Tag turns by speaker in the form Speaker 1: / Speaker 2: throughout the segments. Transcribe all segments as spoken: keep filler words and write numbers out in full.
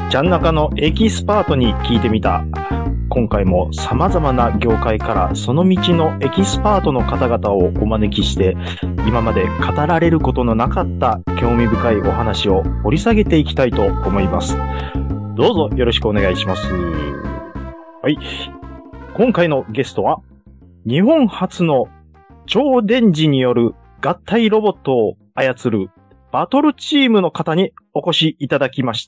Speaker 1: ジャンナカのエキスパートに聞いてみた。今回も様々な業界からその道のエキスパートの方々をお招きして、今まで語られることのなかった興味深いお話を掘り下げていきたいと思います。どうぞよろしくお願いします。はい。今回のゲストは、日本初の超電磁による合体ロボットを操るバトルチームの方にお越しいただきました。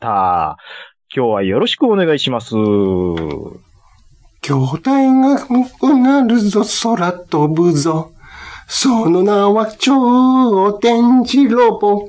Speaker 1: 今日はよろしくお願いします。
Speaker 2: 兄弟がうなるぞ、空飛ぶぞ。その名は超電磁ロボ。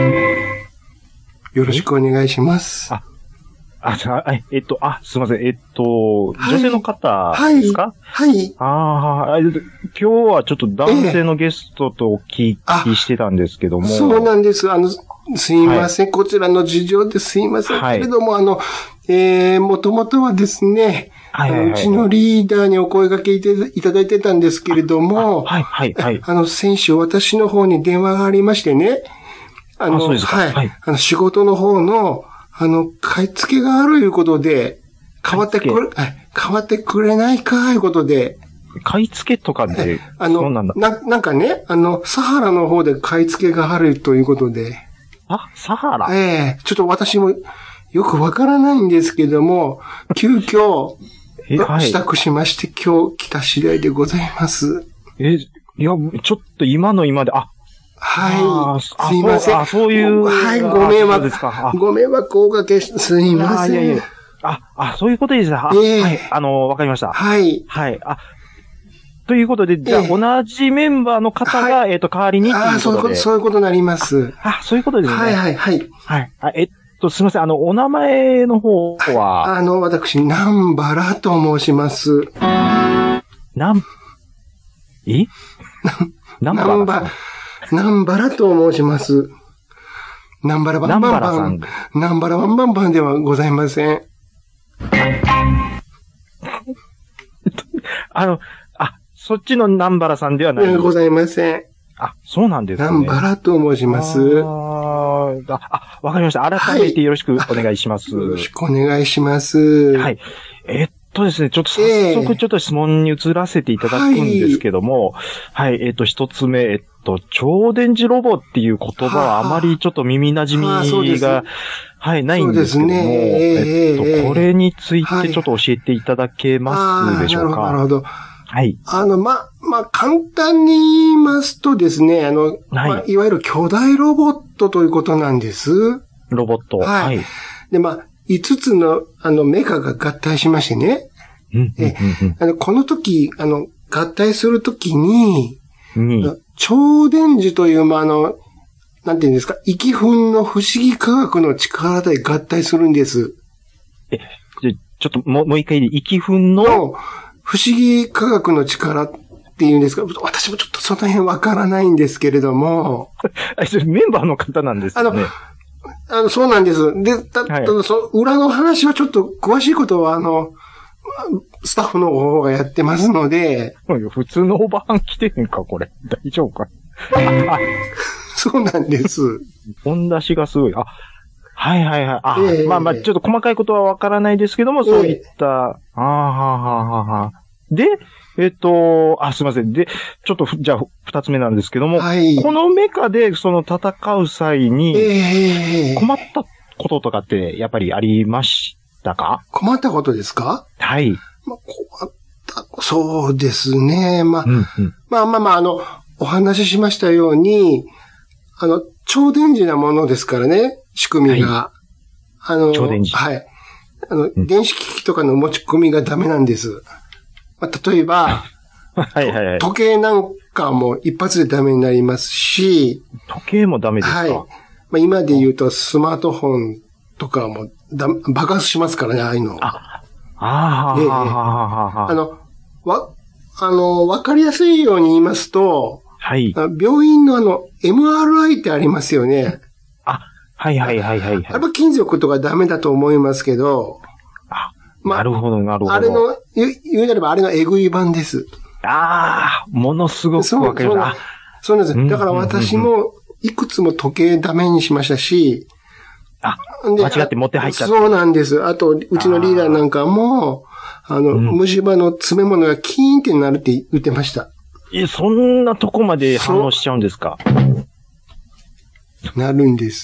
Speaker 2: よろしくお願いします。
Speaker 1: あ、あ、えっと、あ、すいません。えっと、はい、女性の方ですか？
Speaker 2: はい。はい、
Speaker 1: ああ、今日はちょっと男性のゲストとお聞きしてたんですけども。
Speaker 2: そうなんです。あの、すいません。はい、こちらの事情ですいません。はい、けれども、あの、えー、もともとはですね、はいはいはい、うちのリーダーにお声掛けいただいてたんですけれども、
Speaker 1: はいはいはい。
Speaker 2: あの、先週私の方に電話がありましてね、あの、
Speaker 1: あ、そうですか。
Speaker 2: はい。はい、あの、仕事の方の、あの、買い付けがあるいうことで、変わってくれ、変わってくれないかいうことで。
Speaker 1: 買い付けとかで、
Speaker 2: あの、
Speaker 1: そうなんだ。
Speaker 2: な、なんかね、あの、サハラの方で買い付けがあるということで。
Speaker 1: あ、サハラ？
Speaker 2: ええー、ちょっと私もよくわからないんですけども、急遽、はい、支度しまして、今日来た次第でございます。
Speaker 1: え、いや、ちょっと今の今で、あ、
Speaker 2: はい。すいません。
Speaker 1: あ、そういう。
Speaker 2: はい、ご迷惑ですか。ご迷惑をおかけし、すいません。いやいやいや。
Speaker 1: あ、あ、そういうことですね。ええー。はい。あの、わかりました。
Speaker 2: はい。
Speaker 1: はい。あ、ということで、じゃあ、えー、同じメンバーの方が、はい、えっと、代わりにっていうことで。あ、
Speaker 2: そういうこと、そういうことになります。
Speaker 1: あ、そういうことですね。
Speaker 2: はいはいはい。
Speaker 1: はい。あ、えっと、すみません。あの、お名前の方は。
Speaker 2: あの、私、南原と申します。
Speaker 1: 南、え
Speaker 2: 南原。南原と申します。南原バンバンバン。南原バンバンバンではございません。
Speaker 1: あの、あ、そっちの南原さんではない。
Speaker 2: ございません。
Speaker 1: あ、そうなんですね。
Speaker 2: 南原と申します。
Speaker 1: ああ、わかりました。改めてよろしくお願いします。
Speaker 2: はい、よろしくお願いします。
Speaker 1: はい。えっとですね、ちょっと早速ちょっと質問に移らせていただくんですけども、はい、はい、えっと、一つ目、えっと、超電磁ロボっていう言葉はあまりちょっと耳馴染みが、はい、ないんですけども、えっと、これについてちょっと教えていただけますでしょうか。
Speaker 2: なるほど。
Speaker 1: はい。
Speaker 2: あの、ま、まあ、簡単に言いますとですね、あの、はい、まあ、いわゆる巨大ロボットということなんです。
Speaker 1: ロボット。
Speaker 2: はい。はい、で、まあ、五つの、あの、メカが合体しましてね。
Speaker 1: うんうんうんうん、
Speaker 2: えあのこの時、あの、合体するときに、
Speaker 1: うん、
Speaker 2: 超電磁という、まあ、あの、なんていうんですか、息粉の不思議科学の力で合体するんです。
Speaker 1: え、ちょっともう、もう一回、息粉の
Speaker 2: 不思議科学の力っていうんですか、私もちょっとその辺わからないんですけれども。
Speaker 1: メンバーの方なんですよね。
Speaker 2: あの、あの、そうなんです。で、た、はい、ただその裏の話はちょっと詳しいことは、あの、スタッフの方がやってますので。
Speaker 1: 普通のオーバーハン来てへんか、これ。大丈夫か。
Speaker 2: そうなんです。
Speaker 1: 本出しがすごい。あ、はいはいはい。あ、
Speaker 2: えー、
Speaker 1: まあまあ、ちょっと細かいことはわからないですけども、そういった、えー、あーはーはーはーはー。で、えっと、あ、すいません。で、ちょっと、じゃあ、二つ目なんですけども、はい、このメカで、その戦う際に、困ったこととかって、やっぱりありましたか？
Speaker 2: 困ったことですか？
Speaker 1: はい。
Speaker 2: まあ、困った、そうですね。まあ、
Speaker 1: うんうん、
Speaker 2: まあまあまあ、あの、お話ししましたように、あの、超電磁なものですからね、仕組みが。はい、あの、
Speaker 1: 超電磁。
Speaker 2: はい。あの、うん、電子機器とかの持ち込みがダメなんです。まあ、例えば、
Speaker 1: はいはいはい、
Speaker 2: 時計なんかも一発でダメになりますし、
Speaker 1: 時計もダメですか？
Speaker 2: はい。まあ、今で言うとスマートフォンとかもだ爆発しますからね、ああいうの。
Speaker 1: あ、ああ、ええ、あ
Speaker 2: の、わ、あの、わかりやすいように言いますと、
Speaker 1: はい。
Speaker 2: 病院のあの、エムアールアイ ってありますよね。
Speaker 1: あ、はいはいはいはい、はい。
Speaker 2: やっぱ金属とかダメだと思いますけど、
Speaker 1: あ、まあ、なるほどなるほど。
Speaker 2: あれの、言う、言うなればあれのエグい版です。
Speaker 1: ああ、ものすごくわかります。
Speaker 2: そうなんです。だから私もいくつも時計ダメにしましたし、
Speaker 1: あ、間違って持って入っちゃった。
Speaker 2: そうなんです。あと、うちのリーダーなんかも、あの、うん、虫歯の詰め物がキーンってなるって言ってました。
Speaker 1: え、そんなとこまで反応しちゃうんですか？
Speaker 2: なるんです。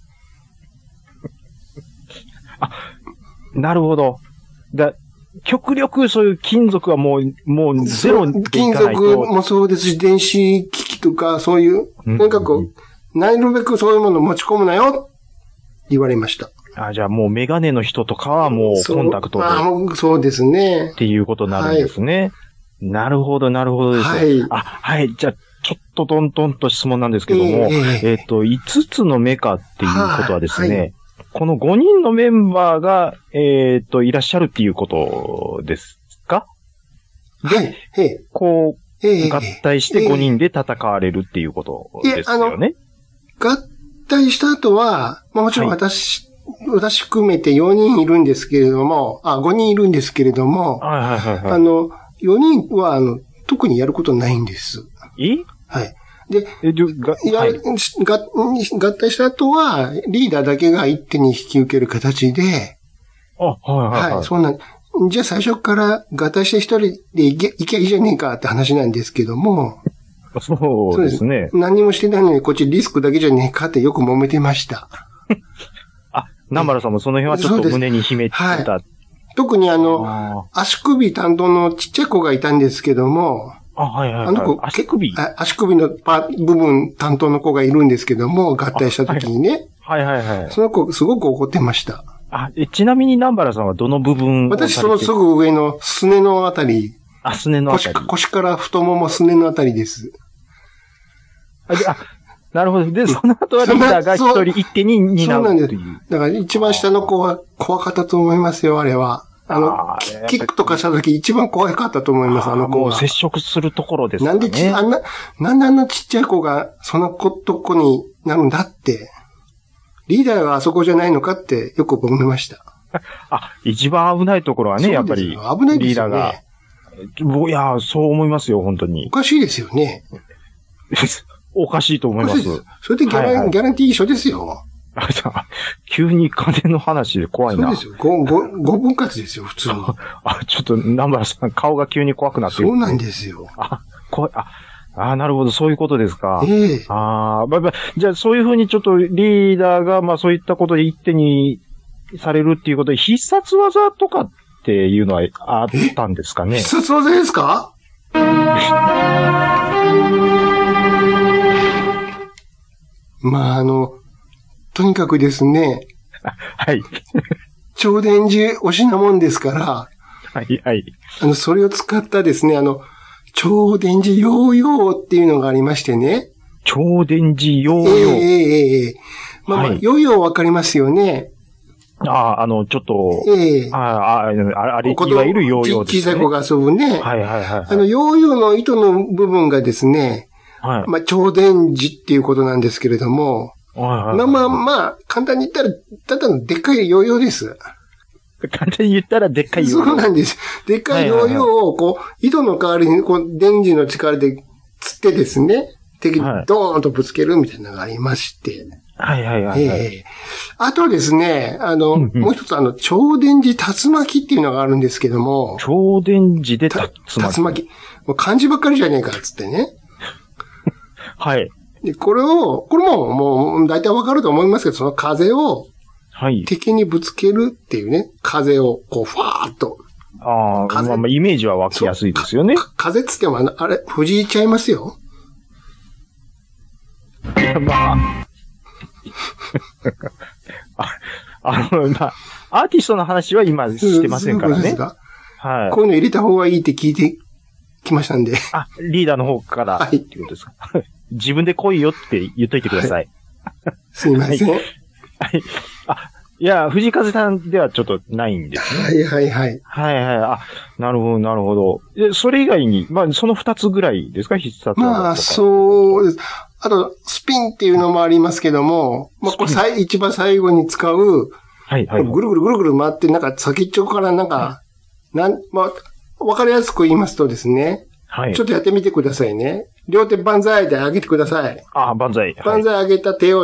Speaker 1: あ、なるほど。だ、極力そういう金属はもう、もうゼロでいかないと。
Speaker 2: 金属もそうですし、電子機器とかそういう、とにかく、なるべくそういうもの持ち込むなよ、言われました。
Speaker 1: あ、じゃあもうメガネの人とかはもうコンタクトで。
Speaker 2: あ、そうですね。
Speaker 1: っていうことになるんですね。はい、なるほど、なるほどです。はい。あ、はい。じゃあ、ちょっとトントンと質問なんですけども、えー、えっと、いつつの目かっていうことはですね、はい、このごにんのメンバーが、えっと、いらっしゃるっていうことですか？で、はい、こう、えー、合体してごにんで戦われるっていうことですよね。
Speaker 2: 合体した後は、まあ、もちろん私、はい、私含めてよにんいるんですけれども、あ、ごにんいるんですけれども、はいはいはいはい、あの、よにんは、あの、特にやることないんです。
Speaker 1: え？
Speaker 2: はい。で、えがや、はい、が合体した後は、リーダーだけが一手に引き受ける形で、
Speaker 1: あ、はいはいはい。はい、
Speaker 2: そうなん、じゃあ最初から合体して一人で行け、行けばいいじゃねえかって話なんですけども、
Speaker 1: そうですね。
Speaker 2: そうです。何もしてないのにこっちリスクだけじゃねえかってよく揉めてました。
Speaker 1: あ、南原さんもその辺はちょっと胸に秘めてた。はい、
Speaker 2: 特にあの、あ足首担当のちっちゃい子がいたんですけども、
Speaker 1: あ、はいはいはい。
Speaker 2: あの子、
Speaker 1: 足首
Speaker 2: あ足首のパ部分担当の子がいるんですけども、合体した時にね。
Speaker 1: はいはいはい。
Speaker 2: その子、すごく怒ってました。
Speaker 1: あ、え、ちなみに南原さんはどの部分を？
Speaker 2: 私、そのすぐ上のすねのあたり。
Speaker 1: あ、すねのあたり。
Speaker 2: 腰、腰から太ももすねのあたりです。
Speaker 1: あ、であなるほど。で、その後はリーダーが一人一手に担うっていう。そうなんです。
Speaker 2: だから一番下の子は怖かったと思いますよ、あれは。あの、あキックとかした時一番怖かったと思います、あの子は。
Speaker 1: もう接触するところですね。
Speaker 2: なんでち、あんな、なんであんなちっちゃい子がその子とこになるんだって。リーダーがあそこじゃないのかってよく思いました。
Speaker 1: あ、一番危ないところはね、やっぱり。
Speaker 2: 危ないですよね。
Speaker 1: リーダーが。いや、そう思いますよ、本当に。
Speaker 2: おかしいですよね。
Speaker 1: おかしいと思います。
Speaker 2: それでギャラ、はいはい、ギャランティー一緒ですよ。
Speaker 1: 急に金の話で怖いな。
Speaker 2: そうですよ。ご、ご、ご分割ですよ、普通に。
Speaker 1: あ、ちょっと、南原さん、顔が急に怖くなってる。
Speaker 2: そうなんですよ。
Speaker 1: あ、怖い、あ、あなるほど、そういうことですか。
Speaker 2: ええ。
Speaker 1: ああ、まあまあ、じゃあそういうふうにちょっとリーダーが、まあそういったことで一手にされるっていうことで、必殺技とかっていうのはあったんですかね。
Speaker 2: 必殺技ですか？まあ、あの、とにかくですね。
Speaker 1: はい。
Speaker 2: 超電磁お品もんですから。
Speaker 1: はい、はい。
Speaker 2: あの、それを使ったですね、あの、超電磁ヨーヨーっていうのがありましてね。
Speaker 1: 超電磁ヨーヨー。
Speaker 2: ええええええ。まあ、まあ、はい、ヨーヨーわかりますよね。
Speaker 1: ああ、あの、ちょっと。
Speaker 2: ええ
Speaker 1: ああ、あれ、あれ、いわゆるヨーヨーですね。
Speaker 2: 小さい子が遊ぶね。
Speaker 1: はいはいはい、はい。
Speaker 2: あの、ヨーヨーの糸の部分がですね、はい。まあ、超電磁っていうことなんですけれども、はいはいはい、まあまあまあ、簡単に言ったら、ただのでっかいヨーヨーです。
Speaker 1: 簡単に言ったらでっかいヨーヨー。
Speaker 2: そうなんです。でっかいヨーヨーを、こう、糸の代わりに、こう、電磁の力でつってですね、敵にドーンとぶつけるみたいなのがありまして。
Speaker 1: はいはいはい、はい。
Speaker 2: ええー。あとですね、あの、うんうん、もう一つあの、超電磁竜巻っていうのがあるんですけども。
Speaker 1: 超電磁で竜巻。
Speaker 2: 竜巻。もう漢字ばっかりじゃねえか、つってね。
Speaker 1: はい。
Speaker 2: で、これを、これももう大体わかると思いますけど、その風を、はい。敵にぶつけるっていうね、風を、こう、ファーっと。
Speaker 1: ああ、まあまあ、イメージは湧きやすいですよね。
Speaker 2: 風っつっても、あ, あれ、藤井ちゃいますよ。
Speaker 1: いや、まあ。あ, あの、まあ、アーティストの話は今してませんからね。そうですか。はい。
Speaker 2: こういうの入れた方がいいって聞いてきましたんで。
Speaker 1: あ、リーダーの方から。はい。っていうことですか。自分で来いよって言っといてください。
Speaker 2: はい、すいません。はい。
Speaker 1: はい、あ、いや、藤井風さんではちょっとないんですね。
Speaker 2: はいはいはい。
Speaker 1: はいはい。あ、なるほど、なるほど。で、それ以外に、まあ、その二つぐらいですか、必殺技とか。
Speaker 2: まあ、そうです。あと、スピンっていうのもありますけども、まあ、これさい、一番最後に使う、はいはい。ぐるぐるぐるぐる回って、なんか先っちょからなんか、はい、なん、まあ、わかりやすく言いますとですね。はい。ちょっとやってみてくださいね。両手万歳で上げてください。
Speaker 1: ああ、万歳。
Speaker 2: 万歳上げた手を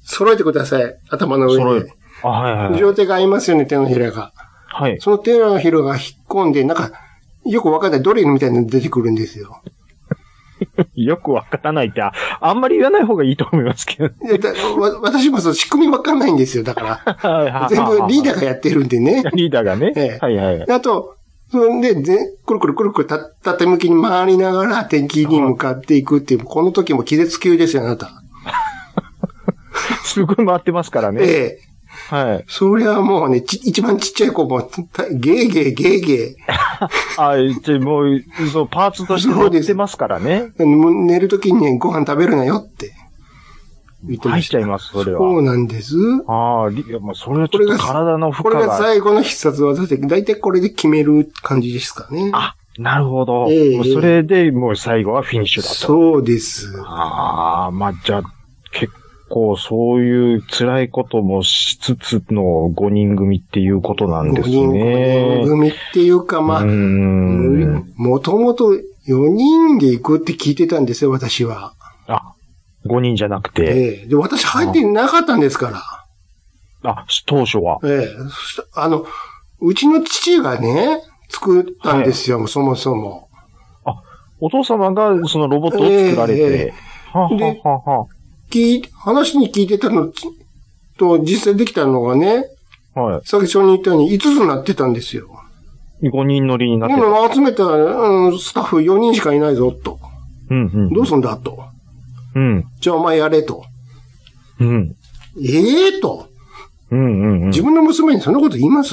Speaker 2: 揃えてください。頭の上
Speaker 1: 揃え
Speaker 2: で。
Speaker 1: あ、はいはい、はい。
Speaker 2: 両手が合いますよね、手のひらが。
Speaker 1: はい。
Speaker 2: その手のひらが引っ込んで、なんか、よくわかんないドリルみたいなの出てくるんですよ。
Speaker 1: よくわからないって、あ、あんまり言わない方がいいと思いますけど。
Speaker 2: いやだわ私もその仕組みわかんないんですよ、だから。全部リーダーがやってるんでね。
Speaker 1: リーダーがね。
Speaker 2: ええ、
Speaker 1: はいはいはい。
Speaker 2: あと、そんで、ぜくるくるくるくるた縦向きに回りながら敵に向かっていくっていう、この時も気絶級ですよ、あなた。
Speaker 1: すごい回ってますからね。
Speaker 2: ええ。
Speaker 1: はい。
Speaker 2: それはもうね、ち一番ちっちゃい子も、ゲーゲーゲーゲ
Speaker 1: ー。あ、じゃもう、そう、パーツとして乗ってますからね。
Speaker 2: 寝るときにね、ご飯食べるなよって言ってました。
Speaker 1: 入っちゃいます、それは。
Speaker 2: そうなんです。
Speaker 1: ああ、いや、まあ、それはちょっと体の負荷が。
Speaker 2: これが最後の必殺技で、だいたいこれで決める感じですかね。
Speaker 1: あ、なるほど。
Speaker 2: ええ、
Speaker 1: もうそれでもう最後はフィニッシュだと。
Speaker 2: そうです。
Speaker 1: ああ、まあ、じゃあ、結構、こう、そういう辛いこともしつつのごにん組っていうことなんですね。
Speaker 2: ごにん組っていうか、まあ、もともとよにんで行くって聞いてたんですよ、私は。
Speaker 1: あ、ごにんじゃなくて。
Speaker 2: ええ。で、私入ってなかったんですから。
Speaker 1: あ、当初は。
Speaker 2: ええ。あの、うちの父がね、作ったんですよ、はい、そもそも。
Speaker 1: あ、お父様がそのロボットを作られて。えー、はははは。
Speaker 2: 聞い、話に聞いてたのと実際できたのがね、はい。最初に言ったようにいつつになってたんですよ。
Speaker 1: ごにん乗りになってた。
Speaker 2: 今集めた、うん、スタッフよにんしかいないぞ、と。
Speaker 1: うんうん。
Speaker 2: どうすんだ、と。
Speaker 1: うん。
Speaker 2: じゃあお前やれ、と。
Speaker 1: うん。
Speaker 2: ええー、と。
Speaker 1: うんうんうん。
Speaker 2: 自分の娘にそんなこと言います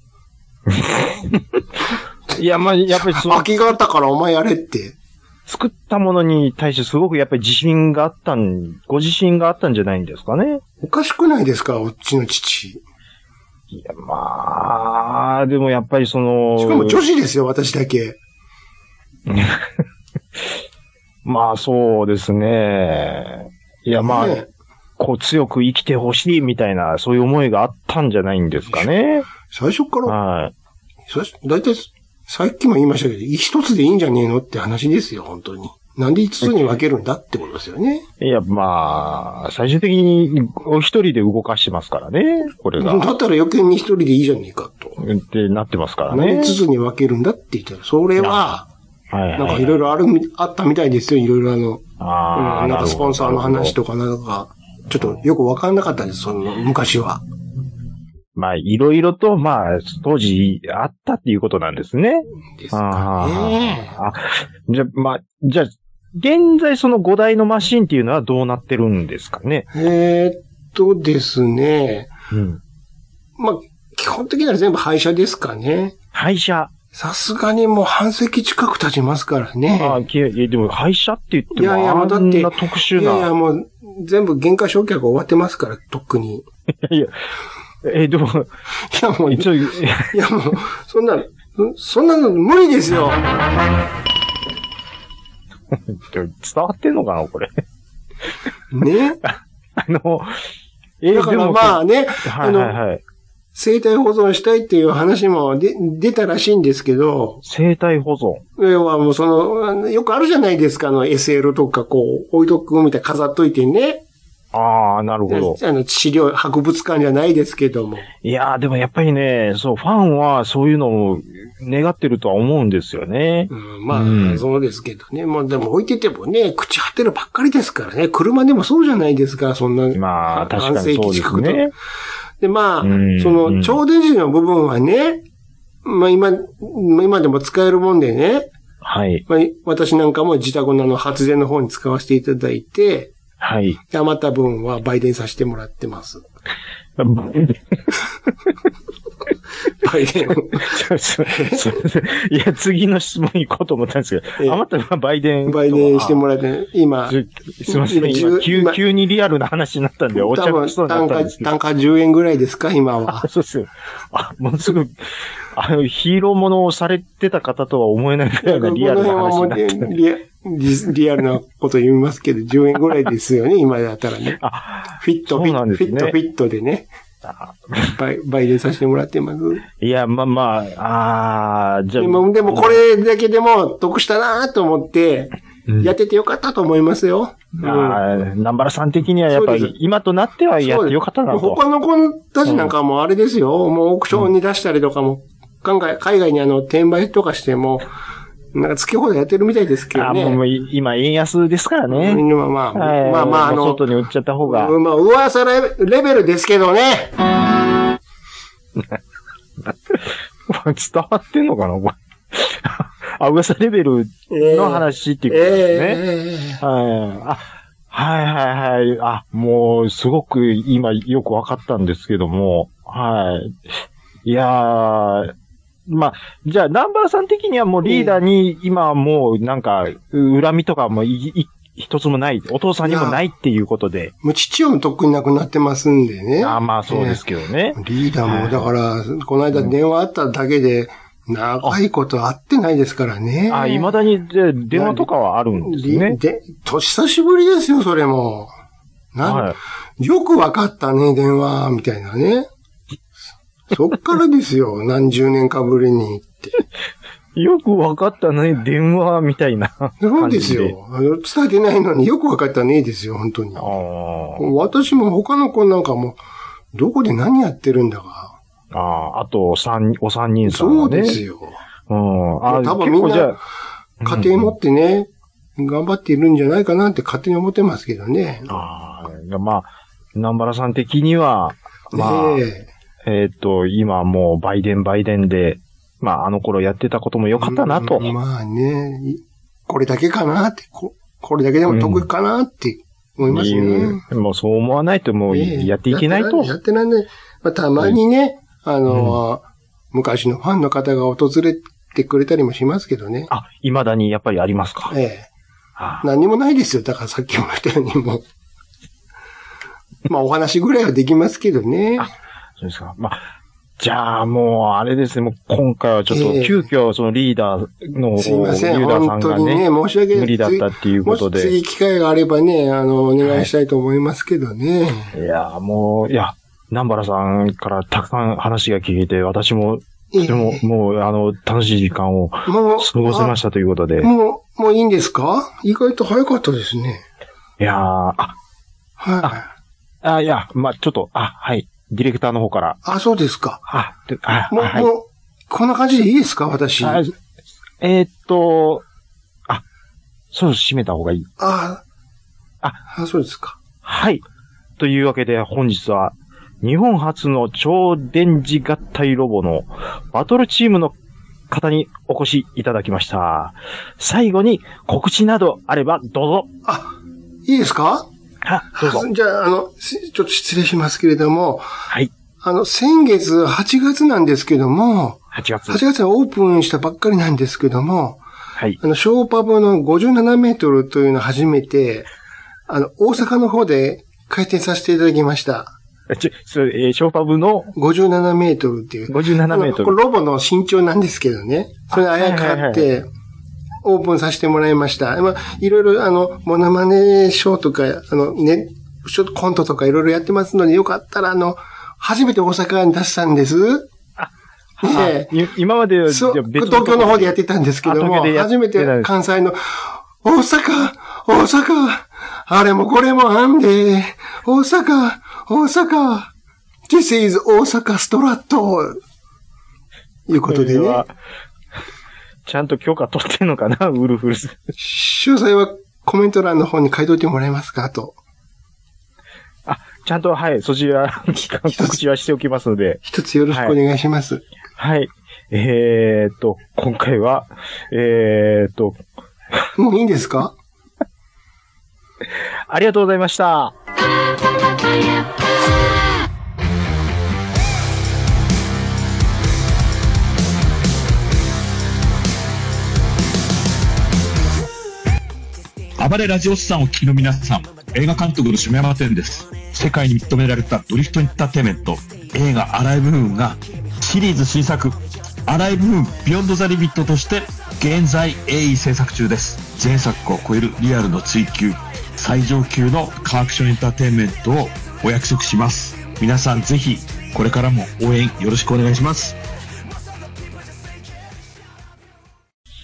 Speaker 1: いや、まあ、やっぱりそう。
Speaker 2: 空きがあったからお前やれって。
Speaker 1: 作ったものに対してすごくやっぱり自信があったん、ご自信があったんじゃないんですかね。
Speaker 2: おかしくないですか、うちの父。
Speaker 1: いや、まあ、でもやっぱりその。
Speaker 2: しかも女子ですよ、私だけ。
Speaker 1: まあ、そうですね。いや、まあ、ね、こう強く生きてほしいみたいな、そういう思いがあったんじゃないんですかね。
Speaker 2: 最初から。
Speaker 1: はい。
Speaker 2: だいたい、さっきも言いましたけど、一つでいいんじゃねえのって話ですよ、本当に。なんで五つに分けるんだってことですよね。
Speaker 1: いや、まあ、最終的にお一人で動かしてますからね、これが。
Speaker 2: だったら余計に一人でいいじゃねえかと。
Speaker 1: ってなってますからね。
Speaker 2: なんで五つに分けるんだって言ったら、それは、はいはいはい、なんかいろいろある、あったみたいですよ、いろいろあの、あうん、なんかスポンサーの話とかなんか、ちょっとよく分かんなかったです、その昔は。
Speaker 1: まあ、いろいろと、まあ、当時あったっていうことなんですね。
Speaker 2: ですかね。
Speaker 1: あじゃあ、まあ、じゃあ、現在そのごだいのマシンっていうのはどうなってるんですかね。
Speaker 2: えー、っとですね。うん。まあ、基本的には全部廃車ですかね。
Speaker 1: 廃車。
Speaker 2: さすがにもう半世紀近く経ちますからね。
Speaker 1: ああ、いや、でも廃車って言っても、いやいや、もうだって、特殊な。
Speaker 2: いやいや、もう全部原価償却が終わってますから、とっくに。
Speaker 1: いやいや。えー、でも、い
Speaker 2: やもう、いやもう、そんな、そんなの無理ですよ。
Speaker 1: 伝わってんのかな、これ。
Speaker 2: ね
Speaker 1: あの、えー、
Speaker 2: だからまあね、
Speaker 1: はいはいはい。
Speaker 2: 生体保存したいっていう話もで出たらしいんですけど。
Speaker 1: 生体保存
Speaker 2: 要はもうその、よくあるじゃないですか、あの エスエル とかこう、置いとくみたいな飾っといてね。
Speaker 1: ああ、なるほど。
Speaker 2: あの、資料、博物館じゃないですけども。
Speaker 1: いやー、でもやっぱりね、そう、ファンはそういうのを願ってるとは思うんですよね。
Speaker 2: うん、まあ、うん、そうですけどね。もうでも置いててもね、朽ち果てるばっかりですからね。車でもそうじゃないですか、そんな。
Speaker 1: まあ、確かにそうですね。
Speaker 2: で、まあ、うん、その、超電池の部分はね、まあ今、今でも使えるもんでね。
Speaker 1: はい。
Speaker 2: まあ、私なんかも自宅のあの発電の方に使わせていただいて、
Speaker 1: はい。
Speaker 2: 余った分は売電させてもらってます。売電
Speaker 1: いや、次の質問に行こうと思ったんですけど、余った分は売電。
Speaker 2: 売電してもらって、今。
Speaker 1: すみません、今急、急にリアルな話になったんで、お茶くそうになったんですけど。
Speaker 2: 単価じゅうえんぐらいですか、今は。
Speaker 1: そうですよ。あ、ものすごい、あの、ヒーローものをされてた方とは思えないぐらいのリアルな話になったんで。
Speaker 2: リ, リアルなこと言いますけど、じゅうえんぐらいですよね、今だったらね。
Speaker 1: あ、
Speaker 2: フィット、フィット、フィット、フィットでね。倍、倍でさせてもらってます。
Speaker 1: いや、まあまあ、ああ、じゃあ。
Speaker 2: でも、でもこれだけでも得したなと思って、 やっててよかったと思いますよ。
Speaker 1: うん、ああ、南原さん的にはやっぱり今となってはやってよかったなと。
Speaker 2: 他の子たちなんかもあれですよ。うん、もうオークションに出したりとかも、海外、海外にあの、転売とかしても、なんか付け放題やってるみたいですけどね。
Speaker 1: あもう今円安ですからね。
Speaker 2: まあまあ、はい、まあまあ、あの、
Speaker 1: 外に売っちゃった方が。
Speaker 2: まあ、噂レベルですけどね。
Speaker 1: 伝わってんのかなこれ。あ、噂レベルの話っていうことですね。えーえー、はい。あ、はいはいはい。あ、もう、すごく今よくわかったんですけども。はい。いやー、まあ、じゃあ、南原さん的にはもうリーダーに今はもうなんか、恨みとかもいい一つもない。お父さんにもないっていうことで。
Speaker 2: もう父はとっくに亡くなってますんでね。
Speaker 1: あまあそうですけどね。
Speaker 2: えー、リーダーも、だから、この間電話あっただけで、長いこと会ってないですからね。
Speaker 1: あ、未だにで電話とかはあるんですね。
Speaker 2: で、と久しぶりですよ、それも。な、はい、よくわかったね、電話、みたいなね。そっからですよ、何十年かぶりにって。
Speaker 1: よくわかったね、電話みたいな感じで。
Speaker 2: そうですよ。伝えてないのによくわかったね、ですよ、本当に。あ私も他の子なんかも、どこで何やってるんだか。
Speaker 1: ああ、あと、三、お三人さん、ね。
Speaker 2: そうですよ。
Speaker 1: うん。
Speaker 2: あ多分みんな、家庭持ってね、うん、頑張っているんじゃないかなって勝手に思ってますけどね。
Speaker 1: ああ、まあ、南原さん的には、まあ、えー、えっと、今もうバイデンバイデンで、まあ、あの頃やってたことも良かったなと。
Speaker 2: うん、まあね、これだけかなって、こ, これだけでも得意かなって思いますね。
Speaker 1: うん、もうそう思わないともうやっていけないと。
Speaker 2: えー、やってないね。まあ、たまにね、あの、うん、昔のファンの方が訪れてくれたりもしますけどね。
Speaker 1: あ、未だにやっぱりありますか。
Speaker 2: ええ。はあ、何もないですよ。だからさっきも言ったようにも。まあお話ぐらいはできますけどね。
Speaker 1: あ、そうですか。まあ、じゃあもうあれですね。もう今回はちょっと急遽そのリーダーの、
Speaker 2: すいません。
Speaker 1: リーダーさんがね、
Speaker 2: 本当にね、申し訳ない。
Speaker 1: 無理だったっていうことで。
Speaker 2: もし次機会があればね、あの、お願いしたいと思いますけどね。
Speaker 1: はい、いや、もう、いや、南原さんからたくさん話が聞けて、私も、とても、えー、もう、あの、楽しい時間を過ごせましたということで。
Speaker 2: もう、もういいんですか？意外と早かったですね。
Speaker 1: いやー、あ、
Speaker 2: はい。
Speaker 1: あ、あいや、まあ、ちょっと、あ、はい。ディレクターの方から。
Speaker 2: あ、そうですか。
Speaker 1: あ、であ
Speaker 2: もう、
Speaker 1: はい、
Speaker 2: もう、こんな感じでいいですか私。
Speaker 1: あえー、っと、あ、そう、閉めた方がいい。
Speaker 2: あ
Speaker 1: あ、
Speaker 2: あ、そうですか。
Speaker 1: はい。というわけで、本日は、日本初の超電磁合体ロボのバトルチームの方にお越しいただきました。最後に告知などあればどうぞ。
Speaker 2: あ、いいですか？
Speaker 1: あ、どうぞ。
Speaker 2: じゃあ、あの、ちょっと失礼しますけれども。
Speaker 1: はい。
Speaker 2: あの、先月はちがつなんですけども。
Speaker 1: はちがつ。
Speaker 2: はちがつにオープンしたばっかりなんですけども。
Speaker 1: はい。
Speaker 2: あの、ショーパブのごじゅうななメートルというのを初めて、あの、大阪の方で開店させていただきました。
Speaker 1: ちょ、それ、えー、ショーパブの
Speaker 2: ごじゅうななメートルっていう。
Speaker 1: ごじゅうななメートル。
Speaker 2: これロボの身長なんですけどね。それにあやかって、オープンさせてもらいました。まあ、いろいろ、あの、モノマネショーとか、あの、ね、ちょっとコントとかいろいろやってますので、よかったら、あの、初めて大阪に出したんです。
Speaker 1: あ、ねえ。今まで、
Speaker 2: そう、東京の方でやってたんですけども、初めて関西の、大阪、大阪、あれもこれもあんで、大阪、大阪、This is 大阪ストラット。いうことでね。
Speaker 1: ちゃんと許可取ってんのかな、ウルフルズ。
Speaker 2: 詳細はコメント欄の方に書いといてもらえますかと。
Speaker 1: あ、ちゃんと、はい、そちら、告知はしておきますので。
Speaker 2: 一つよろしくお願いします。
Speaker 1: はい。はい、えーっと、今回は、えーっと。
Speaker 2: もういいんですか？
Speaker 1: ありがとうございました。
Speaker 3: 暴れラジオスさんを聞きの皆さん、映画監督の下山天です。世界に認められたドリフトエンターテインメント、映画アライブムーンがシリーズ新作、アライブムーンビヨンドザリミットとして現在鋭意制作中です。前作を超えるリアルの追求、最上級のカーアクションエンターテインメントをお約束します。皆さんぜひこれからも応援よろしくお願いします。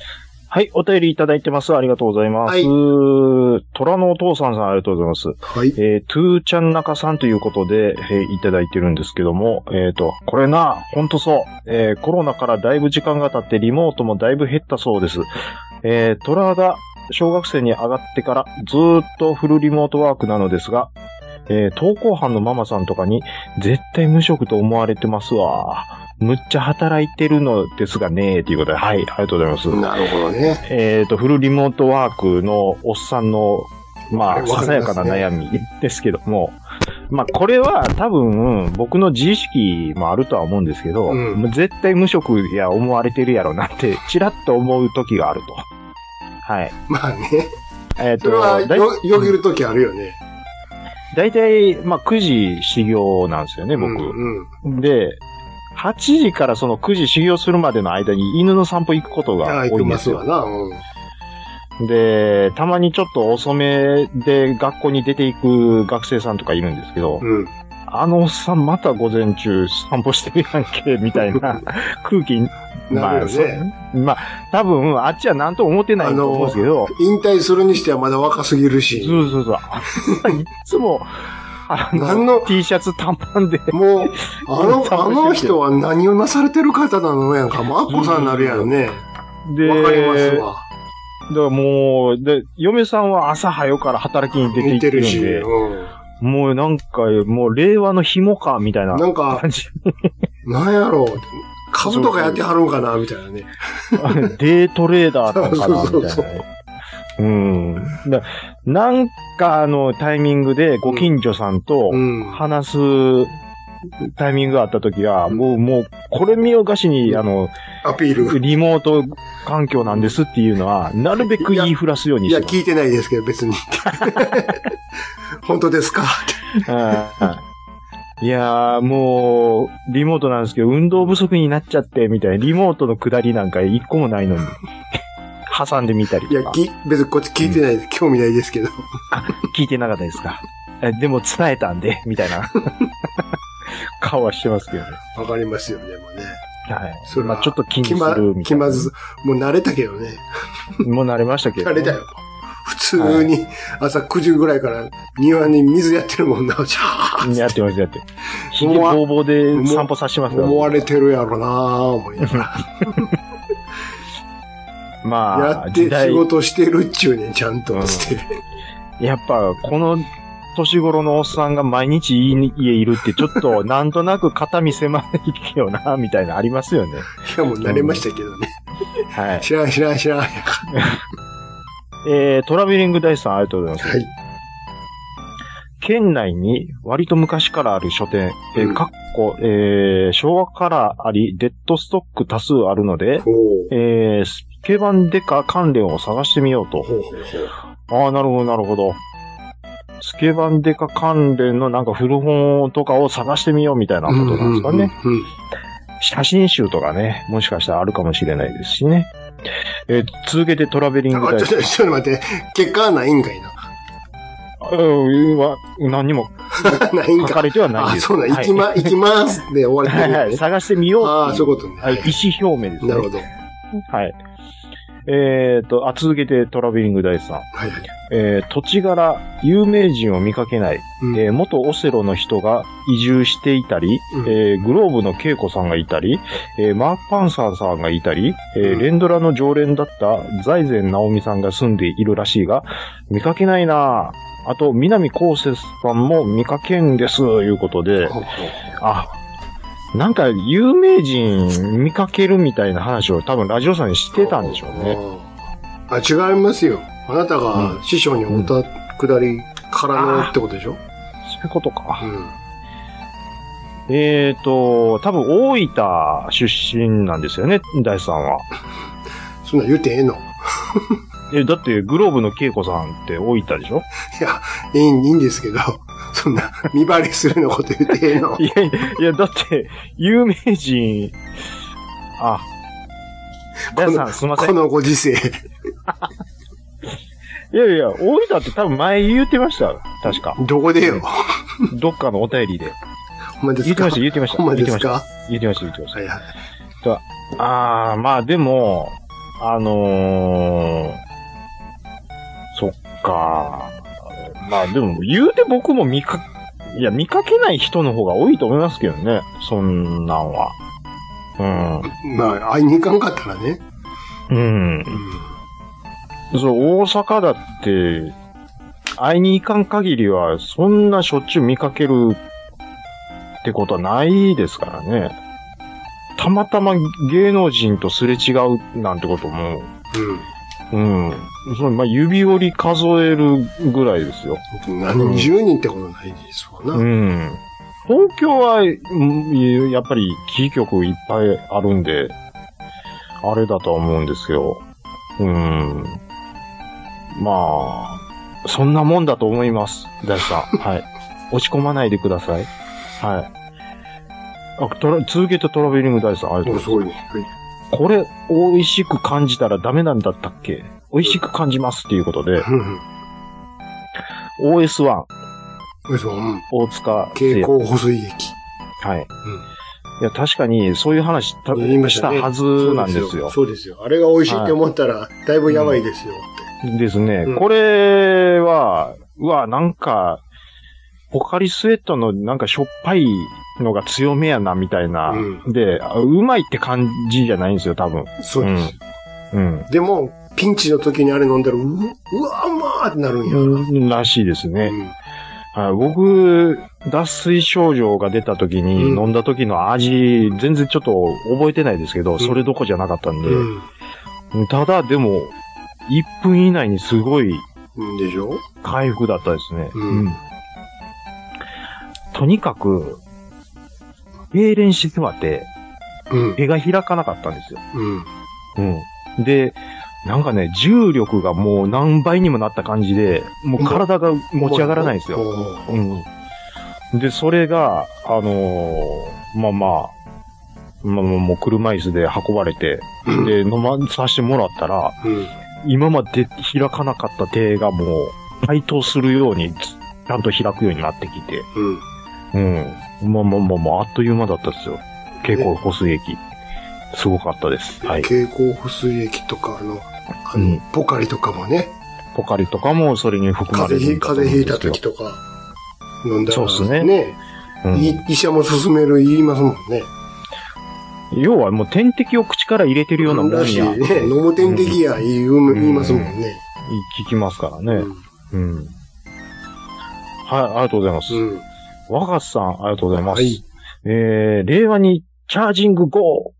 Speaker 1: はい、お便りいただいてます。ありがとうございます。はい、虎のお父さんさん、ありがとうございます。はい。えー、トゥーちゃん中さんということで、えー、いただいてるんですけども、えっと、これな、ほんとそう。えー、コロナからだいぶ時間が経ってリモートもだいぶ減ったそうです。えー、虎が小学生に上がってからずーっとフルリモートワークなのですが、えー、登校班のママさんとかに絶対無職と思われてますわ。むっちゃ働いてるのですがね、ということで、はい、ありがとうございます。
Speaker 2: なるほどね。
Speaker 1: えっと、フルリモートワークのおっさんの、まあ、ささやかな悩みですけども、まあ、これは多分、僕の自意識もあるとは思うんですけど、うん、絶対無職や思われてるやろなって、ちらっと思う時があると。はい。
Speaker 2: まあね。
Speaker 1: えっと、
Speaker 2: それはよ、よぎる時あるよね。
Speaker 1: だいたい、まあ、くじ始業なんですよね、僕。うんうん、で、はちじからそのくじ修行するまでの間に犬の散歩行くことが多いんですよ。ああ、行きますわな。うん。で、たまにちょっと遅めで学校に出ていく学生さんとかいるんですけど、うん、あのおっさんまた午前中散歩してるやんけ、みたいな空気に、
Speaker 2: なるよね。
Speaker 1: まあ、多分、あっちは何とも思ってないと思うんですけど。
Speaker 2: 引退するにしてはまだ若すぎるし。
Speaker 1: そうそうそう。いつも、あの、T シャツ短パンで。
Speaker 2: もう、あの、あの人は何をなされてる方なのやんか。もうアッコさんになるやんね。で、わかりますわ。だ
Speaker 1: からもう、で、嫁さんは朝早から働きに出て行ってるんで。見てるし、うん、もうなんか、もう令和の紐か、みたいな感じ。
Speaker 2: なんか、なんやろう。株とかやってはるんかなみたいなね。
Speaker 1: デートレーダーとかかなみたいな。そうそうそううん。だなんかのタイミングでご近所さんと話すタイミングがあったときは、うん、もう、もう、これ見よがしに、あの、
Speaker 2: アピール。
Speaker 1: リモート環境なんですっていうのは、なるべく言いふらすようにしてます。
Speaker 2: いや、聞いてないですけど、別に。本当ですか
Speaker 1: いやー、もう、リモートなんですけど、運動不足になっちゃって、みたいな、リモートの下りなんか一個もないのに。挟んでみたりとか。
Speaker 2: いや、き、別にこっち聞いてない、うん、興味ないですけど。
Speaker 1: あ、聞いてなかったですか。えでも伝えたんで、みたいな顔はしてますけどね。
Speaker 2: わかりますよね、もうね。
Speaker 1: はい。それまあちょっと気にするみたいな。
Speaker 2: 気まず、もう慣れたけどね。
Speaker 1: もう慣れましたけど、
Speaker 2: ね。慣れたよ。普通に朝くじぐらいから庭に水やってるもんな、シャー
Speaker 1: やってます、やって。ひげぼうぼうで散歩させてますから、
Speaker 2: ね。思われてるやろなぁ、思いながら。
Speaker 1: まあ、
Speaker 2: やって仕事してるっちゅうねん、ちゃんとして、
Speaker 1: うん。やっぱ、この年頃のおっさんが毎日家いるってちょっとなんとなく肩身狭いよな、みたいなありますよね。
Speaker 2: いや、もう慣れましたけどね。
Speaker 1: うん、はい。
Speaker 2: 知らん知らん知らん。
Speaker 1: えー、トラベリングダイスさんありがとうございます。はい。県内に割と昔からある書店、えー、かっこ、えー、昭和からあり、デッドストック多数あるので、えー、スケバンデカ関連を探してみようと。ほうほうほう。ああ、なるほど、なるほど。スケバンデカ関連のなんか古本とかを探してみようみたいなことなんですかね。うんうんうん、写真集とかね、もしかしたらあるかもしれないですしね。えー、続けてトラベリングダイス。
Speaker 2: ちょっと、ちょっと待って、結果はないんかいな。
Speaker 1: うん、は、何にも書かれてはないです。
Speaker 2: あ、そうだ、行きま、行きますで終わり、ね。
Speaker 1: はいはい、探してみよう。
Speaker 2: ああ、そういうことね。
Speaker 1: はい、意思表明ですね。
Speaker 2: なるほど。
Speaker 1: はい。えっ、ー、と、あ、続けてトラベリングダイスさん。はい。えー、土地柄、有名人を見かけない、うん、えー、元オセロの人が移住していたり、うん、えー、グローブの恵子さんがいたり、えー、マーク・パンサーさんがいたり、えーうん、レンドラの常連だった財前直美さんが住んでいるらしいが、見かけないなぁ。あと、南こうせさんも見かけんです、いうことで、あ、なんか、有名人見かけるみたいな話を多分ラジオさんにしてたんでしょうね。
Speaker 2: あ、違いますよ。あなたが師匠におったくだりからのってことでしょ、うん、
Speaker 1: そういうことか。うん、えーと、多分大分出身なんですよね、大地さんは。
Speaker 2: そんな言うてええの
Speaker 1: え、だってグローブの恵子さんって大分でしょ？
Speaker 2: いや、いい、いいんですけど、そんな見張りするのこと言ってええの
Speaker 1: いやいや、だって、有名人、あ、大地さんすいません。
Speaker 2: このご時世。
Speaker 1: いやいや、大分って多分前言ってました。確か。
Speaker 2: どこでよ。
Speaker 1: どっかのお便りで。
Speaker 2: ほんまですか？
Speaker 1: 言ってました、言ってました。
Speaker 2: ほんまですか？
Speaker 1: 言ってました、言ってました。
Speaker 2: はいはい。
Speaker 1: ああ、まあでも、 あのー、そっか。まあでも、言うて僕も見か、いや、見かけない人の方が多いと思いますけどね。そんなんは。うん。
Speaker 2: まあ、会いに行かんかったらね。
Speaker 1: うん。うん、そう、大阪だって、会いに行かん限りは、そんなしょっちゅう見かけるってことはないですからね。たまたま芸能人とすれ違うなんてことも、うん。うん。そのまあ、指折り数えるぐらいですよ。
Speaker 2: 何十人ってことないですわな。
Speaker 1: うん。東京は、やっぱりキー局いっぱいあるんで、あれだとは思うんですけど、うん。まあ、そんなもんだと思います。大地さん。はい。落ち込まないでください。はい。あ、トラ、続けてトラベリング大地さん、ありがとうございます。すごいね。はい。これ、美味しく感じたらダメなんだったっけ？美味しく感じますっていうことで、オーエスワン。
Speaker 2: オーエスワン。
Speaker 1: 大塚。
Speaker 2: 経口補水液。
Speaker 1: はい。うん。いや、確かに、そういう話た、言いましたね、したはずなんですよ。
Speaker 2: そうですよ。あれが美味しいって思ったら、だいぶやばいですよ。
Speaker 1: うん、ですね。うん、これは、うわ、なんか、ポカリスエットのなんかしょっぱいのが強めやな、みたいな。うん、で、うまいって感じじゃないんですよ、多分。
Speaker 2: そうです。
Speaker 1: うん。うん、
Speaker 2: でも、ピンチの時にあれ飲んだら、う、うわ、まーってなるんや。
Speaker 1: うん、らしいですね。うん、僕、脱水症状が出た時に飲んだ時の味、全然ちょっと覚えてないですけど、うん、それどこじゃなかったんで。うん、ただ、でも、いっぷん以内にすごい、
Speaker 2: でしょ？
Speaker 1: 回復だったですね。
Speaker 2: うん。うん、
Speaker 1: とにかく、痙攣しすまて、うん、手が開かなかったんですよ。うん。うん。で、なんかね、重力がもう何倍にもなった感じで、もう体が持ち上がらないんですよ。うん。で、それが、あのー、まあまあ、まあもう車椅子で運ばれて、で、飲まさせてもらったら、うん、今まで開かなかった手がもう、対等するように、ちゃんと開くようになってきて、うん。うん。まあまあまあまあ、あっという間だったですよ。経口補水液。すごかったです。はい。
Speaker 2: 経口補水液とか、あの、あの、うん、ポカリとかもね。
Speaker 1: ポカリとかもそれに含まれるんだと思うんですよ。
Speaker 2: 風邪ひいた時とか、飲んだら。
Speaker 1: そうですね。
Speaker 2: ね。うん、医者も勧める言いますもんね。
Speaker 1: 要はもう点滴を口から入れてるようなもんや。
Speaker 2: らしいね。飲む点滴や、言う、言いますもんね。
Speaker 1: 聞きますからね。うん。うん、はい、ありがとうございます。うん。若狭さん、ありがとうございます。はい。えー、令和にチャージングゴー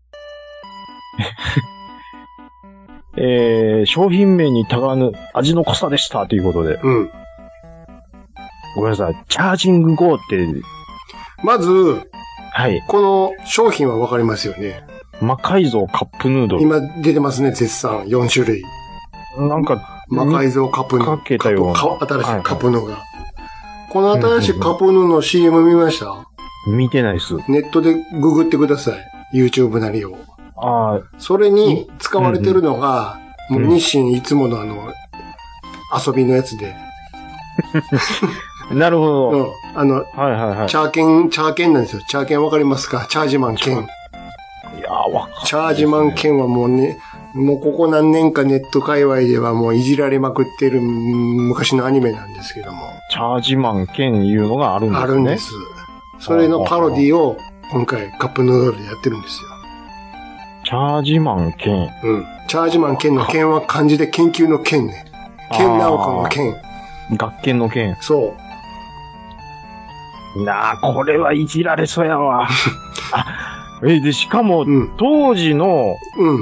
Speaker 1: えー、商品名にたがわぬ味の濃さでしたということで。
Speaker 2: うん。
Speaker 1: ごめんなさい。チャージングゴーって。
Speaker 2: まず、
Speaker 1: はい。
Speaker 2: この商品はわかりますよね。
Speaker 1: 魔改造カップヌードル。
Speaker 2: 今出てますね、絶賛。よん種類。
Speaker 1: なんか、
Speaker 2: 魔改造カップヌードル。
Speaker 1: かけたような。
Speaker 2: 新しいカップヌードルが。この新しいカップヌードルの シーエム 見ました？
Speaker 1: 見てないです。
Speaker 2: ネットでググってください。YouTube なりを。
Speaker 1: ああ。
Speaker 2: それに使われてるのが、うんうん、もう日清いつものあの、遊びのやつで。
Speaker 1: なるほど。
Speaker 2: うん。あの、
Speaker 1: はいはいはい。
Speaker 2: チャーケン、チャーケンなんですよ。チャーケンわかりますか？チャージマンケン。
Speaker 1: いやー、わかる、ね。
Speaker 2: チャージマンケンはもうね、もうここ何年かネット界隈ではもういじられまくってる昔のアニメなんですけども。
Speaker 1: チャージマンケンいうのがあるんですね。
Speaker 2: あるんです。それのパロディを今回カップヌードルでやってるんですよ。
Speaker 1: チャージマンケン。
Speaker 2: うん。チャージマンケンのケンは漢字で研究のケンね。ケンナオコのケン。
Speaker 1: 学研のケン。
Speaker 2: そう。
Speaker 1: なあ、これはいじられそうやわ。あ、え、で、しかも、うん、当時の、
Speaker 2: うん。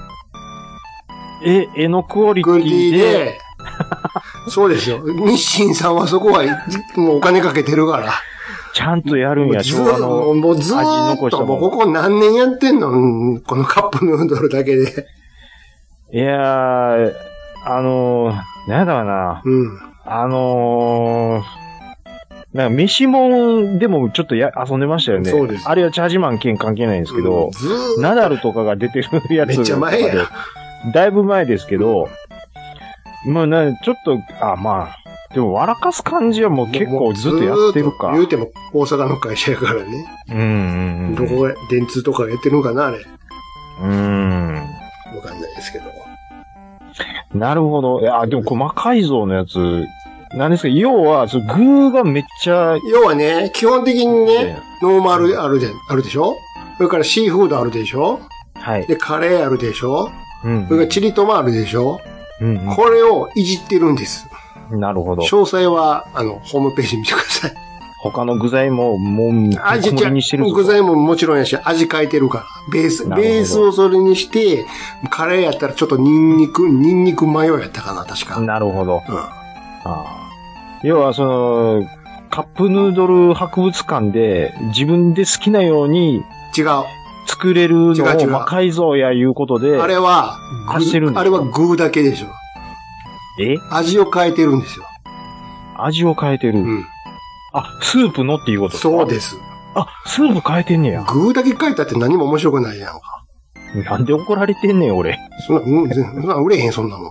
Speaker 1: え、絵のクオリティで、で
Speaker 2: そうですよ。日清さんはそこは、もうお金かけてるから。
Speaker 1: ちゃんとやるんや、
Speaker 2: 昭和の。もうずーっと、もうここ何年やってんの？このカップヌードルだけで。
Speaker 1: いやー、あのー、なんだろうな。
Speaker 2: うん。
Speaker 1: あのー、なんか飯もんでもちょっとや遊んでましたよね。
Speaker 2: そうです。
Speaker 1: あれはチャージマン兼関係ないんですけど、うん、ナダルとかが出てるやつ。
Speaker 2: めっちゃ前や。
Speaker 1: だいぶ前ですけど、まあな、ちょっと、あ、まあ、でも笑かす感じはもう結構ずっとやってるか。
Speaker 2: 言うても大阪の会社やからね。
Speaker 1: うんうんうん。
Speaker 2: どこが、電通とかやってるのかな、あれ。
Speaker 1: うーん。
Speaker 2: わかんないですですけど。
Speaker 1: なるほど。いや、でも、こう魔改造のやつ、なんですか、要は、そ具がめっちゃ。
Speaker 2: 要はね、基本的にね、ノーマルあるで、あるでしょ？それからシーフードあるでしょ？はい。で、カレーあるでしょ？うん。それからチリトマあるでしょ？うん、うん。これをいじってるんです。
Speaker 1: なるほど。
Speaker 2: 詳細は、あの、ホームページ見てください。
Speaker 1: 他の具材も、もう、
Speaker 2: 味にしてる。具材ももちろんやし、味変えてるから。ベース、ベースをそれにして、カレーやったらちょっとニンニク、ニンニクマヨやったかな、確か。
Speaker 1: なるほど。うん。ああ。要は、その、カップヌードル博物館で自分で好きなように。
Speaker 2: 違う。
Speaker 1: 作れるのを魔改造やいうことで。
Speaker 2: あれは、
Speaker 1: 足してるんです
Speaker 2: あれは具だけでしょ。
Speaker 1: え？
Speaker 2: 味を変えてるんですよ。
Speaker 1: 味を変えてる。うん。あ、スープのっていうことですか？
Speaker 2: そうです。
Speaker 1: あ、スープ変えてんねや。
Speaker 2: 具だけ変えたって何も面白くないやんか。
Speaker 1: なんで怒られてんねん、俺。
Speaker 2: そんな、うん、そんな売れへん、そんなもん。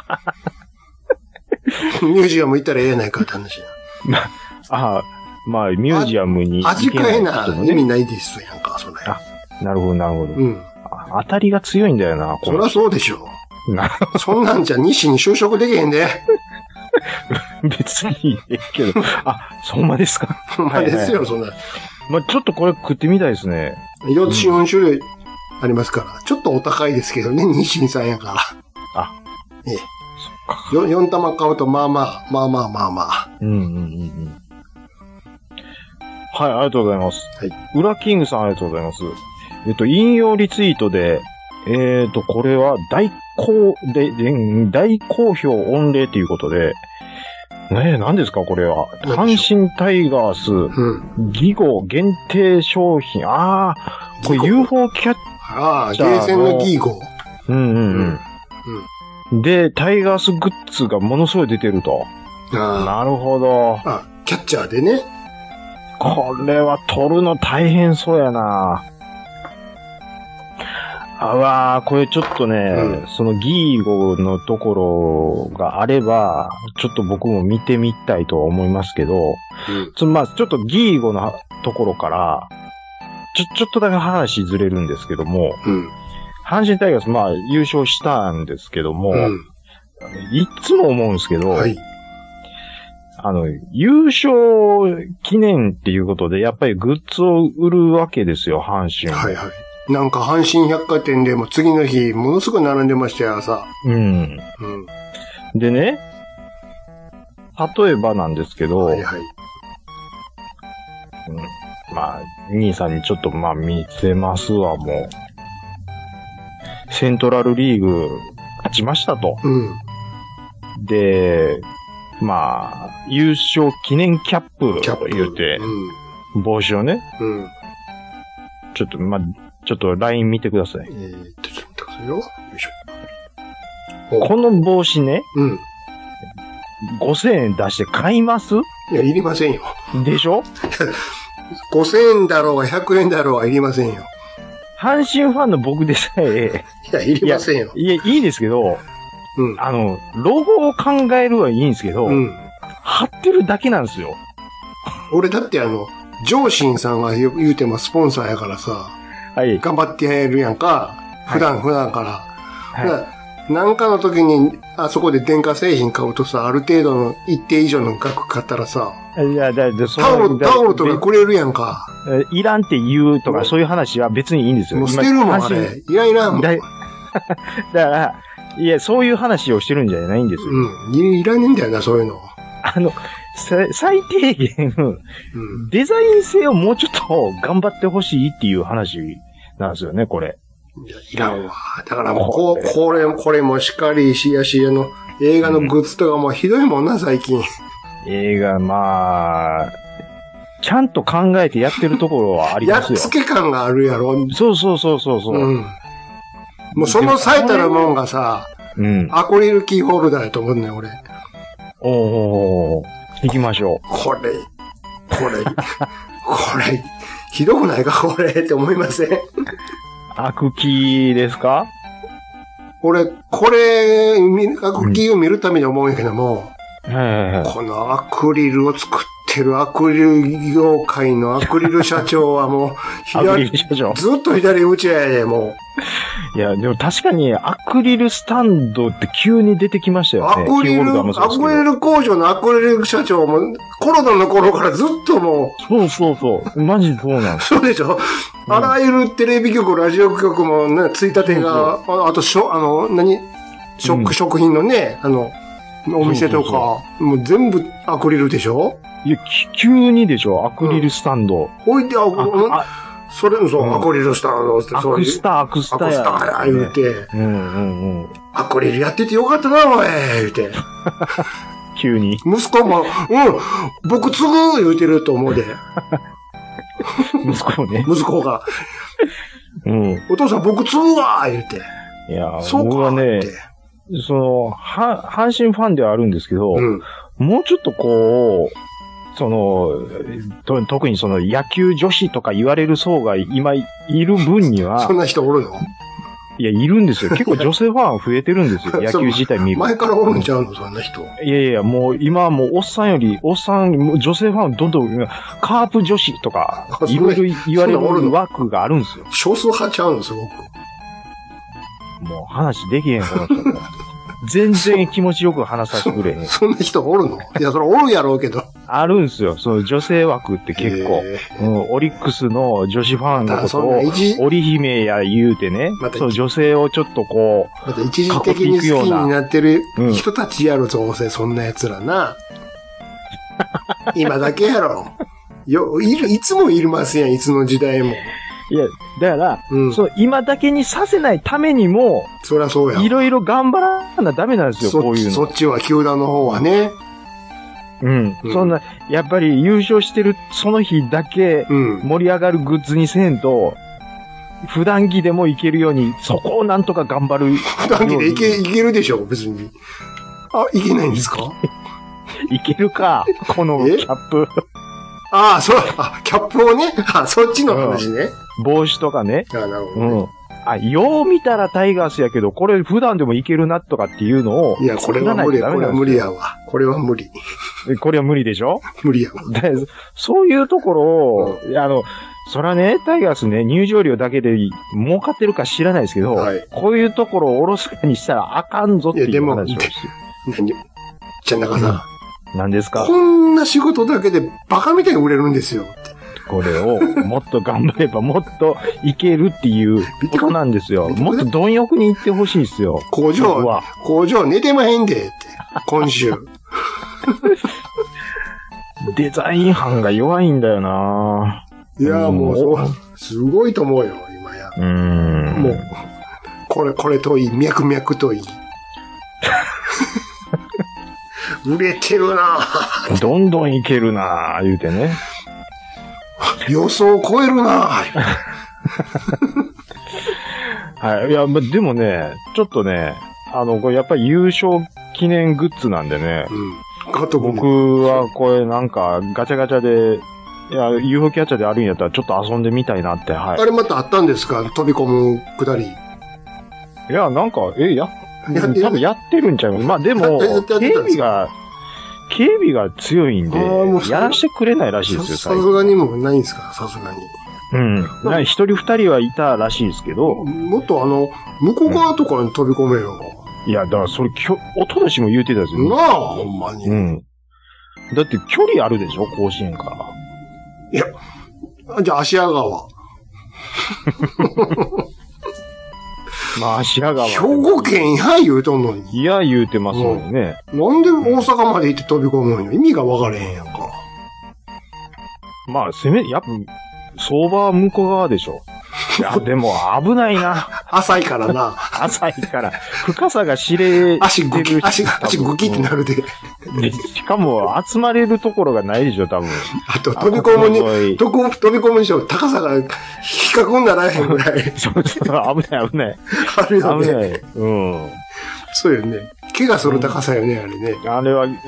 Speaker 2: ミュージアム行ったらええやないかって話や。
Speaker 1: まあ、まあ、ミュージアムに行
Speaker 2: けない、ね。味変えな意味ないですやんか、それ。
Speaker 1: あ、なるほど、なるほど。うん。当たりが強いんだよな、
Speaker 2: これ。そりゃそうでしょう。なそんなんじゃ西に就職できへんで。
Speaker 1: 別にいいけど。あ、そんまですか。
Speaker 2: そんまですよ、はいはい、そんな。
Speaker 1: まあ、ちょっとこれ食ってみたいですね。
Speaker 2: よんつ、よん種類ありますから。ちょっとお高いですけどね、日清さんやから。あ、ええ。そっか。よん玉買うと、まあまあ、まあまあまあまあ。うんうんうんうん。
Speaker 1: はい、ありがとうございます。
Speaker 2: はい。
Speaker 1: ウラキングさんありがとうございます。えっと、引用リツイートで、えっと、これは大好、で、で、大好評御礼ということで、ねえ、何ですかこれは。阪神タイガース、うん、ギゴ限定商品。ああ、これ ユーフォー キャッチャー。
Speaker 2: ああ、ゲーセンのギゴ。
Speaker 1: うんうんうん。うん、で、タイガースグッズがものすごい出てると。あなるほど。
Speaker 2: あ、キャッチャーでね。
Speaker 1: これは取るの大変そうやな。あわー、これちょっとね、うん、そのギーゴのところがあれば、ちょっと僕も見てみたいとは思いますけど、うん、ちょまあ、ちょっとギーゴのところから、ちょ、ちょっとだけ話ずれるんですけども、うん、阪神タイガース、まあ、優勝したんですけども、うん、いつも思うんですけど、はい、あの、優勝記念っていうことで、やっぱりグッズを売るわけですよ、阪神。
Speaker 2: はいはい。なんか阪神百貨店でも次の日、ものすごい並んでましたよ、朝。うん。うん。
Speaker 1: でね、例えばなんですけど、はいはい。うん、まあ、兄さんにちょっとまあ見せますわ、もう。セントラルリーグ勝ちましたと。うん。で、まあ、優勝記念キャップ言うて、うん、帽子をね、うん。ちょっと、まあ、ちょっと ライン 見てください。えーっと、ちょっと待ってくださいよ。よいしょ。この帽子ね。うん。ごせんえん出して買います？
Speaker 2: いや、いりませんよ。
Speaker 1: でしょ
Speaker 2: ごせんえんだろうがひゃくえんだろうがいりませんよ。
Speaker 1: 阪神ファンの僕でさえ。
Speaker 2: いや、いりませんよ。
Speaker 1: いや、いやいいですけど、うん。あの、ロゴを考えるはいいんですけど、うん。貼ってるだけなんですよ。
Speaker 2: 俺だってあの、上信さんが言うてもスポンサーやからさ、はい。頑張ってやるやんか。普段、はい、普段から。はい。なんかの時に、あそこで電化製品買うとさ、ある程度の一定以上の額買ったらさ、いや、だ、だ、そタオル、タオルとかくれるやんか。
Speaker 1: いらんって言うとか、そういう話は別にいいんですよ。
Speaker 2: もう捨てるもん、あれ。いらいらんもん。だ、だか
Speaker 1: ら、いや、そういう話をしてるんじゃないんですよ。
Speaker 2: うん。いらねえんだよな、そういうの。
Speaker 1: あの、最低限、うん、デザイン性をもうちょっと頑張ってほしいっていう話なんですよね、これ。
Speaker 2: いや、いらんわ。だからもう、こう、これ、これもしっかりしやしやの、映画のグッズとかもひどいもんな、最近。
Speaker 1: 映画、まあ、ちゃんと考えてやってるところはありますよ。
Speaker 2: やっつけ感があるやろ。
Speaker 1: そうそうそうそうそう。うん。
Speaker 2: もうその最たるもんがさ、うん。アクリルキーホルダーやと思うねん、俺。
Speaker 1: おーおーおー。行きましょう。
Speaker 2: これ、これ、これ、ひどくないかこれって思いません？
Speaker 1: 悪気ですか？
Speaker 2: 俺、これ、悪気を見るために思うんやけども、うん、このアクリルを作っててるアクリル業界のアクリル社長はもう、左、ずっと左打ちやで、も
Speaker 1: う。いや、でも確かにアクリルスタンドって急に出てきましたよね。
Speaker 2: アクリル、アクリル工場のアクリル社長も、コロナの頃からずっとも
Speaker 1: う。そうそうそう。マジそうなんです。
Speaker 2: そうでしょ、うん、あらゆるテレビ局、ラジオ局もね、ついたてが、そうそう、あと、しょ、あの、何食、うん、食品のね、あの、お店とか、そうそうそう、もう全部アクリルでしょ。
Speaker 1: いや、急にでしょ、アクリルスタンド。
Speaker 2: ほ、うん、いで、あ、それ、そう、うん、アクリルスタンドって、
Speaker 1: アクスタ、アクスタや。
Speaker 2: アクスタや、言うて。
Speaker 1: うんうんうん。
Speaker 2: アクリルやっててよかったな、おい、言うて。
Speaker 1: 急に。
Speaker 2: 息子も、うん、僕継ぐ言うてると思うで。
Speaker 1: 息子ね。
Speaker 2: 息子が。うん。お父さん僕継ぐわ言うて。
Speaker 1: いや、そうかね。その、は、阪神ファンではあるんですけど、うん、もうちょっとこう、その、と、特にその野球女子とか言われる層が今いる分には。
Speaker 2: そんな人おるの？
Speaker 1: いや、いるんですよ。結構女性ファン増えてるんですよ。野球自体見る。
Speaker 2: 前からおるんちゃうの、そんな人。
Speaker 1: いやいや、もう今はもうおっさんより、おっさん、女性ファンどんどん、カープ女子とか、いろいろ言われる枠があるんですよ。
Speaker 2: 少数派ちゃうの、すごく。
Speaker 1: もう話できへん、この人。全然気持ちよく話させてくれへん。
Speaker 2: そんな人おるの？いや、それおるやろうけど。
Speaker 1: あるんすよ。その女性枠って結構。うん、オリックスの女子ファンのことを、織姫や言うてね、ま、そう女性をちょっとこう、
Speaker 2: また一時的に好きになってる人たちやろ、どうせ、そんな奴らな。今だけやろ。よ、いる、いつもいるますやん、いつの時代も。
Speaker 1: いや、だから、うん、そう、今だけにさせないためにも、
Speaker 2: そりゃそうや。
Speaker 1: いろいろ頑張らなダメなんですよ、こういうの。
Speaker 2: そっちは、球団の方はね。
Speaker 1: うん。うん、そんな、やっぱり優勝してるその日だけ、盛り上がるグッズにせんと、うん、普段着でもいけるように、そこをなんとか頑張る。
Speaker 2: 普段着でいけ、いけるでしょ、別に。あ、いけないんですか？
Speaker 1: いけるか、このキャップ。
Speaker 2: ああ、そう、あ、キャップをね。あ、そっちの話ね。
Speaker 1: うん、帽子とかね。
Speaker 2: あ、なるほど、ね。うん。
Speaker 1: あ、よう見たらタイガースやけど、これ普段でもいけるなとかっていうのを。
Speaker 2: いや、これは無理、これは無理やわ。これは無理。
Speaker 1: これは無理でしょ？
Speaker 2: 無理やわ。
Speaker 1: そういうところを、うん、あの、そらね、タイガースね、入場料だけで儲かってるか知らないですけど、はい、こういうところをおろすかにしたらあかんぞっていう話をして。
Speaker 2: 何？じゃあ中さん。うん
Speaker 1: 何ですか？
Speaker 2: こんな仕事だけでバカみたいに売れるんですよ。
Speaker 1: これをもっと頑張ればもっといけるっていうことなんですよ。もっと貪欲に行ってほしいですよ。
Speaker 2: 工場、工場寝てまへんでって、今週。
Speaker 1: デザイン班が弱いんだよない
Speaker 2: や、もうそう、すごいと思うよ、今や。
Speaker 1: うーん。
Speaker 2: もう、これ、これといい、脈々といい。売れてるなぁ。
Speaker 1: どんどんいけるなぁ、言うてね。
Speaker 2: 予想を超えるなぁ。
Speaker 1: はい。いや、ま、でもね、ちょっとね、あの、これやっぱり優勝記念グッズなんでね。うん。僕はこれなんかガチャガチャで、いや、ユーフォー キャッチャーであるんやったらちょっと遊んでみたいなって、はい。
Speaker 2: あれまたあったんですか？飛び込むくだり。い
Speaker 1: や、なんか、え、や、多分やってるんちゃう？まあでも、警備が、警備が強いんで、やらしてくれないらしいですよ、
Speaker 2: さすがにもないんですか？さすがに。
Speaker 1: うん。一人二人はいたらしいですけど。
Speaker 2: もっとあの、向こう側とかに飛び込めよ。
Speaker 1: いや、だからそれ、きょ、おととしも言うてたんですよ。
Speaker 2: なあ、ほんまに。
Speaker 1: うん。だって距離あるでしょ？甲子園から。
Speaker 2: いや、じゃあ芦屋川。
Speaker 1: まあ、芦屋川。
Speaker 2: 兵庫県や言うとんのに。
Speaker 1: いや言うてますもんね、
Speaker 2: うん。なんで大阪まで行って飛び込むのに意味が分かれへんやんか。
Speaker 1: まあ、せめ、やっぱ、相場は向こう側でしょ。いや、でも危ないな。
Speaker 2: 浅いからな。
Speaker 1: 浅いから。深さが知れてる。
Speaker 2: 足ぐき、足、足ぐきってなるで。
Speaker 1: で、しかも集まれるところがないでしょ、多分。
Speaker 2: あと、飛び込むに、飛び込むにしろ高さが比較にならへんぐらい。
Speaker 1: そうそう、危ない危ない。
Speaker 2: あるよね。
Speaker 1: 危ない。うん。
Speaker 2: そうよね。怪我する高さよね、うん、あれね。
Speaker 1: あれは、うん、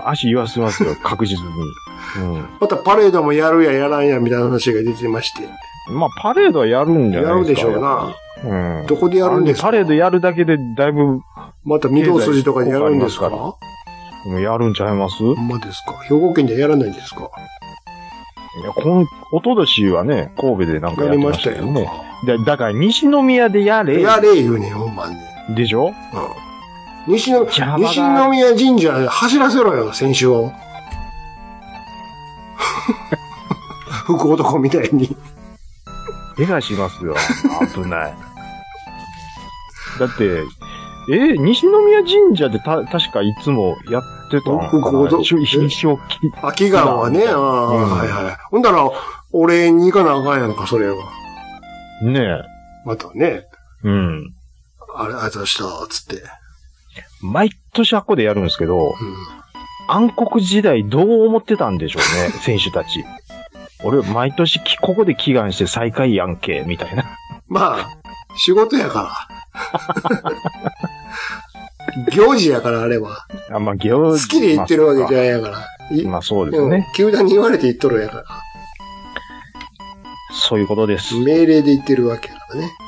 Speaker 1: 足言わせますよ、確実に。うん。
Speaker 2: またパレードもやるややらんやみたいな話が出てまして。
Speaker 1: まあ、パレードはやるんじゃないですか。
Speaker 2: やるでしょうな。
Speaker 1: うん。
Speaker 2: どこでやるんですか？
Speaker 1: パレードやるだけでだいぶ。
Speaker 2: また御堂筋とかでやるんですか？
Speaker 1: もうやるんちゃいます？
Speaker 2: ほんまですか。兵庫県でやらないんですか。
Speaker 1: いや、こん、おととしはね、神戸でなんかやってましたけどね。
Speaker 2: やりま
Speaker 1: だ、だから西宮でやれ。
Speaker 2: やれ言うねん、ほんまに。
Speaker 1: でしょ？
Speaker 2: うん。西の、西宮神社走らせろよ、選手を。福男みたいに。
Speaker 1: 怪我しますよ。危ない。だって、え、西宮神社でた、確かいつもやってたのかな。
Speaker 2: 福男。
Speaker 1: 一生き。
Speaker 2: あ、祈願はね、ああ、うん、はいはい。ほんだら、俺に行かなあかんやんか、それは。
Speaker 1: ねえ。
Speaker 2: またね。
Speaker 1: うん。
Speaker 2: あれ、あいつはした、つって。
Speaker 1: 毎年あっこでやるんですけど、
Speaker 2: うん、
Speaker 1: 暗黒時代どう思ってたんでしょうね、選手たち。俺、毎年ここで祈願して最下位やんけ、みたいな。
Speaker 2: まあ、仕事やから。行事やから、あれは。
Speaker 1: あ、まあ、行事。
Speaker 2: 好きで言ってるわけじゃないやから。
Speaker 1: まあ、そうですね。
Speaker 2: 球団に言われて言っとるやから。
Speaker 1: そういうことです。
Speaker 2: 命令で言ってるわけやからね。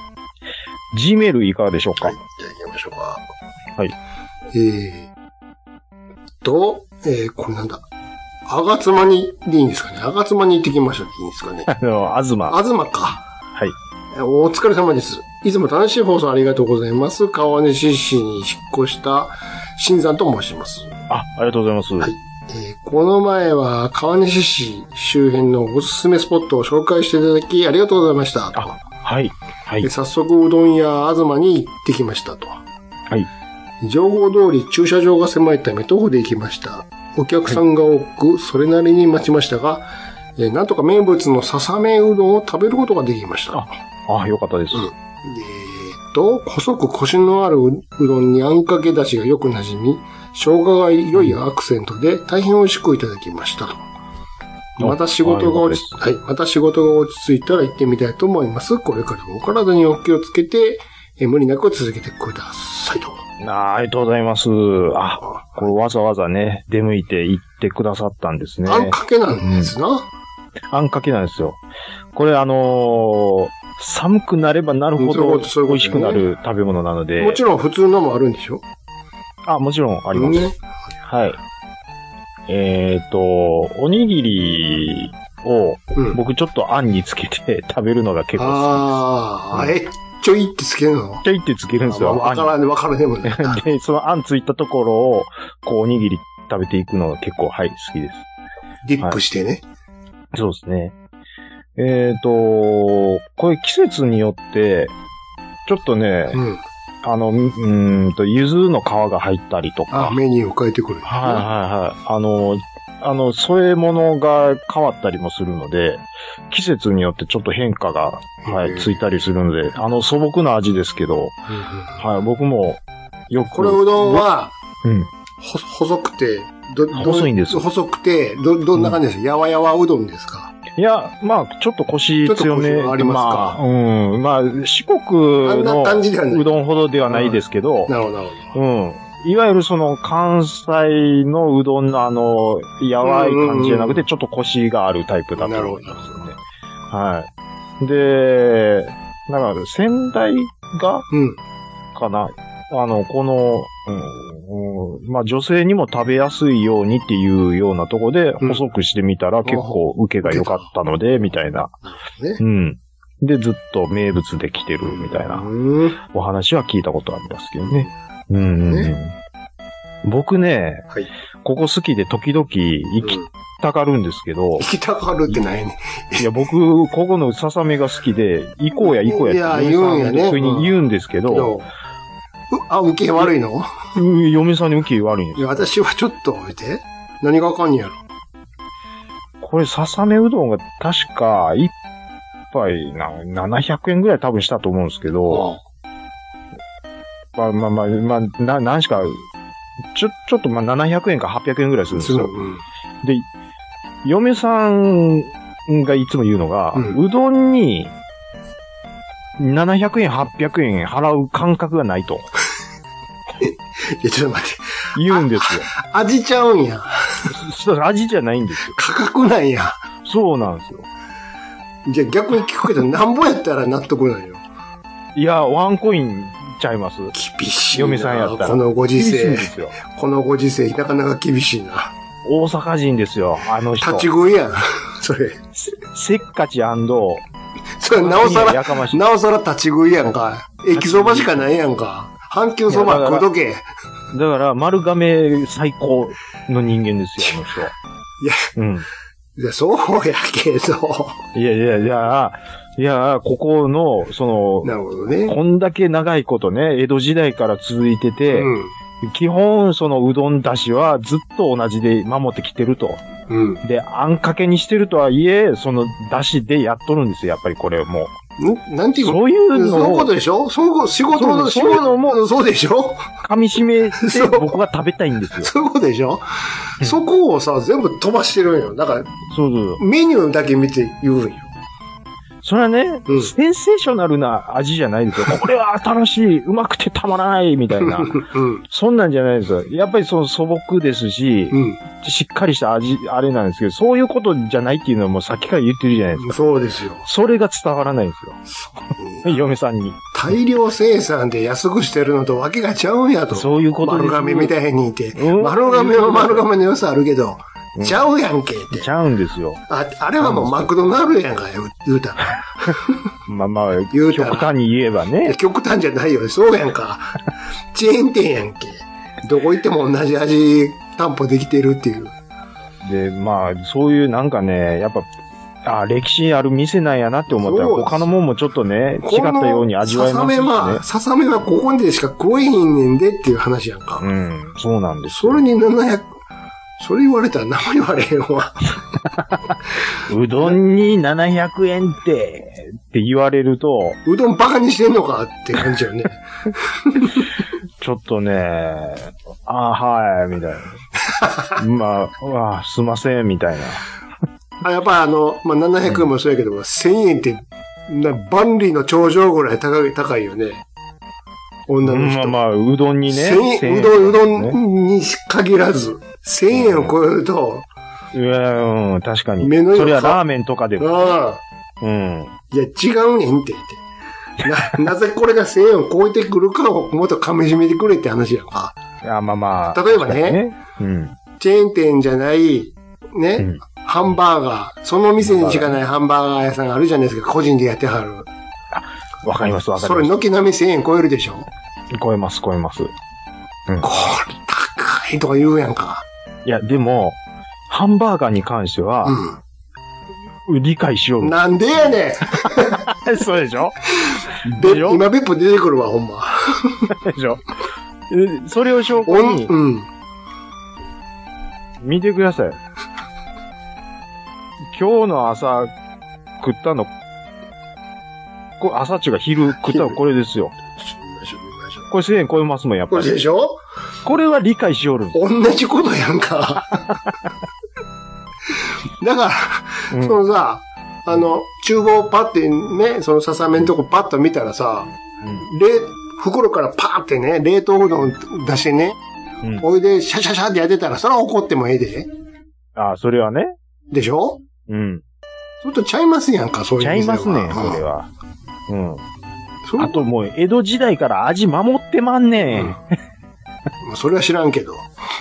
Speaker 1: G メールいかがでしょうか？
Speaker 2: はい。じゃあ行きましょうか。
Speaker 1: はい。
Speaker 2: えーと、えー、これなんだ。あがつまにでいいんですかね。あがつまに行ってきましたでいいんですかね。
Speaker 1: あの、あずま。
Speaker 2: あずまか。
Speaker 1: はい。
Speaker 2: お疲れ様です。いつも楽しい放送ありがとうございます。川西市に引っ越した新山と申します。
Speaker 1: あ、ありがとうございます。
Speaker 2: はい。えー、この前は川西市周辺のおすすめスポットを紹介していただきありがとうございました。
Speaker 1: あ、はい。はい。
Speaker 2: 早速うどん屋あずまに行ってきましたと。
Speaker 1: はい。
Speaker 2: 情報通り駐車場が狭いため徒歩で行きました。お客さんが多く、それなりに待ちましたが、えー、なんとか名物のささめうどんを食べることができました。
Speaker 1: あ、あ、よかったです。
Speaker 2: うん、えー、っと、細くコシのあるうどんにあんかけだしがよく馴染み、生姜が良いアクセントで大変美味しくいただきましたと。また仕事が落ち、はい、また仕事が落ち着いたら行ってみたいと思います。これからもお体にお気をつけて、えー、無理なく続けてくださいと。
Speaker 1: あ, ありがとうございます。あ、これわざわざね、出向いて行ってくださったんですね。
Speaker 2: あんかけなんですな。うん、
Speaker 1: あんかけなんですよ。これあのー、寒くなればなるほど美味しくなる食べ物なので。
Speaker 2: もちろん普通のもあるんでしょ？
Speaker 1: あ、もちろんあります。ね、はい。えっ、ー、と、おにぎりを僕ちょっとあんにつけて食べるのが結構好きです。
Speaker 2: ああ、うん、えちょいってつけるの？
Speaker 1: ちょいってつけるんですよ。
Speaker 2: わからんね、わからんねもね。
Speaker 1: で、そのあんついたところを、こう、おにぎり食べていくのが結構、はい、好きです。
Speaker 2: ディップしてね。はい、
Speaker 1: そうですね。えっ、ー、と、これ季節によって、ちょっとね、うん、あの、うーんと、柚子の皮が入ったりとか。
Speaker 2: あ、メニューを変えてくる、ね。
Speaker 1: はいはいはい。あの、あの、添え物が変わったりもするので、季節によってちょっと変化が、はい、ついたりするので、あの素朴な味ですけど、はい、僕もよく。
Speaker 2: これうどんは、
Speaker 1: うん。
Speaker 2: ほ、細くて、ど、ど、
Speaker 1: 細いんです。
Speaker 2: 細くて、ど、どんな感じですか？やわやわうどんですか？
Speaker 1: いや、まあ、ちょっと腰強め。
Speaker 2: ありますか？
Speaker 1: まあ、うん。まあ、四国のうどんほどではないですけど、
Speaker 2: なるほど、なるほど。
Speaker 1: うん。いわゆるその関西のうどんのあの、やわい感じじゃなくて、ちょっとコシがあるタイプだと思いますよね。はい。で、なんか仙台が、うん、かな。あの、この、うんうん、まあ女性にも食べやすいようにっていうようなとこで細くしてみたら結構受けが良かったので、みたいな。
Speaker 2: ね、
Speaker 1: うん。で、ずっと名物で来てるみたいなお話は聞いたことありますけどね。うんうんうんね、僕ね、はい、ここ好きで時々行きたがるんですけど。
Speaker 2: 行きたがるってないね。
Speaker 1: いや、僕、ここのささめが好きで、行こうや行こうやって、
Speaker 2: 言うんやね。
Speaker 1: 言うんですけど。
Speaker 2: うん、あ、受け悪いの？
Speaker 1: 嫁さんに受け悪いんです
Speaker 2: よ。いや、私はちょっと置いて。何があかんやろ。
Speaker 1: これ、ささめうどんが確か、一杯な、ななひゃくえんぐらい多分したと思うんですけど。ああまあまあまあ、まあ、な、何しか、ちょ、ちょっとまあななひゃくえんかはっぴゃくえんぐらいするんですよ。うん、で、嫁さんがいつも言うのが、うん、うどんにななひゃくえん、はっぴゃくえん払う感覚がないと。
Speaker 2: いや、ちょっと待って。
Speaker 1: 言うんですよ。
Speaker 2: 味ちゃうんや。
Speaker 1: そう、味じゃないんですよ。
Speaker 2: 価格なんや。
Speaker 1: そうなんですよ。
Speaker 2: じゃあ逆に聞くけど、なんぼやったら納得なんよ。
Speaker 1: いや、ワンコインちゃいます？
Speaker 2: 厳しいな。
Speaker 1: 嫁さんやったら。
Speaker 2: このご時世。
Speaker 1: 厳しいんですよ。
Speaker 2: このご時世、なかなか厳しいな。
Speaker 1: 大阪人ですよ、あの人。
Speaker 2: 立ち食いやん。それ。
Speaker 1: せっかち&
Speaker 2: それ、なおさら、なおさら立ち食いやんか。駅そばしかないやんか。阪急そば食うとけ。
Speaker 1: だから、丸亀最高の人間ですよ、あの人。いや、うん。
Speaker 2: いや、そうやけど。
Speaker 1: いやいやいや、いや、ここの、その、
Speaker 2: なるほどね。
Speaker 1: こんだけ長いことね、江戸時代から続いてて、うん、基本、そのうどんだしはずっと同じで守ってきてると。うん、で、あんかけにしてるとはいえ、そのだしでやっとるんですよ、やっぱりこれもう。
Speaker 2: んなんていうの
Speaker 1: そういうの
Speaker 2: そういうことでしょそう仕事の、仕事も、そうでしょ
Speaker 1: 噛み締めて僕が食べたいんですよ。
Speaker 2: そういうことでしょ、うん、そこをさ、全部飛ばしてるんよ。だから、
Speaker 1: そうそうそう。
Speaker 2: メニューだけ見て言うんよ。
Speaker 1: それはね、うん、センセーショナルな味じゃないですよ。これは新しい、うまくてたまらない、みたいな、うん。そんなんじゃないですよ。やっぱりその素朴ですし、うん、しっかりした味、あれなんですけど、そういうことじゃないっていうのはもうさっきから言ってるじゃないですか。
Speaker 2: そうですよ。
Speaker 1: それが伝わらないんですよ。嫁さんに。
Speaker 2: 大量生産で安くしてるのとわけがちゃうんやと。
Speaker 1: そういうことです。
Speaker 2: 丸亀みたいにいて。うん、丸亀は丸亀の良さあるけど、うん、ちゃうやんけって。
Speaker 1: ちゃうんですよ。
Speaker 2: あ、あれはもうマクドナルドやんか、言うたら。
Speaker 1: まあまあ、言うたら極端に言えばね。
Speaker 2: 極端じゃないよ。そうやんか。チェーン店やんけ。どこ行っても同じ味担保できてるっていう。
Speaker 1: で、まあ、そういうなんかね、やっぱ、あ、歴史ある店なんやなって思ったら、他のもんもちょっとね、違ったように味わえますしね。ささめは、
Speaker 2: ささめはここでしか食えへんねんでっていう話やんか。
Speaker 1: うん、そうなんです。
Speaker 2: それにななひゃく、それ言われたら何も言われへんわ。
Speaker 1: うどんにななひゃくえんって、って言われると。
Speaker 2: うどんバカにしてんのかって感じよね。
Speaker 1: ちょっとね、ああ、はい、みたいな。まあ、うわすいません、みたいな。
Speaker 2: あやっぱあの、まあ、ななひゃくえんもそうやけど、うん、せんえんって、な万里の頂上ぐらい高い、高いよね。女の人。
Speaker 1: まあまあ、うどんにね。
Speaker 2: せんえん、うどん、うどんに限らず。せんえんを超えると、
Speaker 1: うん、いや、うん、確かに。目の色それはラーメンとかでも。ああ。
Speaker 2: うん。いや、違うねんって言って。な、なぜこれがせんえんを超えてくるかをもっと噛み締めてくれって話やんか。
Speaker 1: いや、まあまあ。
Speaker 2: 例えばね、ね
Speaker 1: うん、
Speaker 2: チェーン店じゃない、ね、うん、ハンバーガー、その店にしかないハンバーガー屋さんがあるじゃないですか、個人でやってはる。
Speaker 1: あ、わかります、わかります。
Speaker 2: それ、軒並みせんえん超えるでしょ？
Speaker 1: 超えます、超えます。
Speaker 2: うん。これ高いとか言うやんか。
Speaker 1: いや、でも、ハンバーガーに関しては、うん、理解しよう。
Speaker 2: なんでやね
Speaker 1: んそうでしょ
Speaker 2: で今、別府出てくるわ、ほんま。
Speaker 1: でしょそれを証拠に、うん、見てください。今日の朝食ったの、こ朝っちゅうか昼食ったのこれですよ。これせんえん超えますもん、やっぱり。
Speaker 2: これでしょ？
Speaker 1: これは理解しよる。
Speaker 2: 同じことやんか。だから、うん、そのさ、あの、厨房パってね、そのささめんとこパッと見たらさ、うん、冷、袋からパーってね、冷凍うどん出してね、うん、おいでシャシャシャってやってたら、それは怒ってもええで。
Speaker 1: ああ、それはね。
Speaker 2: でしょ？うん。それとちゃいますやんか、そういう
Speaker 1: ちゃいますね、それは。うん。あともう、江戸時代から味守ってまんねん。
Speaker 2: うん、それは知らんけど。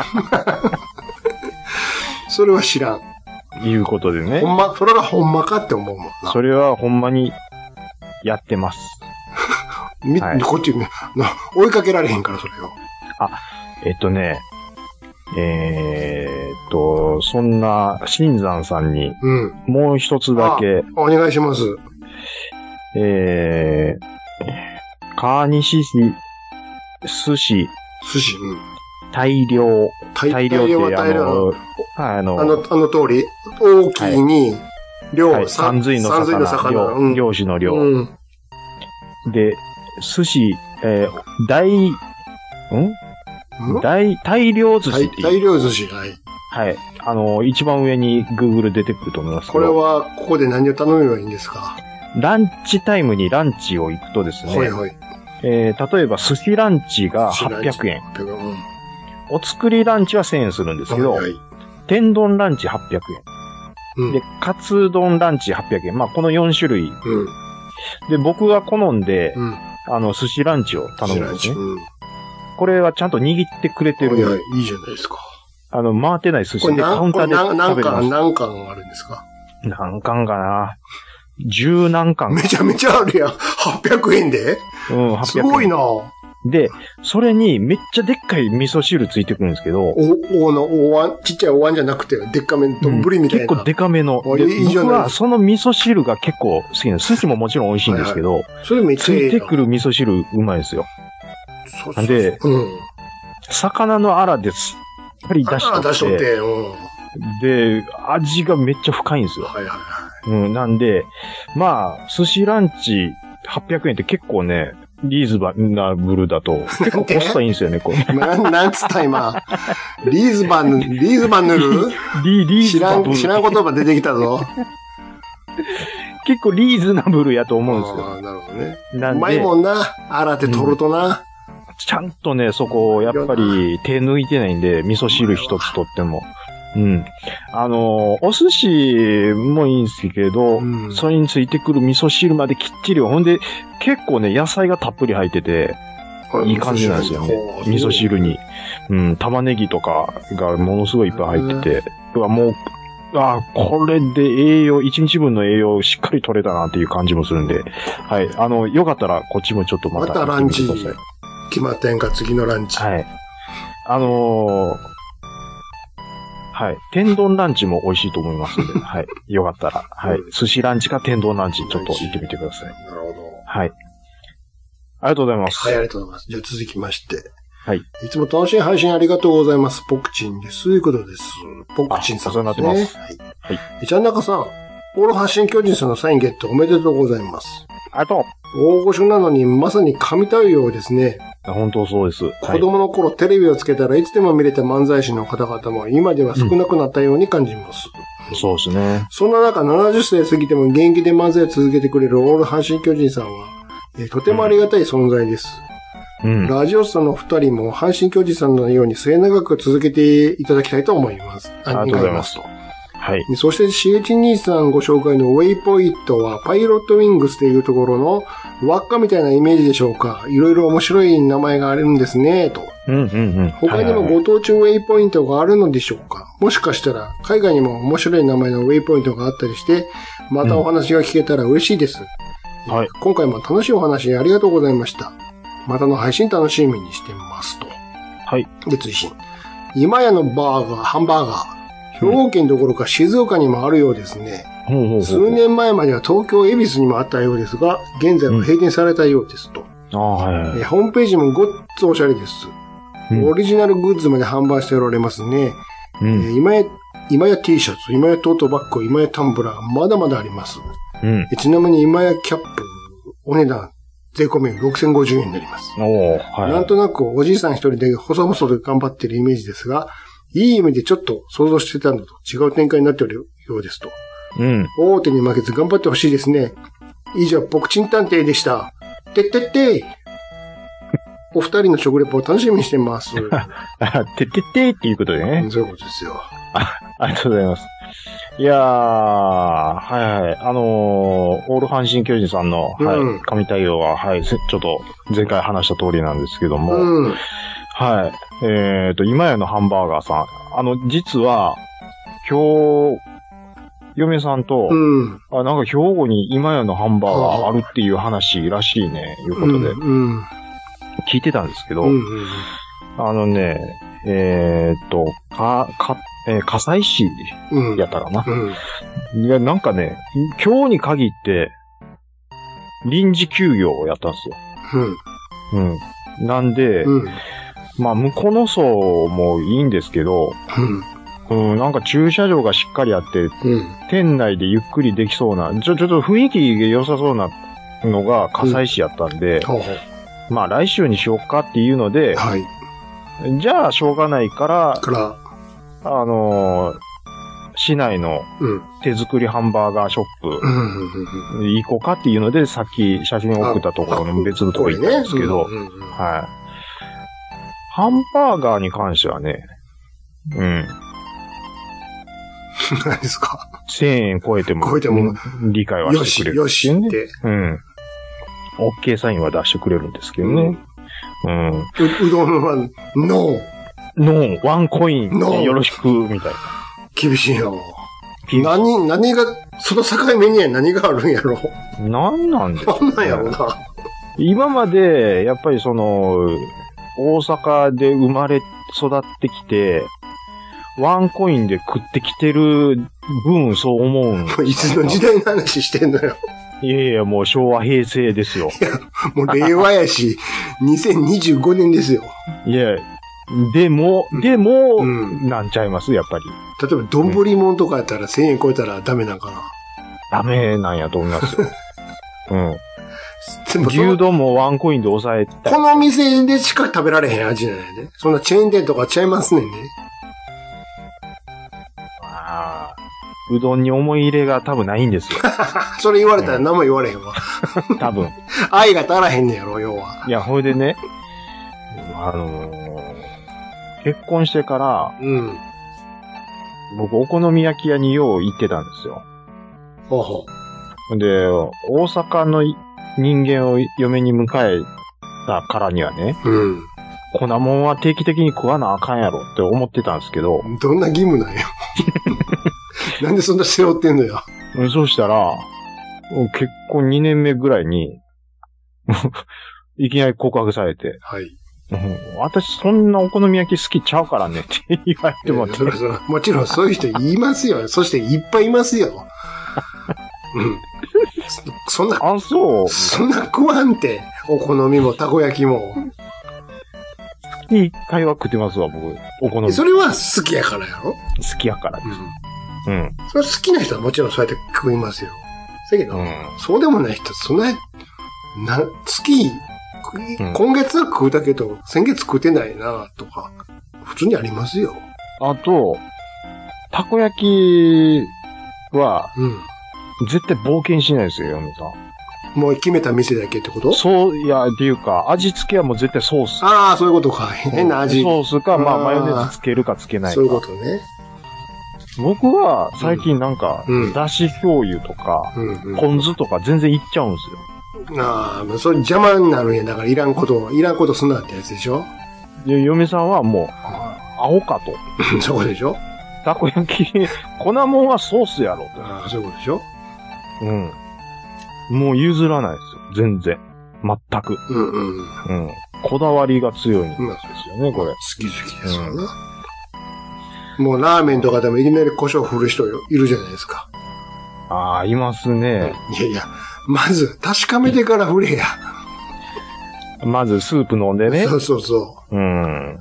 Speaker 2: それは知らん。
Speaker 1: いうことでね。
Speaker 2: ほんま、それがほんまかって思うもんな。
Speaker 1: それはほんまに、やってます。
Speaker 2: み、はい、こっちね、追いかけられへんから、それを。
Speaker 1: あ、えっとね、えー、っと、そんな、新山さんに、うん、もう一つだけ。
Speaker 2: お願いします。
Speaker 1: えー、川西市、寿司。
Speaker 2: 寿司、うん。
Speaker 1: 大量。
Speaker 2: 大量って
Speaker 1: あの、あの、
Speaker 2: あの、あの通り、大きいに、量、
Speaker 1: はい、三髄の魚。三髄の魚。うん、漁師の量。うん、で、寿司、えー、大、ん大、大量寿司って
Speaker 2: 大量寿司、はい。
Speaker 1: はい。あの、一番上に Google 出てくると思いますけど。
Speaker 2: これは、ここで何を頼めばいいんですか？
Speaker 1: ランチタイムにランチを行くとですね。はいはい。えー、例えば寿司ランチがはっぴゃくえん。うん、お作りランチはせんえんするんですけど、はいはい、天丼ランチはっぴゃくえん。うん、で、カツ丼ランチはっぴゃくえん。まあ、このよん種類。うん、で、僕が好んで、うん、 あの、寿司ランチを頼むんですね。
Speaker 2: うん、
Speaker 1: これはちゃんと握ってくれてる。
Speaker 2: いや、いいじゃないですか。
Speaker 1: あの、回ってない寿司でカウンターで食べれます。
Speaker 2: 何貫あるんですか？
Speaker 1: 何貫かな。十何貫。
Speaker 2: めちゃめちゃあるやん。はっぴゃくえんで？うん、はっぴゃくえん。すごいな。
Speaker 1: で、それにめっちゃでっかい味噌汁ついてくるんですけど。
Speaker 2: お、おの、おわん、ちっちゃいお椀じゃなくて、でっかめの丼みたいな、うん。
Speaker 1: 結構でかめの。で、いいじゃない。僕はその味噌汁が結構好きなの。寿司ももちろん美味しいんですけど。はいはい、それめっちゃいい。ついてくる味噌汁うまいですよ。そうそうそう。で、うん、魚のアラです。やっぱり出しとって。出しとって、うん。で、味がめっちゃ深いんですよ。はいはいはい。うん、なんで、まあ、寿司ランチはっぴゃくえんって結構ね、リーズナブルだと、結構コスパいいんですよね、これ。
Speaker 2: な、なんつった今。リーズバン、リーズバン塗るリ、リーズバン。知らん、知らん言葉出てきたぞ。
Speaker 1: 結構リーズナブルやと思うんですよ。
Speaker 2: ああ、なるほどね。なんで。うまいもんな。洗って取るとな。うん、
Speaker 1: ちゃんとね、そこ、やっぱり手抜いてないんで、味噌汁一つとっても。うん。あの、お寿司もいいんですけど、うん、それについてくる味噌汁まできっちり。ほんで、結構ね、野菜がたっぷり入ってて、いい感じなんですよね。味噌汁に。うん、玉ねぎとかがものすごいいっぱい入ってて。うん、もう、あ、これで栄養、一日分の栄養しっかり取れたなっていう感じもするんで、はい。あの、よかったらこっちもちょっとまた。
Speaker 2: またランチ決まってんか、次のランチ。
Speaker 1: はい。あのー、はい。天丼ランチも美味しいと思いますので、はい。よかったら、はい。寿司ランチか天丼ランチ、ちょっと行ってみてください。
Speaker 2: なるほど。
Speaker 1: はい。ありがとうございます。
Speaker 2: はい、ありがとうございます。じゃあ続きまして。
Speaker 1: はい。
Speaker 2: いつも楽しい配信ありがとうございます。ポクチンです。ということです。ポクチンさんですね。お世話になってます。はい。はい。ちゃんなかさん、オール発信巨人さんのサインゲットおめでとうございます。
Speaker 1: ありがとう。
Speaker 2: 大御所なのにまさに神対応ですね。
Speaker 1: 本当そうです。
Speaker 2: 子供の頃、はい、テレビをつけたらいつでも見れた漫才師の方々も今では少なくなったように感じます。
Speaker 1: うん、そうですね。
Speaker 2: そんな中、ななじゅっさい過ぎても元気で漫才を続けてくれるオール阪神巨人さんは、えとてもありがたい存在です。うん、ラジオスさんの二人も阪神巨人さんのように末永く続けていただきたいと思います。
Speaker 1: ありがとうございます。はい。
Speaker 2: そして シーエイチにじゅうさん ご紹介のウェイポイントはパイロットウィングスというところの輪っかみたいなイメージでしょうか。いろいろ面白い名前があるんですね、と。
Speaker 1: うんうんうん。
Speaker 2: 他にもご当地ウェイポイントがあるのでしょうか。もしかしたら海外にも面白い名前のウェイポイントがあったりして、またお話が聞けたら嬉しいです。うん、はい。今回も楽しいお話ありがとうございました。またの配信楽しみにしてますと。
Speaker 1: はい。
Speaker 2: で、追伸。今やのバーガー、ハンバーガー。兵庫県どころか静岡にもあるようですね。うん、数年前までは東京恵比寿にもあったようですが、現在は閉店されたようですと。
Speaker 1: うん、あはいはい、
Speaker 2: ホームページもごっつおしゃれです。うん、オリジナルグッズまで販売しておられますね。うん、今や、今や T シャツ、今やトートバッグ、今やタンブラー、まだまだあります。うん、ちなみに今やキャップ、お値段、税込みろくせんごじゅうえんになります。
Speaker 1: おはい、
Speaker 2: なんとなくおじいさん一人で細々と頑張っているイメージですが、いい意味でちょっと想像してたのと違う展開になっているようですと。うん。大手に負けず頑張ってほしいですね。以上、ポクチン探偵でした。てってってお二人の食レポを楽しみにしてます。て
Speaker 1: ってってっていうことでね。
Speaker 2: そういうことですよ。
Speaker 1: あ、ありがとうございます。いやー、はいはい。あのー、オール阪神巨人さんの、うん、はい、神対応は、はい、ちょっと前回話した通りなんですけども、うん、はい。えっと、今やのハンバーガーさん。あの、実は、今日、嫁さんと、うん、あ、なんか兵庫に今やのハンバーガーあるっていう話らしいね、いうことで、うんうん、聞いてたんですけど、うんうん、あのね、えっと、か、か、えー、笠井市やったかな、うんうん。いや、なんかね、今日に限って、臨時休業をやったんですよ。うん。うん。なんで、うん、まあ、向こうの層もいいんですけど、うん、うん、なんか駐車場がしっかりあって、うん、店内でゆっくりできそうな、ちょ、ちょっと雰囲気が良さそうなのが笠井市やったんで、うん、まあ来週にしようかっていうので、はい、じゃあしょうがないから、からあのー、市内の手作りハンバーガーショップ行こうかっていうので、さっき写真を送ったところの別のところ行ったんですけど、はい。ハンバーガーに関してはね、うん。
Speaker 2: 何ですか？
Speaker 1: せんえん超えても、
Speaker 2: 超えても
Speaker 1: 理解はしてくれる、ね。
Speaker 2: よし、よしって。
Speaker 1: うん。 OK サインは出してくれるんですけどね。うん。うん、
Speaker 2: う, うどんは、ノー。
Speaker 1: ノー、ワンコイン、よろしく、みたいな。
Speaker 2: 厳しいな。何、何が、その境目には何があるんやろ。
Speaker 1: なんなんですか、
Speaker 2: ね、なんなんやろな。
Speaker 1: 今まで、やっぱりその、大阪で生まれ育ってきて、ワンコインで食ってきてる分、そう思うんです。
Speaker 2: いつの時代の話してんのよ。
Speaker 1: いやいや、もう昭和平成ですよ。
Speaker 2: いや、もう令和やし、にせんにじゅうごねんですよ。
Speaker 1: いや、でも、でも、
Speaker 2: うん、
Speaker 1: なんちゃいますやっぱり。
Speaker 2: 例えば、丼もんとかやったらせんえん超えたらダメなんかな。
Speaker 1: ダメなんやと思いますよ。うん。牛丼もワンコインで抑えたい。
Speaker 2: この店でしか食べられへん味なんやで。そんなチェーン店とかちゃいますねんね。
Speaker 1: ああ。うどんに思い入れが多分ないんですよ。
Speaker 2: それ言われたら何も言われへんわ。
Speaker 1: うん、多分。
Speaker 2: 愛が足らへんねやろ、要は。
Speaker 1: いや、ほいでね、あのー、結婚してから、
Speaker 2: うん。
Speaker 1: 僕、お好み焼き屋によう行ってたんですよ。
Speaker 2: ほうほ
Speaker 1: う。で、大阪の人間を嫁に迎えたからにはね、
Speaker 2: うん。
Speaker 1: 粉もんは定期的に食わなあかんやろって思ってたんですけど。
Speaker 2: どんな義務なんよ。なんでそんな背負ってんのよ。
Speaker 1: そうしたら、結婚にねんめぐらいに、いきなり告白されて。
Speaker 2: はい。
Speaker 1: うん、私そんなお好み焼き好きちゃうからねって言われても、ね、
Speaker 2: それそれもちろんそういう人言いますよ。そしていっぱいいますよ。うん。そんな、
Speaker 1: あ、そう。
Speaker 2: そんな食わんて、お好みもたこ焼きも。
Speaker 1: いい会話食ってますわ、僕。お好み。
Speaker 2: それは好きやからやろ？
Speaker 1: 好きやからです。うん。うん。
Speaker 2: それ好きな人はもちろんそうやって食いますよ。だけど、うん、そうでもない人、そんな、な、月、うん、今月は食うだけど、先月食うてないな、とか、普通にありますよ。
Speaker 1: あと、たこ焼きは、うん、絶対冒険しないですよ、嫁さん。
Speaker 2: もう決めた店だけってこと？
Speaker 1: そう、いや、っていうか、味付けはもう絶対ソース。
Speaker 2: ああ、そういうことか。変な味。
Speaker 1: ソースか、まあ、マヨネーズつけるかつけないか。
Speaker 2: そういうことね。
Speaker 1: 僕は、最近なんか、うん、だし醤油とか、うんうん、ポン酢とか全然いっちゃうんですよ。
Speaker 2: ああ、それ邪魔になるんや。だからいらんこと、いらんことすんなってやつでしょ？
Speaker 1: で、嫁さんはもう、アホかと。
Speaker 2: そういうことでしょ？
Speaker 1: たこ焼き、粉もんはソースやろと。
Speaker 2: ああ、そういうことでしょ？
Speaker 1: うん。もう譲らないですよ。全然。全く。
Speaker 2: うんうん。
Speaker 1: うん。こだわりが強いんですよね、これ。好
Speaker 2: き好きですよね。うん、もうラーメンとかでもいきなり胡椒振る人いるじゃないですか。
Speaker 1: ああ、いますね。
Speaker 2: いやいや、まず確かめてから振れや。
Speaker 1: まずスープ飲んでね。
Speaker 2: そうそうそう。
Speaker 1: うん。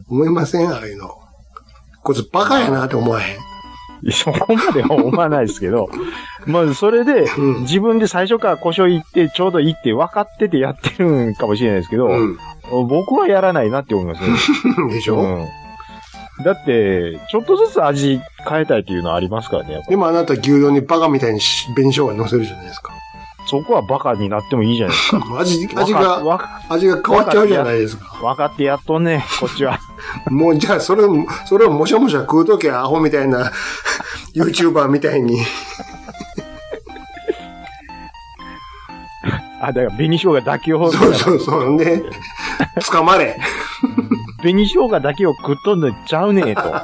Speaker 2: 思いませんああいうの。こいつバカやなって思わへん。
Speaker 1: そこまでは思わないですけど、まずそれで、うん、自分で最初から胡椒いってちょうどいいって分かっててやってるんかもしれないですけど、うん、僕はやらないなって思います
Speaker 2: ね。でしょ、うん、
Speaker 1: だって、ちょっとずつ味変えたいっていうのはありますからね。
Speaker 2: でもあなた牛丼にバカみたいに紅生姜乗せるじゃないですか。
Speaker 1: そこはバカになってもいいじゃないですか。
Speaker 2: 味、味が、味が変わっちゃうじゃないですか。
Speaker 1: 分かってやっとんね、こっちは。
Speaker 2: もうじゃあ、それを、それをもしゃもしゃ食うときはアホみたいな、YouTuber みたいに。
Speaker 1: あ、だから紅生姜だけを。
Speaker 2: そうそうそう。ね。捕まれ。
Speaker 1: 紅生姜だけを食っとんのちゃうねえと。いいよ。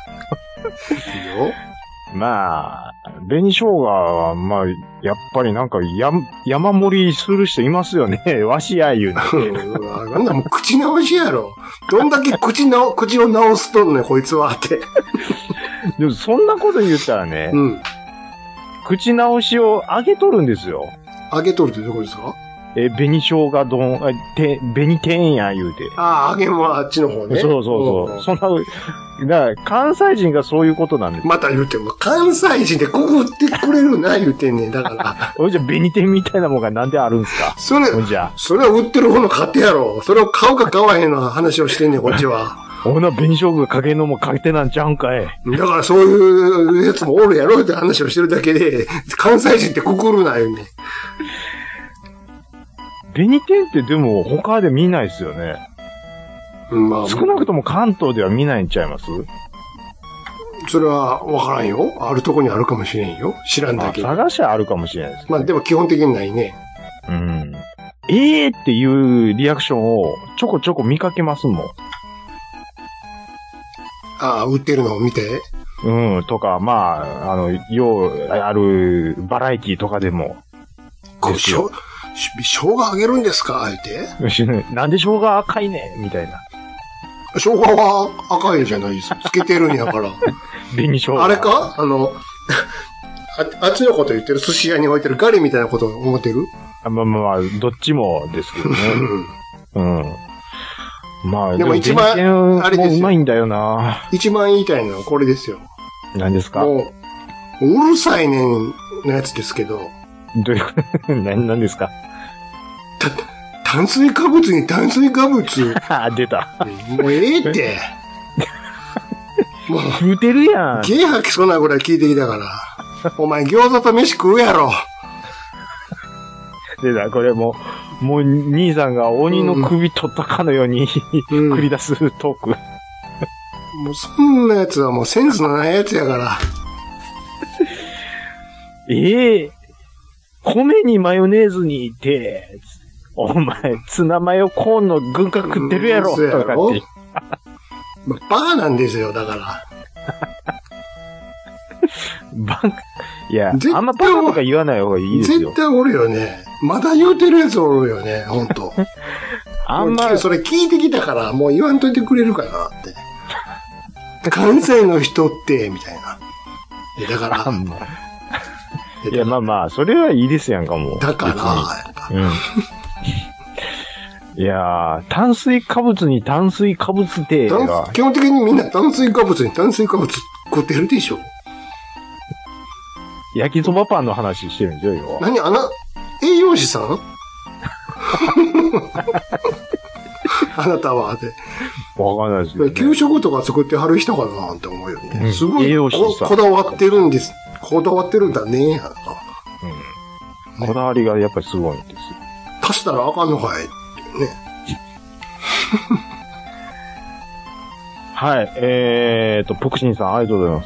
Speaker 1: まあ、紅生姜は、まあ、やっぱりなんか、や、山盛りする人いますよね。わしや言うね。
Speaker 2: あんなもう口直しやろ。どんだけ口な、口を直すとんねん、こいつはって。
Speaker 1: でも、そんなこと言ったらね、うん、口直しを上げとるんですよ。
Speaker 2: 上げとるってどこですか？
Speaker 1: え、紅生姜丼、て、紅天や言うて。
Speaker 2: ああ、揚げもあっちの方ね。
Speaker 1: そうそうそう。うん、そんな、だから関西人がそういうことなんです。
Speaker 2: また言うても、関西人でここってくれるな言うてんねん。だから。
Speaker 1: おいじゃ、紅天みたいなもんがなんであるんすか？
Speaker 2: それ、じゃそれは売ってる方の勝手やろ。それを買うか買わへんの話をしてんねん、こっちは。
Speaker 1: おな、紅生姜かけんのもかけてなんちゃうんかい。
Speaker 2: だからそういうやつもおるやろって話をしてるだけで、関西人ってくくるな言うねん。
Speaker 1: 紅天ってでも他で見ないですよね。まあ、少なくとも関東では見ないんちゃいます？
Speaker 2: それは分からんよ。あるとこにあるかもしれんよ。知らんだけ。
Speaker 1: 探しはあるかもしれないです、ね。
Speaker 2: まあでも基本的にないね。
Speaker 1: うん。 ええー、っていうリアクションをちょこちょこ見かけますもん。
Speaker 2: ああ、売ってるのを見て。
Speaker 1: うん、とか、まあ、あの、ようあるバラエティとかでも。
Speaker 2: これ、しょ、生姜あげるんですかあえて。
Speaker 1: なんで生姜赤いねみたいな。
Speaker 2: 生姜は赤いじゃないですか。つけてるんやから。
Speaker 1: 紅生姜。あ
Speaker 2: れかあの、あ、あっちのこと言ってる寿司屋に置いてるガリみたいなこと思ってる？
Speaker 1: あまあまあまあ、どっちもですけどね。うん。まあ、
Speaker 2: でも一番、あれですよ。
Speaker 1: うまいんだよな。
Speaker 2: 一番言いたいのはこれですよ。
Speaker 1: 何ですか？
Speaker 2: もう、うるさいねんのやつですけど。
Speaker 1: どういう、何、何ですか？
Speaker 2: た、炭水化物に炭水化物。
Speaker 1: あ、出た。
Speaker 2: もうええって。
Speaker 1: もう。食うてるやん。
Speaker 2: ゲー吐きそうなぐらい聞いてきたから。お前餃子と飯食うやろ。
Speaker 1: 出た、これもう、もう兄さんが鬼の首取ったかのように、うん、繰り出すトーク。
Speaker 2: もうそんなやつはもうセンスのないやつやから。
Speaker 1: ええー、米にマヨネーズにいて、お前、ツナマヨコーンの軍艦食ってるやろ、とかって。
Speaker 2: まあ、バカなんですよ、だから。
Speaker 1: バカ、いや、あんまバカとか言わない方がいいですよ。
Speaker 2: 絶対おるよね。まだ言うてるやつおるよね、ほんと。あんま。それ聞いてきたから、もう言わんといてくれるかなって。関西の人って、みたいな。だから。あんま
Speaker 1: いや、まあまあ、それはいいですやんか、もう。
Speaker 2: だから、うん。
Speaker 1: いやー、炭水化物に炭水化物ってが。
Speaker 2: 基本的にみんな炭水化物に炭水化物食ってるでしょ。
Speaker 1: 焼きそばパンの話してるんですよ、よ。
Speaker 2: 何あな、栄養士さんあなたは、で。
Speaker 1: わかんないですよ、ね。
Speaker 2: 給食とか作ってはる人かなって思うよね。うん、すごい
Speaker 1: 栄養士さん
Speaker 2: こ。こだわってるんです。こだわってるんだね、あなた。
Speaker 1: うん。こだわりがやっぱりすごいんですよ。
Speaker 2: 足したらあかんのかいね。
Speaker 1: はい。えーと、ポクシンさん、ありがとうございます。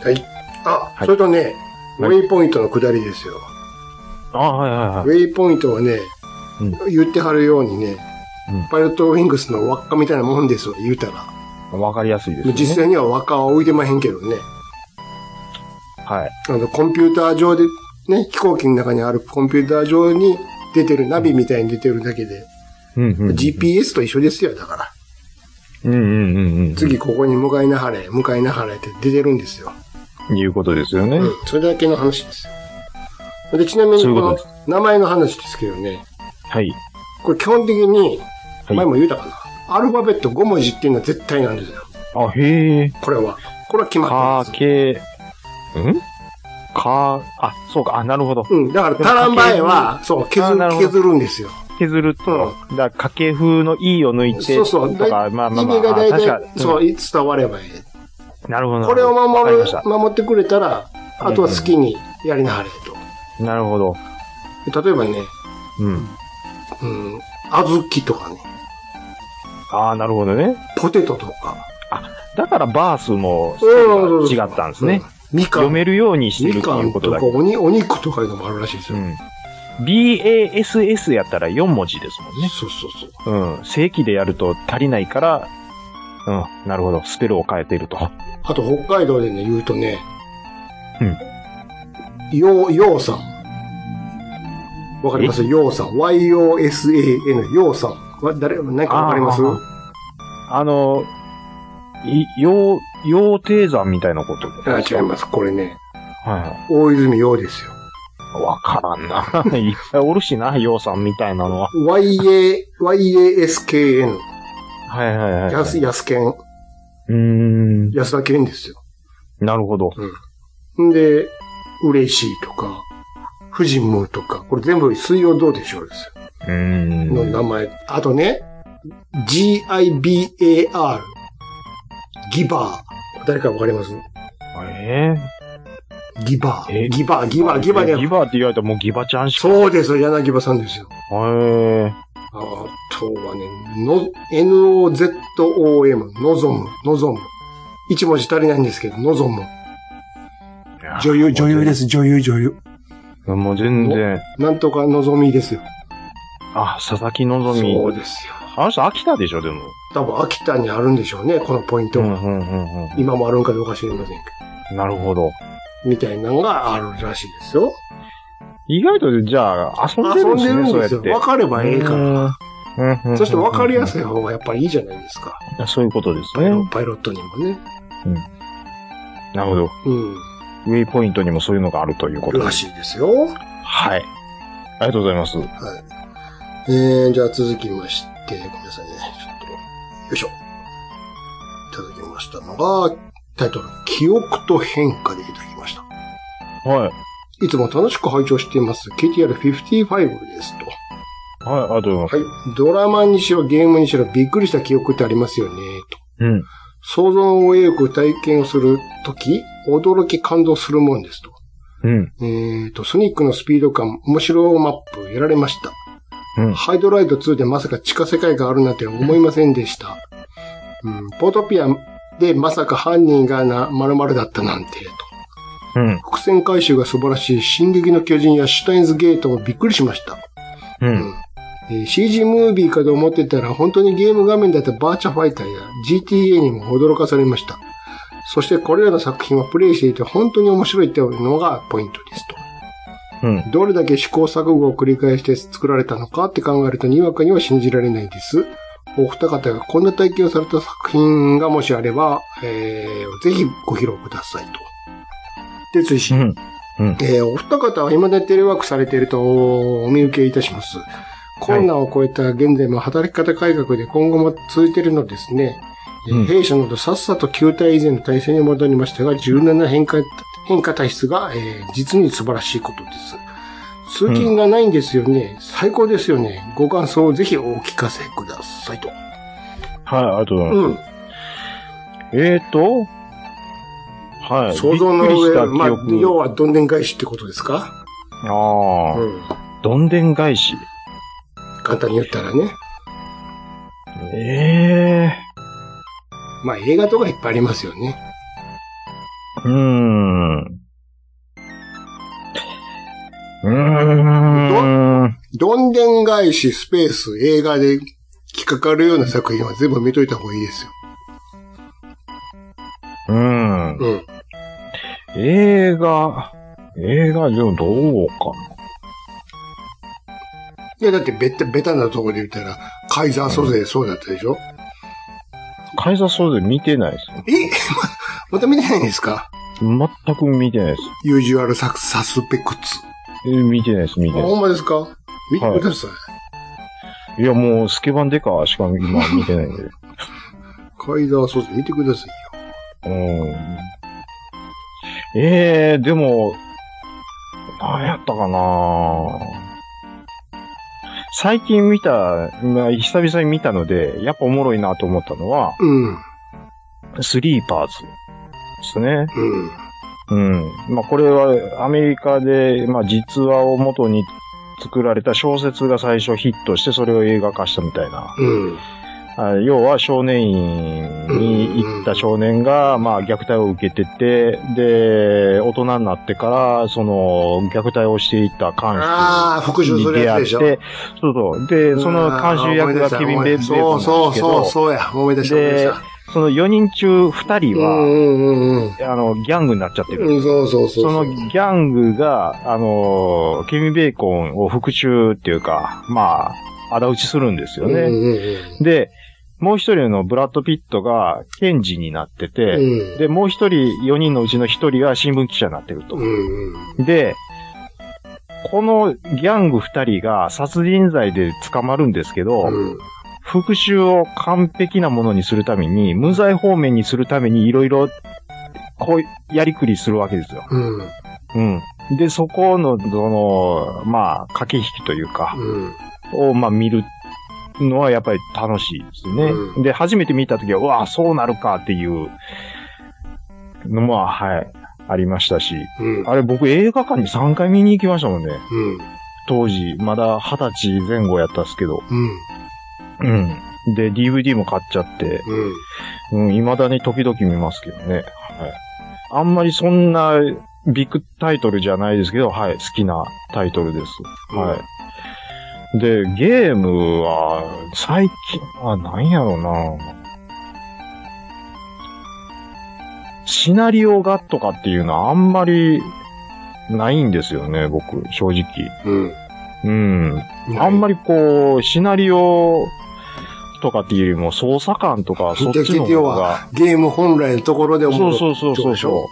Speaker 2: はい。あ、はい、それとね、ウェイポイントの下りですよ。
Speaker 1: あ、はいはいはい。
Speaker 2: ウェイポイントはね、うん、言ってはるようにね、うん、パイロットウィングスの輪っかみたいなもんですよ、言うたら。
Speaker 1: わかりやすいですね。
Speaker 2: 実際には輪っかは置いてまへんけどね。
Speaker 1: はい。
Speaker 2: あの、コンピューター上で、ね、飛行機の中にあるコンピューター上に出てる、ナビみたいに出てるだけで、うんうんうん、ジーピーエス と一緒ですよ、だから。
Speaker 1: うんうんうんうん、
Speaker 2: 次ここに向かいなはれ、向かいなはれって出てるんですよ。
Speaker 1: いうことですよね。うん。
Speaker 2: それだけの話ですよ。で、ちなみにこの名前の話ですけどね。
Speaker 1: はい。
Speaker 2: これ基本的に、前も言うたかな。はい、アルファベットご文字っていうのは絶対なんですよ。
Speaker 1: あ、へえ。
Speaker 2: これは。これは決まってます。
Speaker 1: かけ、んか、あ、そうか、あ、なるほど。
Speaker 2: うん。だから、足らん場合は、そう、削る、削るんですよ。
Speaker 1: 削ると、うん、だ掛け風の E を抜いて、
Speaker 2: そうそう。
Speaker 1: とか、まあまあまあ。
Speaker 2: 意味が大体、そう、伝わればいい。
Speaker 1: なるほど。
Speaker 2: これを守る、守ってくれたら、あとは好きにやりなはれ
Speaker 1: と。なるほど。
Speaker 2: 例えばね、
Speaker 1: うん。
Speaker 2: うん、小豆とかね。
Speaker 1: ああ、なるほどね。
Speaker 2: ポテトとか。
Speaker 1: あ、だからバースも違ったんですね。
Speaker 2: みかん。
Speaker 1: 読めるようにしてるっていうことだけ。
Speaker 2: みかんとかおに、お肉とかいうのもあるらしいですよ。うん。
Speaker 1: ビーエーエスエス やったらよん文字ですもんね。
Speaker 2: そうそうそう。
Speaker 1: うん。正規でやると足りないから、うん。なるほど。スペルを変えていると。
Speaker 2: あと、北海道でね、言うとね。
Speaker 1: うん。
Speaker 2: よう、ようさん。わかりますようさん。ワイオーエスエーエヌ、ようさん。わ、誰、何かわかります？
Speaker 1: あ, あの、い、よう、よう低山みたいなこと
Speaker 2: あ、違います。これね。
Speaker 1: はいはい。
Speaker 2: 大泉洋ですよ。
Speaker 1: わからんな。いっぱいおるしな、ようさんみたいなのは。
Speaker 2: ワイエー、ワイエーエスケーエヌ。
Speaker 1: はいはいはい。
Speaker 2: やす、やすけん。
Speaker 1: うーん。
Speaker 2: 安田健ですよ。
Speaker 1: なるほど。
Speaker 2: うん。んで、嬉しいとか、富士ムとか、これ全部水曜どうでしょうですよ。
Speaker 1: うーん。
Speaker 2: の名前。あとね、ジーアイビーエーアール。ギバー。誰かわかります？
Speaker 1: え
Speaker 2: ー、ギバー。ギバー、ギバー、ギバーで。
Speaker 1: ギバーって言われたらもうギバちゃんしか。
Speaker 2: そうですよ、柳葉さんですよ。
Speaker 1: へー。
Speaker 2: あとはね、の、エヌオーゼットオーエム、のぞむ、のぞむ。一文字足りないんですけど、のぞむ。女優、女優です、女優、女優。
Speaker 1: もう全然。
Speaker 2: なんとかのぞみですよ。
Speaker 1: あ、佐々木希。
Speaker 2: そうですよ。
Speaker 1: あの人秋田でしょ、でも。
Speaker 2: 多分秋田にあるんでしょうね、このポイントが。
Speaker 1: うんうんうんうん、
Speaker 2: 今もあるんかどうか知りませんけ
Speaker 1: ど。なるほど。
Speaker 2: みたいなのがあるらしいですよ。
Speaker 1: 意外と、じゃあ、遊んでるんですね、
Speaker 2: 遊んでるんですよ。分かればええから。
Speaker 1: うんうん、
Speaker 2: そして分かりやすい方がやっぱりいいじゃないですか。
Speaker 1: そういうことですね。
Speaker 2: パイロットにもね。
Speaker 1: うん。なるほど。
Speaker 2: うん。
Speaker 1: ウェイポイントにもそういうのがあるということ
Speaker 2: らしいですよ。
Speaker 1: はい。ありがとうございます。
Speaker 2: はい。えー、じゃあ続きまして、ごめんなさいね。ちょっと、よいしょ。いただきましたのが、タイトル、記憶と変化でいただきました。
Speaker 1: はい。
Speaker 2: いつも楽しく拝聴しています。ケーティーアールごじゅうご ですと。
Speaker 1: はい、ありがとうございます。
Speaker 2: はい。ドラマにしろゲームにしろびっくりした記憶ってありますよね、
Speaker 1: と。うん。
Speaker 2: 想像を得よく体験をするとき、驚き感動するもんですと。
Speaker 1: うん。
Speaker 2: えっと、ソニックのスピード感、面白マップやられました。
Speaker 1: うん。
Speaker 2: ハイドライドツーでまさか地下世界があるなんて思いませんでした。うん。ポートピアでまさか犯人がな、〇〇だったなんて、と。
Speaker 1: うん。
Speaker 2: 伏線回収が素晴らしい進撃の巨人やシュタインズゲートもびっくりしました。
Speaker 1: うん。うん
Speaker 2: えー、シージー ムービーかと思ってたら本当にゲーム画面だったバーチャファイターや ジーティーエー にも驚かされました。そしてこれらの作品はプレイしていて本当に面白いというのがポイントですと。うん。どれだけ試行錯誤を繰り返して作られたのかって考えるとにわかには信じられないです。お二方がこんな体験をされた作品がもしあれば、えー、ぜひご披露くださいと。で、追伸。うんうん、えー、お二方は今でテレワークされているとお見受けいたします。コロナを超えた現在も働き方改革で今後も続いているのですね。うん、弊社などさっさと旧体以前の体制に戻りましたが、柔軟な変化、変化体質が、えー、実に素晴らしいことです。通勤がないんですよね。うん、最高ですよね。ご感想をぜひお聞かせくださいと。
Speaker 1: はい、ありがとうございます。うん、えーと、はい。
Speaker 2: 想像の上、まあ、要はどんでん返しってことですか？
Speaker 1: ああ、うん。どんでん返し。
Speaker 2: 簡単に言ったらね。
Speaker 1: ええ
Speaker 2: ー。まあ映画とかいっぱいありますよね。
Speaker 1: うーん。うーん。
Speaker 2: ど、どんでん返しスペース映画で引っかかるような作品は全部見といた方がいいですよ。
Speaker 1: うーん。うん。映画、映画でもどうかな。
Speaker 2: いや、だってベタ、ベタなところで言ったら、カイザーソゼそうだったでしょ、うん、
Speaker 1: カイザーソゼ見てないですよ。
Speaker 2: えまた見てないんですか？
Speaker 1: 全く見てないです。
Speaker 2: ユージュアルササスペクツ。
Speaker 1: え、見てないです、見てないです。
Speaker 2: ほんまですか？見てください。はい、
Speaker 1: いや、もう、スケバンデカしか今見てないんで。
Speaker 2: カイザーソゼ見てくださいよ。
Speaker 1: うん。ええー、でも、何やったかな最近見た、まあ、久々に見たので、やっぱおもろいなと思ったのは、
Speaker 2: うん。
Speaker 1: スリーパーズですね。
Speaker 2: うん。
Speaker 1: うん。まあ、これはアメリカで、まあ、実話を元に作られた小説が最初ヒットして、それを映画化したみたいな。
Speaker 2: うん。
Speaker 1: 要は少年院に行った少年が、まあ虐待を受けてて、で、大人になってから、その虐待をしていた監修に出会って、そうそう。で、その監修役がケビン・ベーコンなんですけど、
Speaker 2: そうそうそう、そうや、思い出した、思い出した。
Speaker 1: そのよにん中ふたりは、
Speaker 2: うんうんうん、
Speaker 1: あの、ギャングになっちゃってる。
Speaker 2: うん、そうそうそう。
Speaker 1: そのギャングが、あの、ケビン・ベーコンを復讐っていうか、まあ、仇討ちするんですよね。
Speaker 2: うんうんうん、
Speaker 1: で、もう一人のブラッド・ピットが検事になってて、うん、で、もう一人、よにんのうちの一人が新聞記者になってると。
Speaker 2: うん
Speaker 1: うん、で、このギャング二人が殺人罪で捕まるんですけど、うん、復讐を完璧なものにするために、無罪方面にするためにいろいろ、こう、やりくりするわけですよ。
Speaker 2: うん。
Speaker 1: うん。で、そこの、その、まあ、駆け引きというか、
Speaker 2: うん、
Speaker 1: を、まあ、見るのはやっぱり楽しいですね。うん、で、初めて見たときは、うわ、そうなるかっていうのも、はい、ありましたし、
Speaker 2: うん、
Speaker 1: あれ僕映画館にさんかい見に行きましたもんね。
Speaker 2: うん、
Speaker 1: 当時、まだはたちぜん後やったんですけど。
Speaker 2: うん。
Speaker 1: うん。で、ディーブイディー も買っちゃって、うん。うん、未だに時々見ますけどね。はい。あんまりそんなビッグタイトルじゃないですけど、はい、好きなタイトルです。はい。 で、ゲームは、最近、あ、なんやろな。シナリオがとかっていうのはあんまりないんですよね、僕、正直。
Speaker 2: うん。
Speaker 1: うん。あんまりこう、シナリオとかっていうよりも操作感とか、そっちの方が。
Speaker 2: ゲーム本来のところで
Speaker 1: 思う。そうそうそうそう。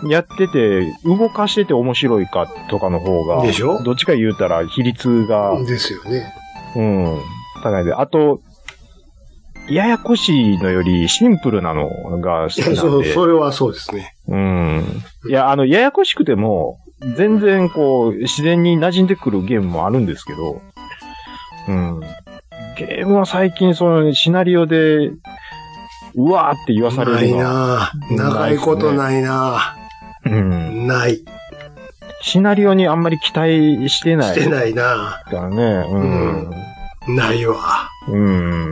Speaker 1: やってて、動かしてて面白いかとかの方が。
Speaker 2: でしょ？
Speaker 1: どっちか言うたら比率が。
Speaker 2: ですよね。
Speaker 1: うん。高いで。あと、ややこしいのよりシンプルなのが好きなんで。
Speaker 2: そう、それはそうですね。
Speaker 1: うん。いや、あの、ややこしくても、全然こう、自然に馴染んでくるゲームもあるんですけど、うん。ゲームは最近そのシナリオで、うわーって言わされるのは。
Speaker 2: ないなぁ。長いことないな
Speaker 1: ぁ。うん。
Speaker 2: ない。
Speaker 1: シナリオにあんまり期待してない。
Speaker 2: してないな
Speaker 1: ぁ。だね。うん。
Speaker 2: うん、ないわ。
Speaker 1: うん。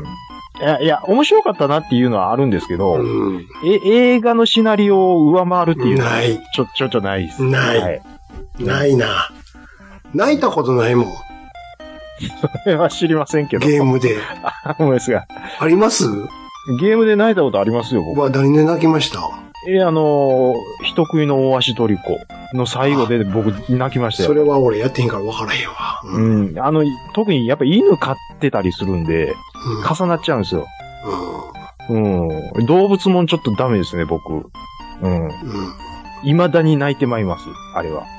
Speaker 1: いや、いや、面白かったなっていうのはあるんですけど、うん、え、映画のシナリオを上回るっていうのは、ない。ちょ、ちょ、ちょ、ないです。
Speaker 2: ない。はい、ないな。泣いたことないもん。
Speaker 1: それは知りませんけど。
Speaker 2: ゲームで。
Speaker 1: あ、ごめんなさい。
Speaker 2: あります？
Speaker 1: ゲームで泣いたことありますよ、僕。
Speaker 2: は何で泣きました？
Speaker 1: え、あのー、人食いの大足トリコの最後で僕泣きましたよ。
Speaker 2: それは俺やってへんから分からへんわ。
Speaker 1: うん。うん、あの、特にやっぱ犬飼ってたりするんで、うん、重なっちゃうんですよ。うん。うん。動物もちょっとダメですね、僕。うん。うん。未だに泣いてまいります、あれは。うん、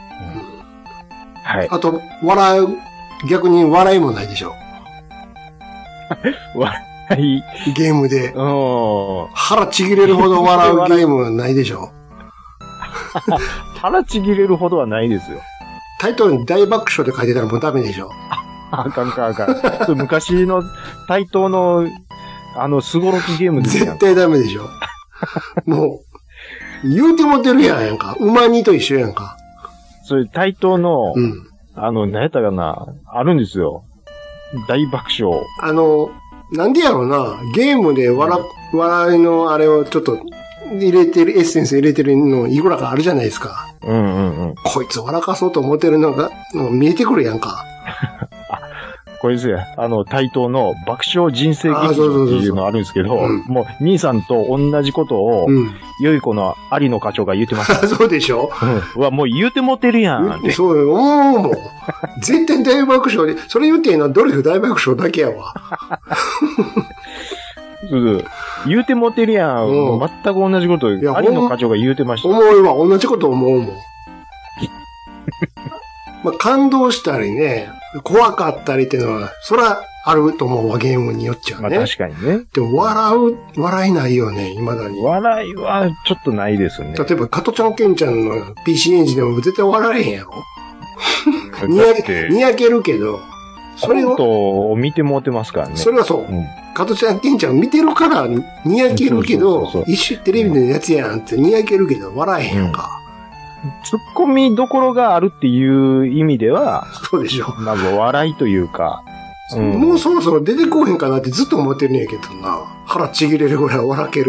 Speaker 1: はい。
Speaker 2: あと、笑う、逆に笑いもないでしょ。
Speaker 1: 笑い。
Speaker 2: ゲームで。腹ちぎれるほど笑うゲームはないでしょ。
Speaker 1: 腹ちぎれるほどはないですよ。
Speaker 2: タイトルに大爆笑で書いてたらもうダメでしょ。
Speaker 1: あかんかんあかん。昔の対等の、あの、すごろきゲームですよ。
Speaker 2: 絶対ダメでしょ。もう、言うてもてるやんやんか。馬にと一緒やんか。
Speaker 1: それ対等の、
Speaker 2: うん、
Speaker 1: あの、何やったかな、あるんですよ。大爆笑。
Speaker 2: あの、なんでやろうな、ゲームで笑、うん、笑いのあれをちょっと入れてる、エッセンス入れてるのいくらかあるじゃないですか。
Speaker 1: うんうんうん。
Speaker 2: こいつ笑かそうと思ってるのが、の見えてくるやんか。
Speaker 1: あ、これですよ。あの、対等の爆笑人生劇場っていうのあるんですけど、もう、兄さんと同じことを、うん、良い子の有野課長が言ってました。
Speaker 2: そうでしょ、
Speaker 1: うん、うわ、もう言うてもてるやんって。
Speaker 2: そうよ、もう、もう。絶対大爆笑で、それ言ってんのはドリフ大爆笑だけやわ。
Speaker 1: そう言うてもてるやん。うん、全く同じことを、有野課長が言うてました。
Speaker 2: 思うわ、同じこと思うもん。まあ、感動したりね、怖かったりっていうのは、そらあると思うわ、ゲームによっちゃね。
Speaker 1: まあ確かにね。
Speaker 2: でも笑う、笑いないよね、未だに。
Speaker 1: 笑いはちょっとないですね。
Speaker 2: 例えば、加トちゃんケンちゃんの ピーシー エンジンでも絶対笑えへんやろ。にやけ、にやけるけど、
Speaker 1: それを。コントを見てもうてますからね。
Speaker 2: それはそう。うん、加トちゃんケンちゃん見てるからにやけるけど、一瞬テレビのやつやんってにやけるけど笑えへんやんか。
Speaker 1: うん、ツッコミどころがあるっていう意味では、
Speaker 2: そうでしょ。
Speaker 1: まず笑いというか、
Speaker 2: うん、もうそろそろ出てこへんかなってずっと思ってるんやけどな。腹ちぎれるぐらい笑ける。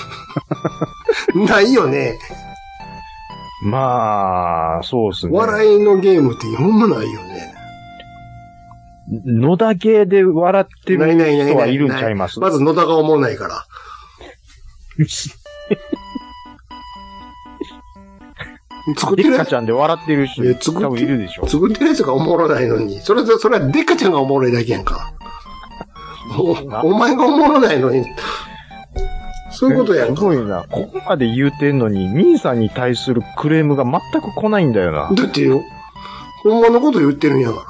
Speaker 2: ないよね。
Speaker 1: まあ、そうっすね。
Speaker 2: 笑いのゲームってほんまないよね。
Speaker 1: 野田系で笑ってる人はいるんちゃいます？
Speaker 2: まず野田が思わないから。
Speaker 1: 作ってるやつ。デッカちゃんで笑ってる人多分いるでしょ。
Speaker 2: 作ってるやつがおもろないのに。それ、それはデッカちゃんがおもろいだけやんか。お, お前がおもろないのに。そういうことやんか。
Speaker 1: すごいな。ここまで言うてんのに、兄さんに対するクレームが全く来ないんだよな。
Speaker 2: だってよ、ほんまのこと言ってるんやから。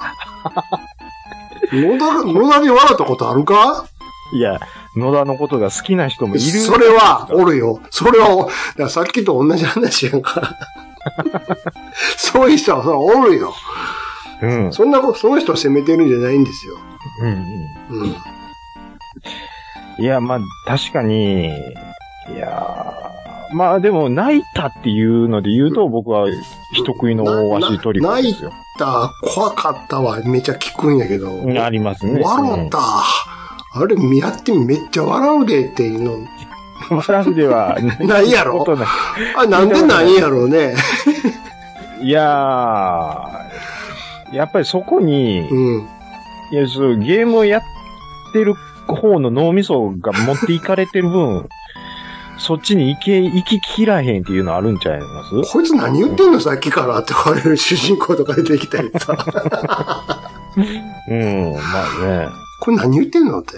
Speaker 2: 野田、野田で笑ったことあるか？
Speaker 1: いや、野田のことが好きな人もいる。
Speaker 2: それは、おるよ。それは、だからさっきと同じ話やんか。そういう人は、それはおるよ。うん。そんなこと、その人を責めてるんじゃないんですよ。
Speaker 1: うんうん。うん。いや、まあ、確かに、いや、まあでも、泣いたっていうので言うと、僕は、人食いの大足トリコですよ。
Speaker 2: 泣いた、怖かったはめっちゃ聞くんやけど。
Speaker 1: ありますね。
Speaker 2: 笑った。あれ、やってみめっちゃ笑うでっていうの。
Speaker 1: 笑うでは
Speaker 2: ないやろ。あ、なんでないやろうね。
Speaker 1: いやー、やっぱりそこに、うん、 いや、そう、ゲームをやってる方の脳みそが持っていかれてる分、そっちに行け、行ききらへんっていうのあるんちゃいます？
Speaker 2: こいつ何言ってんのさっきからって言われる主人公とか出てきたりさ。
Speaker 1: うん、まあね。
Speaker 2: これ何言ってんのって。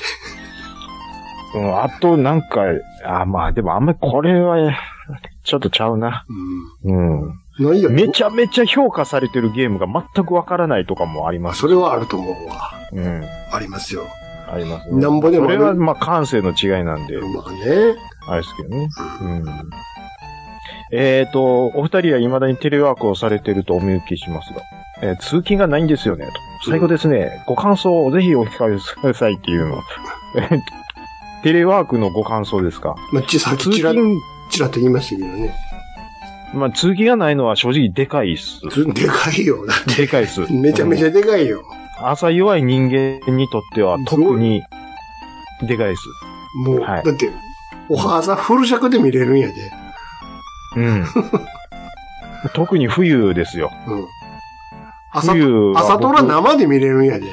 Speaker 1: うん、あとなんか、あ、まあでもあんまりこれは、ちょっとちゃうな。うん。うん。
Speaker 2: 何や
Speaker 1: めちゃめちゃ評価されてるゲームが全くわからないとかもあります。
Speaker 2: それはあると思うわ。
Speaker 1: うん。
Speaker 2: ありますよ。
Speaker 1: ありますね。
Speaker 2: なんぼでもある。
Speaker 1: それはまあ感性の違いなんで。
Speaker 2: まあね。
Speaker 1: あれですけどね。うん。えっと、お二人は未だにテレワークをされているとお見受けしますが、えー、通勤がないんですよね、と。最後ですね、うん、ご感想をぜひお聞かせくださいっていうの。テレワークのご感想ですか？
Speaker 2: まあ、ち、さっきちら、ちらっと言いましたけどね。
Speaker 1: まあ、通勤がないのは正直でかいっす。
Speaker 2: でかいよ。
Speaker 1: でかいっす。
Speaker 2: めちゃめちゃでかいよ。
Speaker 1: 朝弱い人間にとっては特にでかいっす。
Speaker 2: もう、はい、だって、おは朝フル尺で見れるんやで。
Speaker 1: うん。特に冬ですよ。
Speaker 2: うん。朝、冬朝ドラ生で見れるんやで。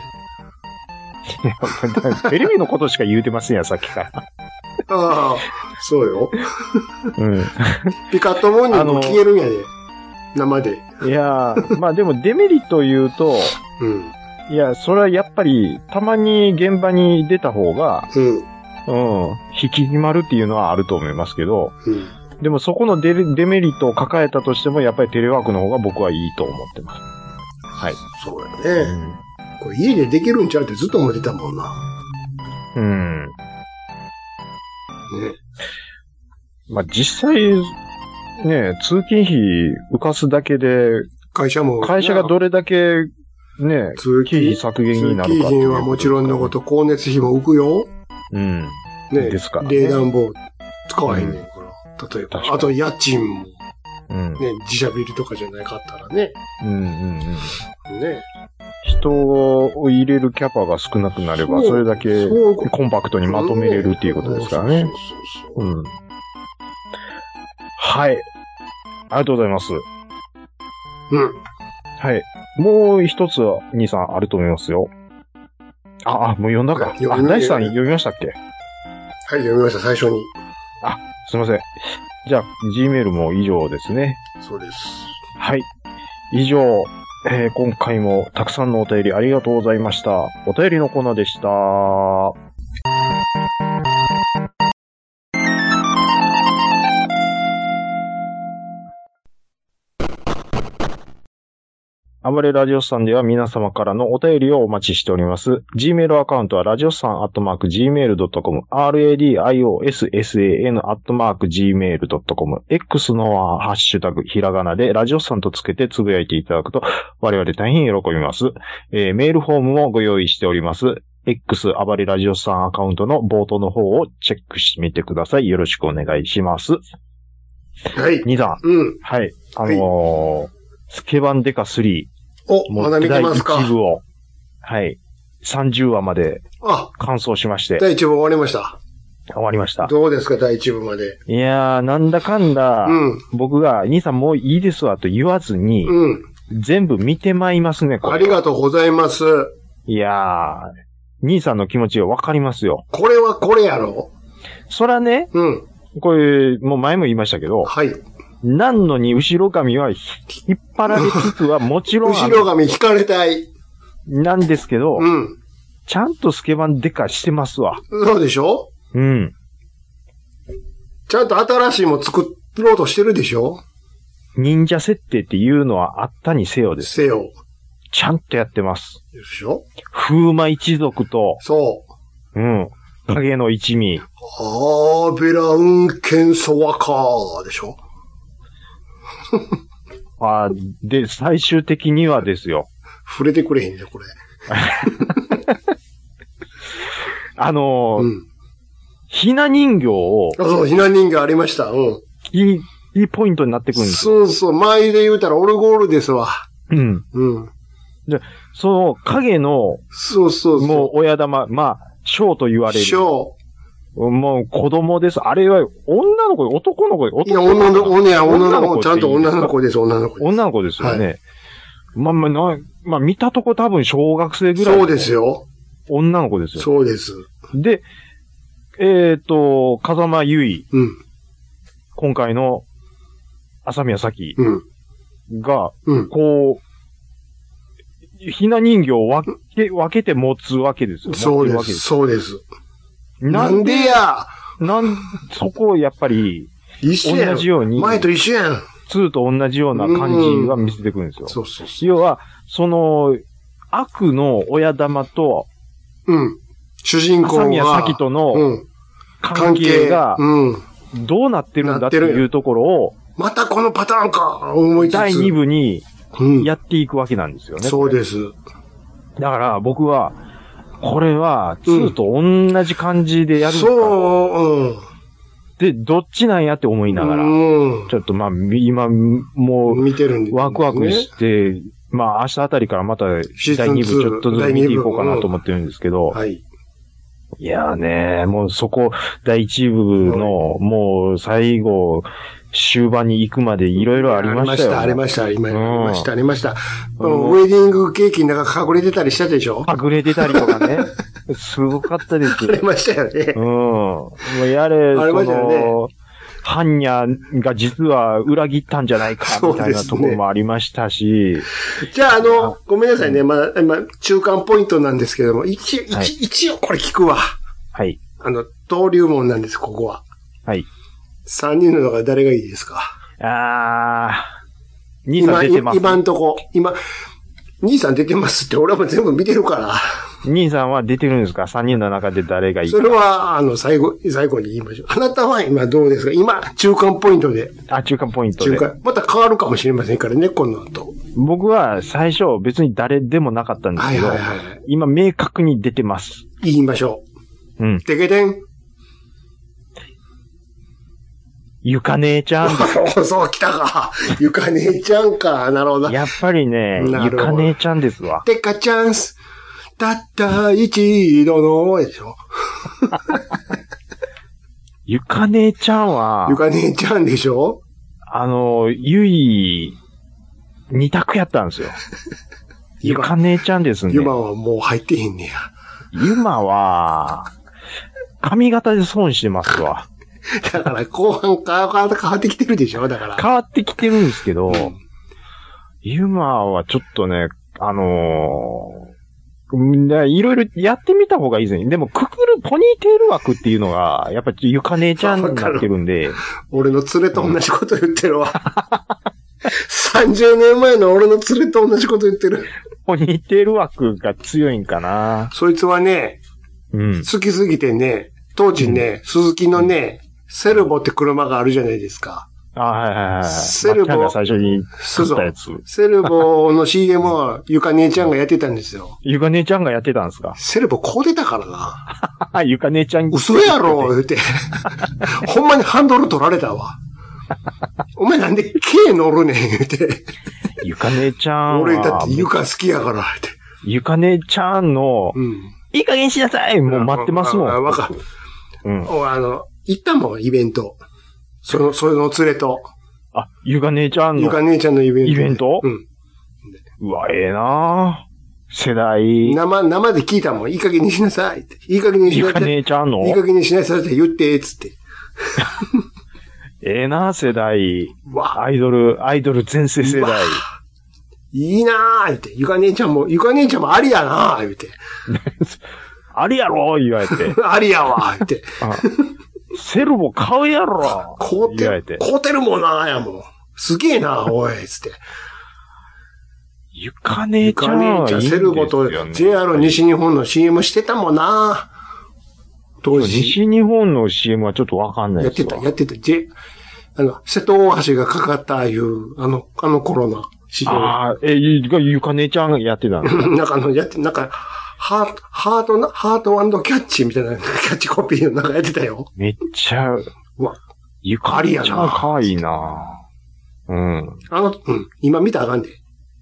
Speaker 1: テレビのことしか言うてませんや、さっきから。
Speaker 2: ああ、そうよ。
Speaker 1: うん。
Speaker 2: ピカットモーニング消えるんやで。生で。
Speaker 1: いやー、まあでもデメリットを言うと、
Speaker 2: うん。
Speaker 1: いや、それはやっぱり、たまに現場に出た方が、
Speaker 2: うん。
Speaker 1: うん。引き締まるっていうのはあると思いますけど、
Speaker 2: うん。
Speaker 1: でもそこのデデメリットを抱えたとしても、やっぱりテレワークの方が僕はいいと思ってます。はい。
Speaker 2: そうやね。うん、これ家でできるんちゃうってずっと思ってたもんな。
Speaker 1: うん。
Speaker 2: ね。
Speaker 1: まあ、実際、ね、通勤費浮かすだけで、
Speaker 2: 会社も。
Speaker 1: 会社がどれだけ、ね、通勤費削減になるか。
Speaker 2: 通勤費はもちろんのこと、光熱費も浮くよ。
Speaker 1: うん。
Speaker 2: ね。
Speaker 1: ですから、ね。
Speaker 2: 冷暖房使わへんねんから。うん、例えば。あと家賃も。
Speaker 1: うん。
Speaker 2: ね、自社ビルとかじゃなかったらね。
Speaker 1: うんうんうん。
Speaker 2: ね。
Speaker 1: 人を入れるキャパが少なくなれば、それだけコンパクトにまとめれるっていうことですからね。そうそうそう。うん。はい。ありがとうございます。
Speaker 2: うん。
Speaker 1: はい。もう一つは、兄さんあると思いますよ。あ、あ、もう読んだか。あ、大地さん読みましたっけ？
Speaker 2: はい、読みました、最初に。
Speaker 1: あ、すいません。じゃあ、Gmail も以上ですね。
Speaker 2: そうです。
Speaker 1: はい。以上、えー、今回もたくさんのお便りありがとうございました。お便りのコーナーでした。暴れラジオスさんでは皆様からのお便りをお待ちしております。Gmail アカウントはラジオスさんアットマーク ジーメールドットコム、ラディオスサン アットマーク ジーメールドットコム、X のハッシュタグ、ひらがなでラジオスさんとつけてつぶやいていただくと我々大変喜びます。えー、メールフォームもご用意しております。X 暴れラジオスさんアカウントの冒頭の方をチェックしてみてください。よろしくお願いします。
Speaker 2: はい。
Speaker 1: にだん。
Speaker 2: うん。
Speaker 1: はい。あのー、はい、スケバンデカスリー。
Speaker 2: お、まだ見てますか？
Speaker 1: だいいち部を、はい。さんじゅうわまで、
Speaker 2: あ、
Speaker 1: 完走しまして。
Speaker 2: だいいち部終わりました。
Speaker 1: 終わりました。
Speaker 2: どうですか、だいいち部まで。
Speaker 1: いやー、なんだかんだ、うん、僕が、兄さんもういいですわと言わずに、うん、全部見てまいりますね、これ。
Speaker 2: ありがとうございます。
Speaker 1: いやー、兄さんの気持ちがわかりますよ。
Speaker 2: これはこれやろ？
Speaker 1: そらね、
Speaker 2: うん。
Speaker 1: これ、もう前も言いましたけど、
Speaker 2: はい。
Speaker 1: 何のに後ろ髪は引っ張られつつはもちろん。
Speaker 2: 後ろ髪引かれたい。
Speaker 1: なんですけど、
Speaker 2: うん。
Speaker 1: ちゃんとスケバンデカしてますわ。
Speaker 2: そうでしょ？
Speaker 1: うん。
Speaker 2: ちゃんと新しいも作ろうとしてるでしょ？
Speaker 1: 忍者設定っていうのはあったにせよです。
Speaker 2: せよ。
Speaker 1: ちゃんとやってます。
Speaker 2: でしょ？
Speaker 1: 風魔一族と、
Speaker 2: そう。
Speaker 1: うん。影の一味。
Speaker 2: アーベラウンケンソワカーでしょ？
Speaker 1: あで、最終的にはですよ。
Speaker 2: 触れてくれへんね、これ。
Speaker 1: あのー、
Speaker 2: うん。
Speaker 1: ひな人形を。
Speaker 2: あ、そう、ひな人形ありました。うん。
Speaker 1: いい、いいポイントになってくるんです
Speaker 2: よ。そうそう、前で言うたらオルゴールですわ。
Speaker 1: うん。
Speaker 2: うん。
Speaker 1: で、その影の、
Speaker 2: そうそうそう。
Speaker 1: もう親玉、まあ、小と言われる。
Speaker 2: 小。
Speaker 1: もう子供です。あれは女の子、男の子、
Speaker 2: 男の子。いや、女の子、ね、女の子、ちゃんと女の子です、女の子です。
Speaker 1: 女の子ですよね。 まあまあ、な、まあ見たとこ多分小学生ぐらい。
Speaker 2: そうですよ。
Speaker 1: 女の子ですよ。
Speaker 2: そうです。
Speaker 1: で、えっ、ー、と、風間由衣。
Speaker 2: うん。
Speaker 1: 今回の、朝宮咲が、
Speaker 2: うん。
Speaker 1: こう、ひな人形を分け、分けて持つわけですよ。
Speaker 2: そうです。
Speaker 1: です
Speaker 2: そうです。
Speaker 1: なんで
Speaker 2: や
Speaker 1: なん、そこをやっぱり、
Speaker 2: 一緒やん。
Speaker 1: 同じように、
Speaker 2: 前と一緒やん。
Speaker 1: ツーと同じような感じは見せてくるんですよ。
Speaker 2: そうそうそう。
Speaker 1: 要は、その、悪の親玉と、
Speaker 2: うん。主人公が、
Speaker 1: 朝宮咲との関係が、どうなってるんだっていうところを、
Speaker 2: またこのパターンか、思いつつ。
Speaker 1: だいに部に、やっていくわけなんですよね。
Speaker 2: うん、そうです。
Speaker 1: だから僕は、これは、ツーと同じ感じでやるのか、うん、
Speaker 2: そう、うん。
Speaker 1: で、どっちなんやって思いながら、うん、ちょっとまあ、今、もう、見てるんで、ね、ワクワクして、まあ、明日あたりからまた、だいに部ちょっとずつ見ていこうかなと思ってるんですけど、はい。いやーね、もうそこ、だいいち部の、もう最後、終盤に行くまでいろいろありましたよ。
Speaker 2: ありました、ありました、今、ありました、ありました。ウェディングケーキの中隠れてたりしたでしょ？
Speaker 1: 隠れてたりとかね。すごかったです。
Speaker 2: ありましたよね。
Speaker 1: うん。もうやれ、ありましたよね。ハンニャが実は裏切ったんじゃないか、みたいなところもありましたし。
Speaker 2: じゃあ、あの、ごめんなさいね。まあ、今、中間ポイントなんですけども、一、一、はい、一応これ聞くわ。
Speaker 1: はい。
Speaker 2: あの、登竜門なんです、ここは。
Speaker 1: はい。
Speaker 2: 三人の中で誰がいいですか？
Speaker 1: あー。兄さん出てます。
Speaker 2: 今、今んとこ、今、兄さん出てますって俺も全部見てるから。
Speaker 1: 兄さんは出てるんですか？三人の中で誰がいいか。
Speaker 2: それは、あの、最後、最後に言いましょう。あなたは今どうですか？今、中間ポイントで。
Speaker 1: あ、中間ポイントで。
Speaker 2: 中間。また変わるかもしれませんからね、この後。
Speaker 1: 僕は最初別に誰でもなかったんですけど、はいはいはい、今明確に出てます。
Speaker 2: 言いましょ
Speaker 1: う。うん。
Speaker 2: てけてん。
Speaker 1: ゆか姉ちゃん。
Speaker 2: そう、来たか。ゆか姉ちゃんか。なるほど。
Speaker 1: やっぱりね、ゆか姉ちゃんですわ。
Speaker 2: てかチャンス。たった一度の、でしょ。
Speaker 1: ゆか姉ちゃんは、
Speaker 2: ゆか姉ちゃんでしょ？
Speaker 1: あの、ゆい、二択やったんですよ。ゆか姉ちゃんですね。
Speaker 2: ゆまはもう入ってへんねや。
Speaker 1: ゆまは、髪型で損してますわ。
Speaker 2: だから後半変わってきてるでしょ？だから。
Speaker 1: 変わってきてるんですけど、うん、ゆまはちょっとね、あのー、いろいろやってみた方がいいですね。でも、くくるポニーテール枠っていうのが、やっぱりゆか姉ちゃんになってるんで。
Speaker 2: 俺の連れと同じこと言ってるわ。うん、さんじゅうねんまえの俺の連れと同じこと言ってる。
Speaker 1: ポニーテール枠が強いんかな。
Speaker 2: そいつはね、うん、好きすぎてね、当時ね、うん、鈴木のね、セルボって車があるじゃないですか。
Speaker 1: あ、はいはいはい。
Speaker 2: セルボ。
Speaker 1: が最初に作ったやつ。
Speaker 2: そうそう。セルボの シーエム はゆか姉ちゃんがやってたんですよ。
Speaker 1: ゆか姉ちゃんがやってたんですか？
Speaker 2: セルボこう出たからな。
Speaker 1: ゆか姉ちゃん。
Speaker 2: 嘘やろ言うて。ほんまにハンドル取られたわ。お前なんで K 乗るねん言うて。
Speaker 1: ゆか姉ちゃんは。
Speaker 2: 俺だってゆか好きやから言うて。
Speaker 1: ゆか姉ちゃんの、うん、いい加減しなさいもう待ってますもん。
Speaker 2: あ、わかる。うん。あの、行ったもん、イベント。その、その連れと。
Speaker 1: あ、ゆか姉ちゃんの。
Speaker 2: ゆか姉ちゃんのイベント。
Speaker 1: イベント？うん。うわ、ええなぁ。世代。
Speaker 2: 生、生で聞いたもん。いい加減にしなさいって。いい加減にしなさい。
Speaker 1: ゆか姉ちゃんの？
Speaker 2: いい加減にしなさいって言って、つって。
Speaker 1: ええなぁ、世代。わアイドル、アイドル全盛世代。
Speaker 2: いいなぁ、言って。ゆか姉ちゃんも、ゆか姉ちゃんもありやなぁ、言って。
Speaker 1: ありやろ言われて。
Speaker 2: ありやわ言って。
Speaker 1: セルボ買うやろ
Speaker 2: 買うてる。買うてるもんなやもん。すげえな、おい、つって。
Speaker 1: ゆか姉ちゃんはいいんですよね。
Speaker 2: セルボと ジェイアール 西日本の シーエム してたもんな。当時。
Speaker 1: 西日本の シーエム はちょっとわかんないです
Speaker 2: よ。やってた、やってた。J、あの、瀬戸大橋がかかったいう、あの、あの頃の シーエム。
Speaker 1: ああ、え、ゆか姉ちゃんがやってたんですか？
Speaker 2: なんかあの、やって、なんか、ハート、ハートな、ハート&キャッチみたいなキャッチコピーのなんかやってたよ。
Speaker 1: めっちゃ、うわ、ゆか姉ちゃんかわいいなうん。
Speaker 2: あの、うん、今見たらあかんで。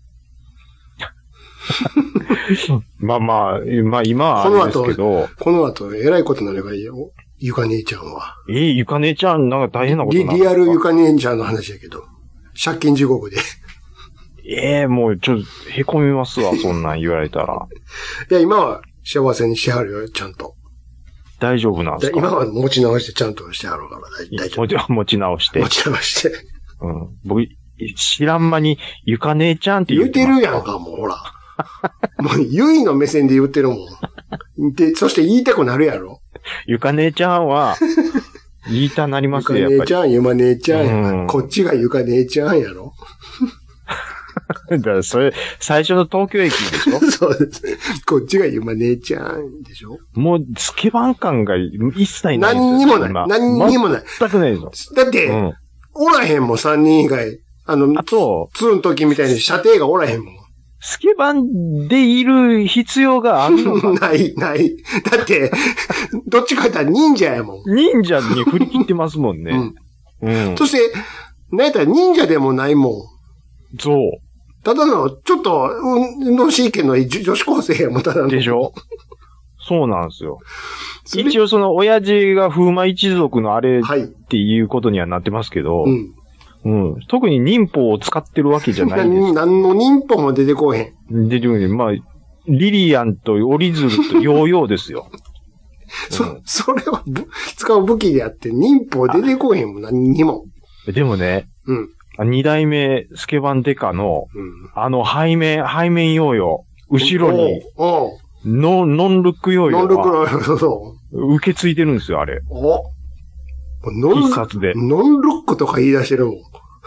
Speaker 1: まあまあ、まあ今はあれですけど。
Speaker 2: この後、この後、えらいことになればいいよ。ゆか姉ちゃんは。
Speaker 1: えー、ゆか姉ちゃん、なんか大変なことになる
Speaker 2: リ、リアルゆか姉ちゃんの話だけど。借金地獄で。
Speaker 1: ええー、もうちょっと凹みますわ、そんなん言われたら。
Speaker 2: いや、今は幸せにしはるよ、ちゃんと。
Speaker 1: 大丈夫なんですか？
Speaker 2: 今は持ち直してちゃんとしてはるから大丈夫。
Speaker 1: 持ち直して。
Speaker 2: 持ち直して。
Speaker 1: うん。僕、知らん間に、ゆか姉ちゃんって
Speaker 2: 言うてるやんか、もうほら。もう、ゆいの目線で言ってるもん。で、そして言いたくなるやろ。
Speaker 1: ゆか姉ちゃんは、言いたなりますよ、やっぱり。
Speaker 2: ゆか姉ちゃん、ゆま姉ちゃんや、うん。こっちがゆか姉ちゃんやろ。
Speaker 1: だからそれ、最初の東京駅でしょ
Speaker 2: そうです。こっちがゆま姉ちゃんでしょ。
Speaker 1: もう、スケバン感が一切ない。
Speaker 2: 何にもない。何にもない。
Speaker 1: 全くないぞ。
Speaker 2: だって、うん、おらへんもん、三人以外。あの、あと、ツーの時みたいに射程がおらへんもん。
Speaker 1: スケバンでいる必要があるのか
Speaker 2: ない、ない。だって、どっちか言ったら忍者やもん。
Speaker 1: 忍者に振り切ってますもんね。
Speaker 2: うん。うん。そして、なんやったら忍者でもないもん。
Speaker 1: そう。
Speaker 2: ただの、ちょっと、運動神経の女子高生やもん、ただの。
Speaker 1: でしょ？そうなんですよ。一応その、親父が風魔一族のあれっていうことにはなってますけど、はい、うんうん。特に忍法を使ってるわけじゃないです。
Speaker 2: 何の忍法も出てこへ
Speaker 1: ん。出てこへん。まあ、リリアンと折り鶴とヨーヨーですよ。
Speaker 2: そ、うん、それは使う武器であって、忍法出てこへんもん、何にも。
Speaker 1: でもね、うん。二代目スケバンデカの、うん、あの背面、背面ヨーヨー、後ろに、おうおうノン、ノンルックヨーヨー。ノンルックヨーヨー、そうそう。受け継いでるんですよ、あれ。お
Speaker 2: ノン、必殺で。ノンルックとか言い出してるもん。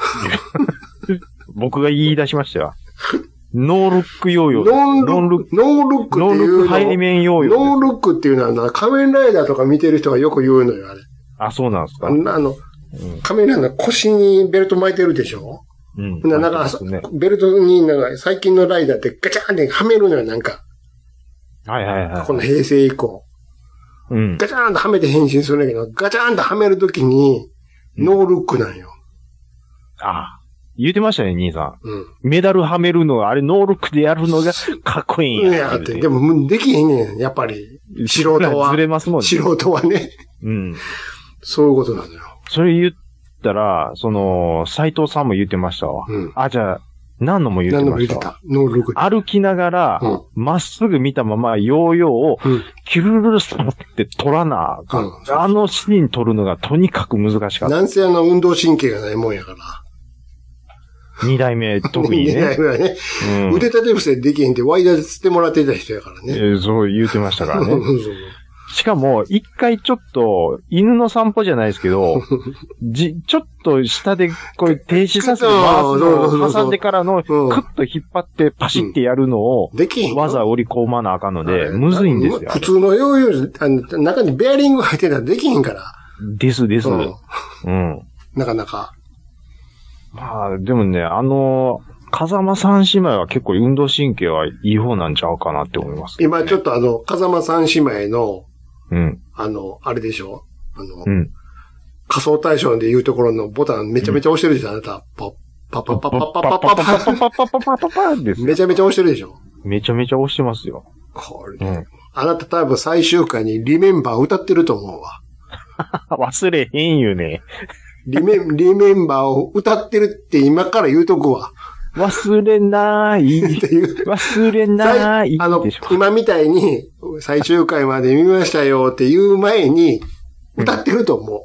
Speaker 1: 僕が言い出しましたよ。ノールックヨーヨー。
Speaker 2: ノンルック、ノールックっていうの。ノールック背面ヨーヨー。ノールックっていうのは仮面ライダーとか見てる人がよく言うのよ、あれ。
Speaker 1: あ、そうなんですか。
Speaker 2: あの、うん、仮面ライダーの腰にベルト巻いてるでしょうん。なんか、ね、ベルトになんか最近のライダーってガチャーンってはめるのよ、なんか。
Speaker 1: はいはいはい。
Speaker 2: この平成以降。うん。ガチャーンとはめて変身するんだけど、ガチャーンとはめるときに、ノールックなんよ。
Speaker 1: うん、ああ。言ってましたね、兄さん。うん。メダルはめるのが、あれノールックでやるのがかっこいいんや。いや、
Speaker 2: って、でもできへんねん、やっぱり。素人は。
Speaker 1: ずれますもんね。
Speaker 2: 素人はね。うん。そういうことなのよ。
Speaker 1: それ言ったら、その、斎藤さんも言ってましたわ。うん。あ、じゃあ、何のも言ってました。何のも言ってた。ノールック。歩きながら、ま、うん、っすぐ見たまま、ヨーヨーを、うん、キュルルルスって取らなあかん、うん、あのシーン取るのがとにかく難しかった。
Speaker 2: なんせあの、運動神経がないもんやから。
Speaker 1: 二代目、特にね。二代目はね。
Speaker 2: うん、腕立て伏せできへんってワイダーで釣ってもらってた人やからね。え
Speaker 1: ー、そう言ってましたからね。そうそうしかも、一回ちょっと、犬の散歩じゃないですけど、じ、ちょっと下で、こう停止させて回すのを挟んでからの、クッと引っ張ってパシってやるのを、できへん。わざ折り込まなあかんので、むずいんですよ。
Speaker 2: 普通のヨーヨー、あの、中にベアリング入ってたらできへんから。
Speaker 1: ですです。うん。
Speaker 2: なかなか。
Speaker 1: まあ、でもね、あの、風間三姉妹は結構運動神経はいい方なんちゃうかなって思います、ね。
Speaker 2: 今ちょっとあの、風間三姉妹の、
Speaker 1: うん。
Speaker 2: あの、あれでしょあの、うん。仮想対象で言うところのボタンめちゃめちゃ押してるでしょ、うん、あなた。パッパッパッパッパッパッパッパッパッパッパッパッパッパッです。めちゃめちゃ押してるでしょ
Speaker 1: めちゃめちゃ押してますよ。
Speaker 2: これ、うん。あなた多分最終回にリメンバー歌ってると思うわ。
Speaker 1: 忘れへんよね。
Speaker 2: リメン、リメンバーを歌ってるって今から言うとくわ。
Speaker 1: 忘れない。っていう。忘れない。
Speaker 2: あの、今みたいに最終回まで見ましたよって言う前に歌ってると思う。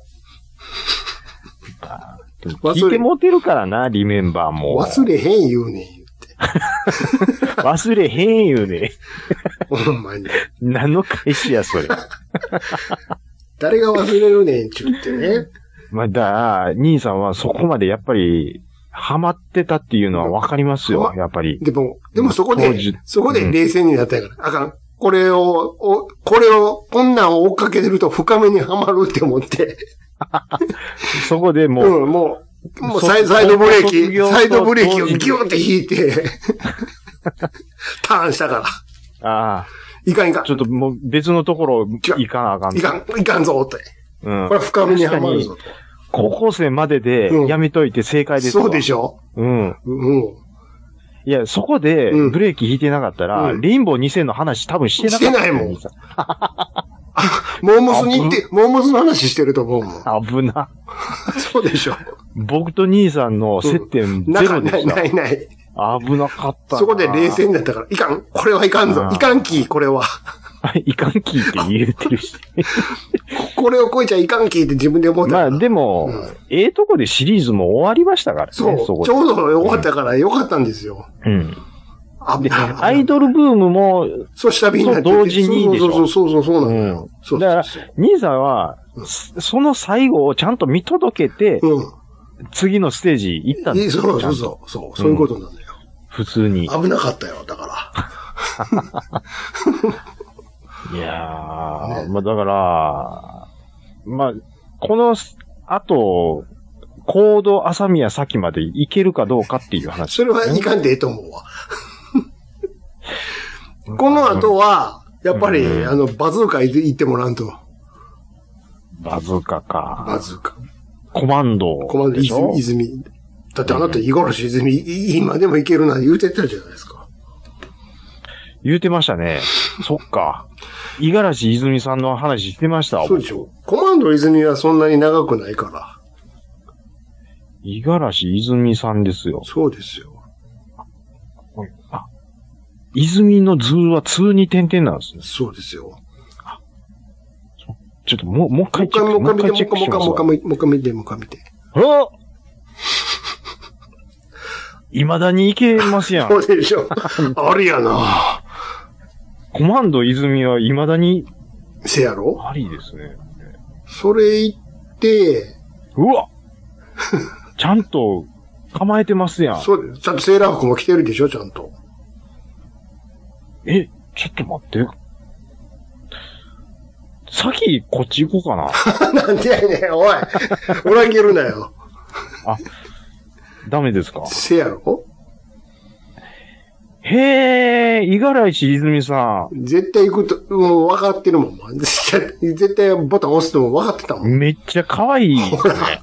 Speaker 1: うん、聞いてもてるからな、リメンバーも。
Speaker 2: 忘れへん言うねん言って。
Speaker 1: 忘れへん言うねん。
Speaker 2: ほんまに。
Speaker 1: 何の返しや、それ。
Speaker 2: 誰が忘れるねんちゅってね。
Speaker 1: まあ、だから、兄さんはそこまでやっぱり、ハマってたっていうのはわかりますよ、やっぱり。
Speaker 2: でも、でもそこで、そこで冷静になったから、うん、あかん。これを、お、これを、こんなんを追っかけてると深めにはまるって思って。
Speaker 1: そこでもう、
Speaker 2: うん、もう、もうサイサイドブレーキ、サイドブレーキをギューって引いて、ターンしたから。
Speaker 1: ああ。
Speaker 2: いかんいかん。
Speaker 1: ちょっともう別のところ行かなあかん。
Speaker 2: いかん、いかんぞって。うん。これは深めにはまるぞと。
Speaker 1: 高校生まででやめといて正解ですわ、
Speaker 2: うん、そうでしょ
Speaker 1: うん。うん。いや、そこでブレーキ引いてなかったら、うん、レインボーにせんの話多分してなかった。
Speaker 2: してないもん。モームスに行って、モームスの話してると思うもん。
Speaker 1: 危な。
Speaker 2: そうでしょ。
Speaker 1: 僕と兄さんの接点ゼロでした。
Speaker 2: うん、ないないない。
Speaker 1: 危なかったな。
Speaker 2: そこで冷静になったから、いかんこれはいかんぞいかんきこれは。
Speaker 1: いかんきって言えてるし。
Speaker 2: これを超えちゃいかんきって自分で思ったから。
Speaker 1: まあでも、うん、ええとこでシリーズも終わりましたからね。
Speaker 2: そう、そちょうど終わったからよかったんですよ。
Speaker 1: うん。で、アイドルブームも、
Speaker 2: そう、下火になって
Speaker 1: 同時にでしょ。
Speaker 2: そうそうそう、そうなんだよ。
Speaker 1: うん、そうだから、兄さんは、うん、その最後をちゃんと見届けて、うん、次のステージ行ったんですよ。
Speaker 2: そうそうそう、そう、そういうことなんだよ。
Speaker 1: うん、普通に。
Speaker 2: 危なかったよ、だから。
Speaker 1: いやー、ね、まあだから、まあ、この後、コード朝宮崎まで行けるかどうかっていう話、
Speaker 2: ね。それはいかんでええと思うわ。この後は、やっぱり、うん、あの、バズーカ行ってもらうと。
Speaker 1: バズーカか。
Speaker 2: バズーカ。
Speaker 1: コマンド。
Speaker 2: コマンド、泉、泉。だってあなた、五十嵐泉、今でもいけるな、言うてたじゃないですか。
Speaker 1: 言うてましたね。そっか。五十嵐泉さんの話してました。
Speaker 2: そうでしょ。コマンド泉はそんなに長くないから。
Speaker 1: 五十嵐泉さんですよ。
Speaker 2: そうですよ。
Speaker 1: あ、泉の図は通に点々なんですね。
Speaker 2: そうですよ。
Speaker 1: ちょっともう、もう一回チェック。
Speaker 2: もう一回見て、もう一回、もう一回、もう一回見て、もう一回見て。
Speaker 1: あ未だにいけますやん。
Speaker 2: そうでしょ。ありやな。
Speaker 1: コマンド泉は未だに。
Speaker 2: せやろ？
Speaker 1: ありですね。
Speaker 2: それ言って、
Speaker 1: うわちゃんと構えてますやん。
Speaker 2: そうです。ちゃんとセーラー服も着てるでしょ、ちゃんと。
Speaker 1: え、ちょっと待って。先、こっち行こうか
Speaker 2: な。なんでやねん、おい。裏切るなよ。
Speaker 1: あ、ダメですか？
Speaker 2: せやろ？
Speaker 1: へえ、五十嵐泉さ
Speaker 2: ん。絶対行くと、もう分かってるもん。絶対ボタン押すのも分かってたもん。
Speaker 1: めっちゃ可愛いですね。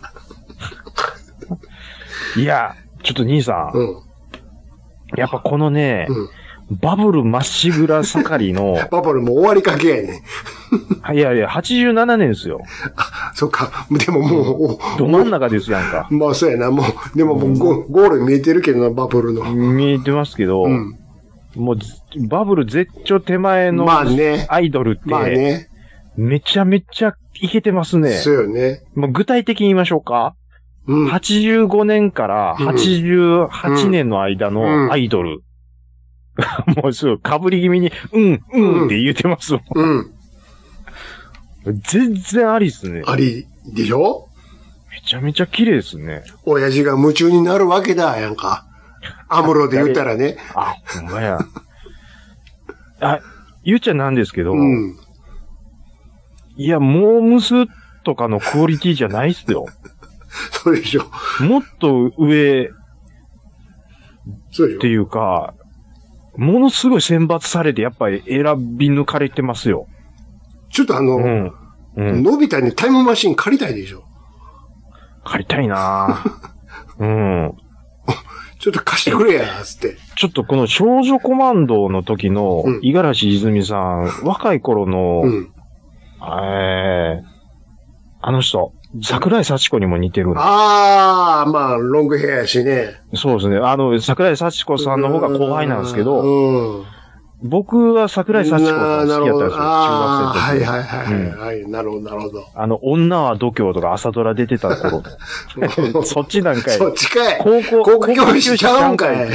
Speaker 1: いや、ちょっと兄さん。うん。やっぱこのね、うんバブルまっしぐら盛りの。
Speaker 2: バブルもう終わりかけやね
Speaker 1: ん。いやいや、はちじゅうななねんですよ。
Speaker 2: あ、そっか。でももう。
Speaker 1: ど真ん中ですやんか。
Speaker 2: まあそうやな。もう、でももうゴ、ゴール見えてるけどな、バブルの。
Speaker 1: 見えてますけど、うん、もう、バブル絶頂手前の
Speaker 2: まあね、
Speaker 1: アイドルって、
Speaker 2: まあね、
Speaker 1: めちゃめちゃイケてますね。
Speaker 2: そうよね。
Speaker 1: もう具体的に言いましょうか。うん、はちじゅうごねんからはちじゅうはちねんの間のアイドル。うんうんもうすぐ、かぶり気味に、うん、うんって言ってますもん。うん。全然ありっすね。
Speaker 2: ありでしょ？
Speaker 1: めちゃめちゃ綺麗ですね。
Speaker 2: 親父が夢中になるわけだ、やんか。アムロで言ったらね。
Speaker 1: あ、ほんまや。あ、言っちゃなんですけど、うん、いや、モームスとかのクオリティじゃないっすよ。
Speaker 2: そうでしょ。
Speaker 1: もっと上、
Speaker 2: そうでしょ。
Speaker 1: っていうか、ものすごい選抜されて、やっぱり選び抜かれてますよ。
Speaker 2: ちょっとあの、うんうん、のび太にタイムマシン借りたいでしょ。
Speaker 1: 借りたいなぁ。うん。
Speaker 2: ちょっと貸してくれや、つって。
Speaker 1: ちょっとこの少女コマンドの時の、五十嵐泉さん、若い頃の、うん、えー、あの人、桜井幸子にも似てる。
Speaker 2: ああ、まあ、ロングヘアやしね。
Speaker 1: そうですね。あの、桜井幸子さんの方が後輩なんですけど、うん、僕は桜井幸子さん好きやったんですよ。中学生の時。
Speaker 2: はいはいはい、うん、はい。なるほど、なるほど。
Speaker 1: あの、女は度胸とか朝ドラ出てた頃の。そっちなんかい。
Speaker 2: そっちかい。
Speaker 1: 高校、
Speaker 2: 高校教師ちゃうんかい。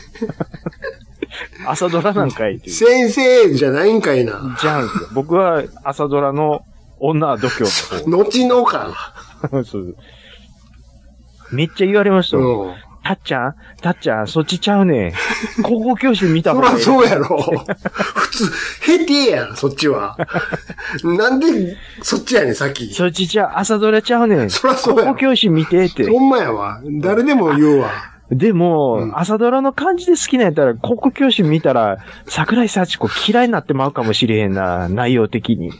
Speaker 1: 朝ドラなんかいっていう。
Speaker 2: 先生じゃないんかいな。
Speaker 1: じゃん。僕は朝ドラの女は度胸の
Speaker 2: 方。後のか。
Speaker 1: そうめっちゃ言われましたよ。うん、たっちゃんたっちゃんそっちちゃうねん。高校教師見た方がいい。
Speaker 2: そらそうやろ。普通、へてやん、そっちは。なんで、そっちやねん、さっき。
Speaker 1: そっちちゃう、朝ドラちゃうねん。
Speaker 2: そらそうや。
Speaker 1: 高校教師見てって。
Speaker 2: ほんまやわ。誰でも言うわ。
Speaker 1: でも、うん、朝ドラの感じで好きなんやったら、高校教師見たら、桜井幸子嫌いになってまうかもしれへんな、内容的に。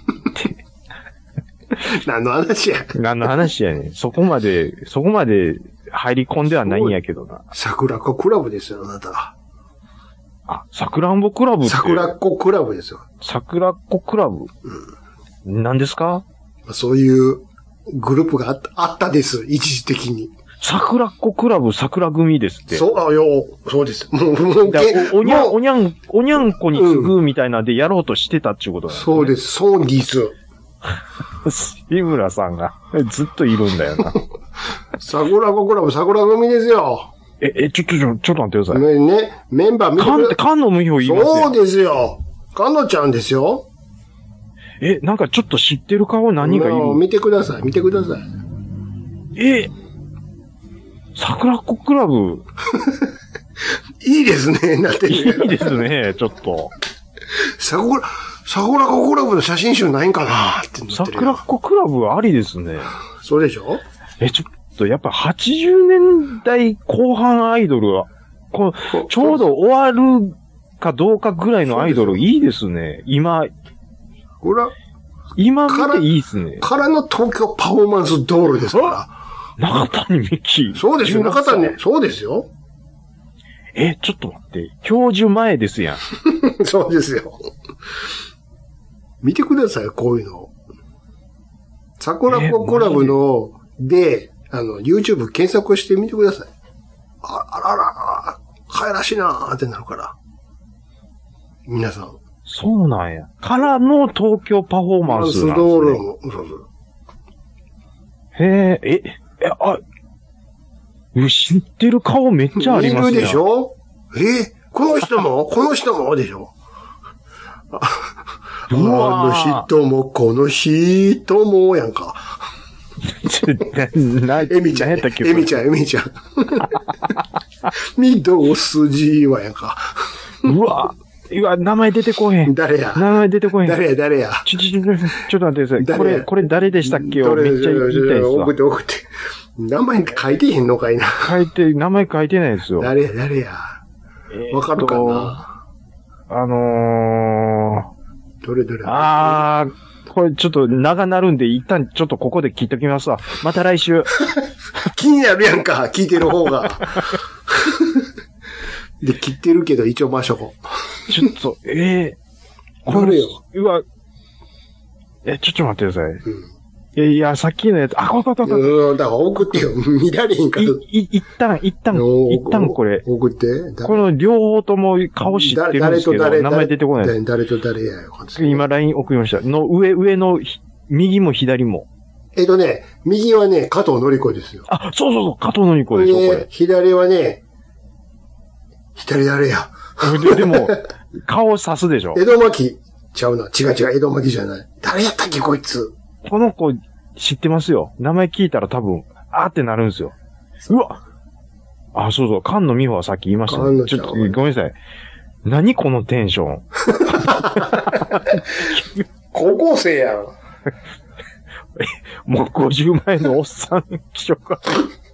Speaker 2: 何の話や
Speaker 1: 何の話やねん。そこまで、そこまで入り込んではないんやけどな。
Speaker 2: 桜子クラブですよ、あなた。
Speaker 1: あ、桜んぼクラブって。
Speaker 2: 桜子クラブですよ。
Speaker 1: 桜子クラブ、うん、何ですか？
Speaker 2: そういうグループがあった、あったです、一時的に。
Speaker 1: 桜っ子クラブ桜組ですって。
Speaker 2: そう、あ、よ、そうです。もう、もう、
Speaker 1: お、おにゃん、おにゃん、おにゃんこに次ぐみたいなんでやろうとしてたっていうことなんですね。
Speaker 2: そうです、そうです。
Speaker 1: 日村さんがずっといるんだよな。
Speaker 2: 桜子クラブ桜組ですよ。
Speaker 1: え、え、ちょ、ちょ、ちょ、ちょっと待ってください。
Speaker 2: ね、ね、メンバー見てください。
Speaker 1: かんって、かんの無表言いますね。
Speaker 2: そうですよ。かのちゃんですよ。
Speaker 1: え、なんかちょっと知ってる顔何人かいる？
Speaker 2: 見てください、見てください。
Speaker 1: え、桜子クラブ。
Speaker 2: いいですね、なってね。
Speaker 1: いいですね、ちょっと。
Speaker 2: 桜、桜子クラブの写真集ないんかなってなってる。
Speaker 1: 桜子クラブありですね。
Speaker 2: そうでしょ？
Speaker 1: え、ちょっと、やっぱはちじゅうねんだいこう半アイドルは、こうちょうど終わるかどうかぐらいのアイドルいいですね。今、
Speaker 2: ほら、
Speaker 1: 今見ていいですね。
Speaker 2: からの東京パフォーマンスドールですから。
Speaker 1: 中谷美紀。
Speaker 2: そうですよ、中谷、そうですよ。
Speaker 1: え、ちょっと待って、教授前ですや
Speaker 2: ん。そうですよ。見てください、こういうの。桜子クラブの、で、あの、YouTube 検索してみてください。あ、あららら、かいらしいなーってなるから。皆さん。
Speaker 1: そうなんや。からの東京パフォーマンスなんですね。ドールも、そうそう。へえ、え、え、あ、知ってる顔めっちゃありますね。
Speaker 2: いるでしょ？え、この人もこの人もでしょ？あの人も、この人も、やんか。
Speaker 1: な、
Speaker 2: エミちゃん、エミちゃん、エミちゃん。御堂筋はやんか。
Speaker 1: うわ、うわ、名前出てこへん。
Speaker 2: 誰や
Speaker 1: 名前出てこへん。
Speaker 2: 誰や、誰や。
Speaker 1: ちょ、ちょ、ちょ、ちょっと待ってください。これ、これ誰でしたっけよ。めっちゃ言いたいですわ。
Speaker 2: 送って、送って。名前書いてへんのかいな。
Speaker 1: 書いて、名前書いてないですよ。
Speaker 2: 誰や、誰や。わかるかな。
Speaker 1: あの
Speaker 2: ー、どれどれ。
Speaker 1: あー、これちょっと長なるんで、一旦ちょっとここで聞いときますわ。また来週。
Speaker 2: 気になるやんか、聞いてる方が。で、切ってるけど、一応場所。
Speaker 1: ちょっと、え
Speaker 2: ー、これよ。
Speaker 1: うわ、え、ちょっと待ってください。うんいやいや、さっきのやつ、あ、これこれこれ。
Speaker 2: うん、だから送ってよ。見られへんから。い、
Speaker 1: い、一旦、一旦、一旦これ。
Speaker 2: 送って。
Speaker 1: この両方とも顔知ってるんですけど、誰と誰名前出てこない。
Speaker 2: 誰と誰やよ。
Speaker 1: 今 ライン 送りました。の上、上の、右も左も。
Speaker 2: えっとね、右はね、加藤のり子ですよ。
Speaker 1: あ、そうそうそう、加藤のり子でしょ、これ。
Speaker 2: 左はね、左誰や。
Speaker 1: で、でも、顔刺すでしょ。
Speaker 2: 江戸巻ちゃうな。違う違う、江戸巻じゃない。誰やったっけ、こいつ。
Speaker 1: この子、知ってますよ。名前聞いたら多分、あーってなるんですよ。うわあ、そうそう、菅野美穂はさっき言いましたね。ちょっと、ごめんなさい。何このテンション。
Speaker 2: 高校生やん。
Speaker 1: もうごじゅうまえのおっさん、気色が。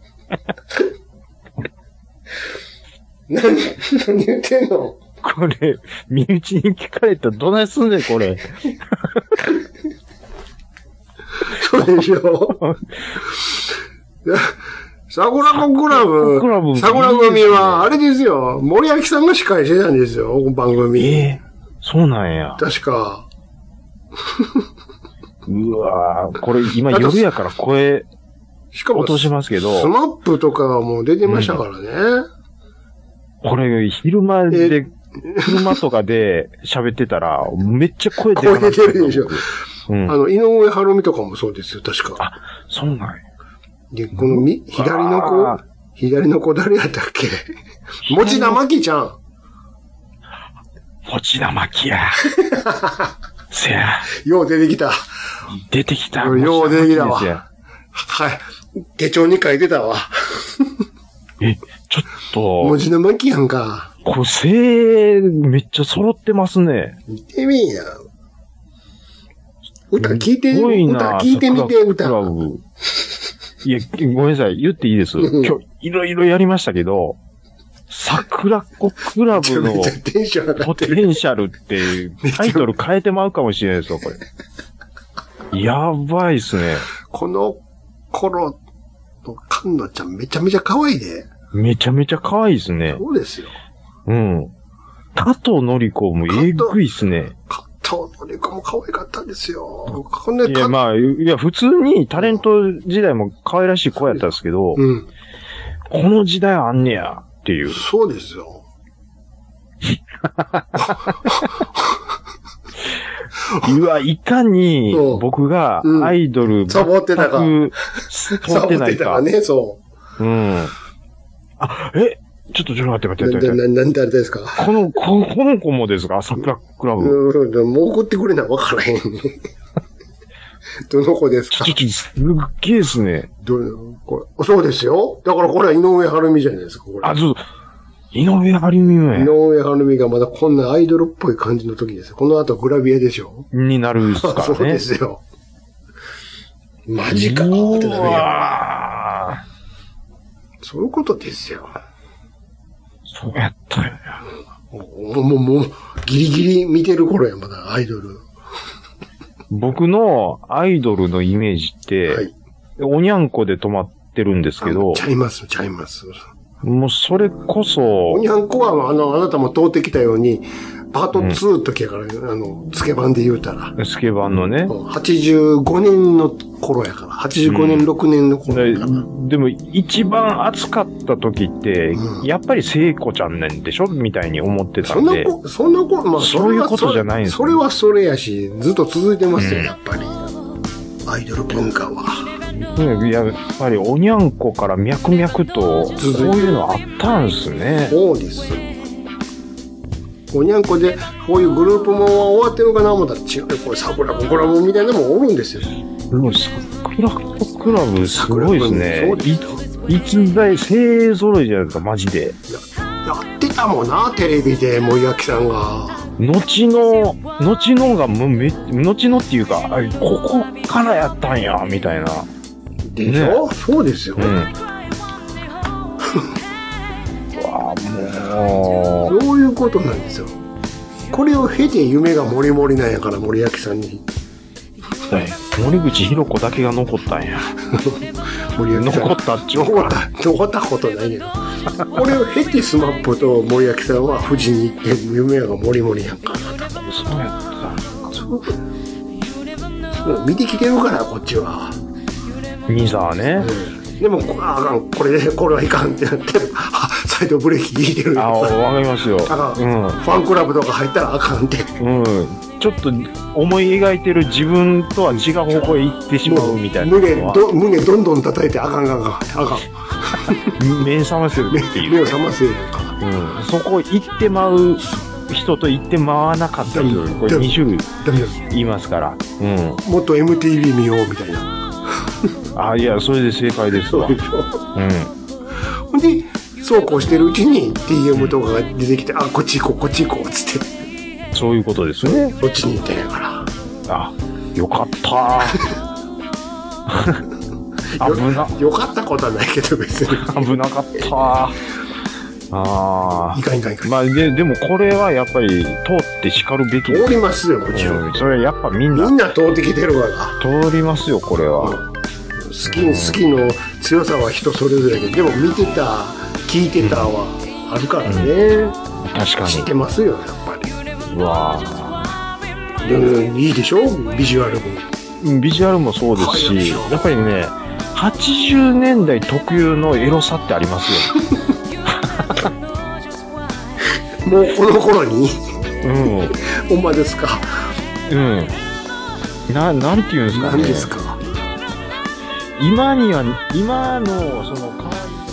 Speaker 2: 何、何言ってんの？
Speaker 1: これ、身内に聞かれたらどないすんねん、これ。
Speaker 2: そうでしょ。桜子クラブ、クラブ桜組は、あれですよ。森脇さんが司会してたんですよ、番組。
Speaker 1: ええー、そうなんや。
Speaker 2: 確か。
Speaker 1: うわぁ、これ今夜やから声、しかも落としますけど。
Speaker 2: スマップとかも出てましたからね。
Speaker 1: うん、これ、昼間で、昼間とかで喋ってたら、めっちゃ声出る。
Speaker 2: 声出るでしょ。うん、あの、井上晴美とかもそうですよ、確か。
Speaker 1: あ、そうなんや。
Speaker 2: で、このみ、左の子、左の子誰やったっけ？持田真希ちゃん。
Speaker 1: 持田真希や。せや。
Speaker 2: よう出てきた。
Speaker 1: 出てきた。
Speaker 2: よう出てきたわ。はい。手帳に書いてたわ。
Speaker 1: え、ちょっと。
Speaker 2: 持田真希やんか。
Speaker 1: これ、声、めっちゃ揃ってますね。
Speaker 2: 見てみーや。歌聞いて、歌聞いてみて、歌。
Speaker 1: いや、ごめんなさい。言っていいです。今日、いろいろやりましたけど、桜子クラブのポテンシャルっていうタイトル変えてまうかもしれないですよ、これ。やばいっすね。
Speaker 2: この頃の菅野ちゃんめちゃめちゃ可愛いで。
Speaker 1: めちゃめちゃ可愛いっすね。
Speaker 2: そうですよ。
Speaker 1: うん。加藤のり子もえぐいっすね。
Speaker 2: 加藤のり子も可愛かったんですよ。
Speaker 1: いや、まあ、いや、普通にタレント時代も可愛らしい子やったんですけど、うん、 この時代あんねや、っていう。
Speaker 2: そうですよ。
Speaker 1: うわ、いかに僕がアイドル、
Speaker 2: サボってたか。
Speaker 1: サボってないか。
Speaker 2: サボってたかね、そう。
Speaker 1: うん。あ、え、ちょっとちょっと待って待って待って。
Speaker 2: な、な、なんであれですか？
Speaker 1: この、ここの子もですか？桜クラブ。
Speaker 2: うん、もう送ってくれな、わからへん。どの子ですか？
Speaker 1: ちょっと、すっげえですね。
Speaker 2: どこれそうですよ。だからこれは井上晴美じゃないですか、これ。
Speaker 1: あ、そう。井上晴美も
Speaker 2: 井上晴美がまだこんなアイドルっぽい感じの時ですよ。この後グラビアでしょ？
Speaker 1: になるんですかね。
Speaker 2: そうですよ。マジかーってなるやん。そういうことですよ。
Speaker 1: そうやったよ。
Speaker 2: もう、もう、もう、ギリギリ見てる頃や、まだ、アイドル。
Speaker 1: 僕のアイドルのイメージって、はい、おにゃんこで止まってるんですけど。
Speaker 2: ちゃいます、ちゃいます。
Speaker 1: もうそれこそ。
Speaker 2: おにゃんこは、あの、あなたも通ってきたように、パートツーの時やから、うん、あの、スケバンで言うたら。
Speaker 1: スケバンのね。
Speaker 2: はちじゅうごねんの頃やから。はちじゅうごねん、うん、ろくねんの頃やから。
Speaker 1: でも、一番熱かった時って、うん、やっぱり聖子ちゃんなんでしょみたいに思ってたんで。
Speaker 2: そんなこ、そんなこ、まあ、
Speaker 1: そういうことじゃないんです
Speaker 2: それはそれやし、ずっと続いてますよ、うん、やっぱり。アイドル文化は。
Speaker 1: やっぱり、おにゃんこから脈々と、そういうのあったんですね。
Speaker 2: そうです。おにゃんこで、こういうグループも終わってるのかな思ったら違う。これ桜子クラブみたいなのもおるんですよ。
Speaker 1: もう桜子クラブすごいですね。そうですよ。逸材勢揃いじゃないですか、マジで。
Speaker 2: や、やってたもんな、テレビで、森脇さんが。
Speaker 1: 後の、後のがもうめ、後のっていうか、あここからやったんや、みたいな。
Speaker 2: でしょ、ね、そうですよ。うん。
Speaker 1: わあ、も
Speaker 2: う。そういうことなんですよ。これを経て夢がもりもりなんやから、森脇さんに。
Speaker 1: 森口博子だけが残ったんや。
Speaker 2: 森脇さん。
Speaker 1: 残ったっちゅう
Speaker 2: 残った、残ったことないけど。これを経てスマップと森脇さんは富士に行って夢がもりもりやんか。
Speaker 1: そうやった。
Speaker 2: そう。もう見てきてるから、こっちは。
Speaker 1: 兄さんはね。
Speaker 2: うんでも、あかん、これで、これはいかんってなって、サイドブレーキ引いてる。
Speaker 1: ああ、わかりますよ。
Speaker 2: あかん、うん。ファンクラブとか入ったらあかんって。
Speaker 1: うん。ちょっと思い描いてる自分とは違う方向へ行ってしまうみたいな。
Speaker 2: 胸ど、胸どんどん叩いてあかんあかんあかん。あか
Speaker 1: ん。目覚ませるっていう。
Speaker 2: 目を覚ませるか。
Speaker 1: うん。そこ行ってまう人と行ってまわなかった人、これに種類言いますから。うん。
Speaker 2: もっと エムティーブイ 見ようみたいな。
Speaker 1: あ、いや、それで正解ですわ。
Speaker 2: そうでしょ。うん。ほんで、そうこうしてるうちに ディーエム とかが出てきて、あ、こっち行こう、こっち行こう、つって。
Speaker 1: そういうことですね。
Speaker 2: こっちに行ってんやから。
Speaker 1: あ、よかった危な。
Speaker 2: よかったことはないけど、別に。
Speaker 1: 危なかったああ。
Speaker 2: いかんいかんいかん。
Speaker 1: まあ、で、でもこれはやっぱり通って叱るべき。
Speaker 2: 通りますよ、もちろん。
Speaker 1: うん、それはやっぱみんな。
Speaker 2: みんな通ってきてるから。
Speaker 1: 通りますよ、これは。うん、
Speaker 2: 好き、好きの強さは人それぞれで、でも見てた、聞いてたはあるからね。うん、
Speaker 1: 確かに。
Speaker 2: 知ってますよ、やっぱり。
Speaker 1: うわ
Speaker 2: ぁ。いいでしょビジュアルも。
Speaker 1: ビジュアルもそうですし、やっぱりね、はちじゅうねんだい特有のエロさってありますよ。
Speaker 2: もうこの頃に
Speaker 1: うん。
Speaker 2: ほんまですか。
Speaker 1: うん。な、なんていうんですかね。
Speaker 2: 何ですか。
Speaker 1: 今には、今の、その、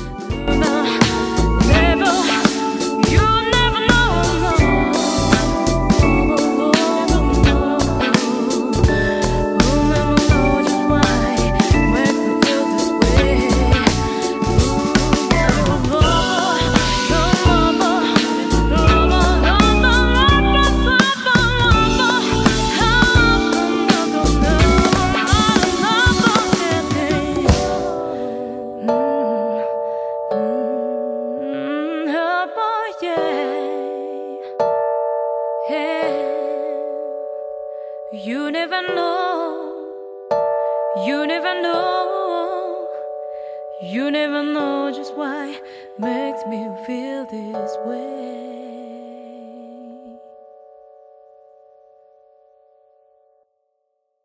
Speaker 4: You never know, you never know, you never know just why makes me feel this way.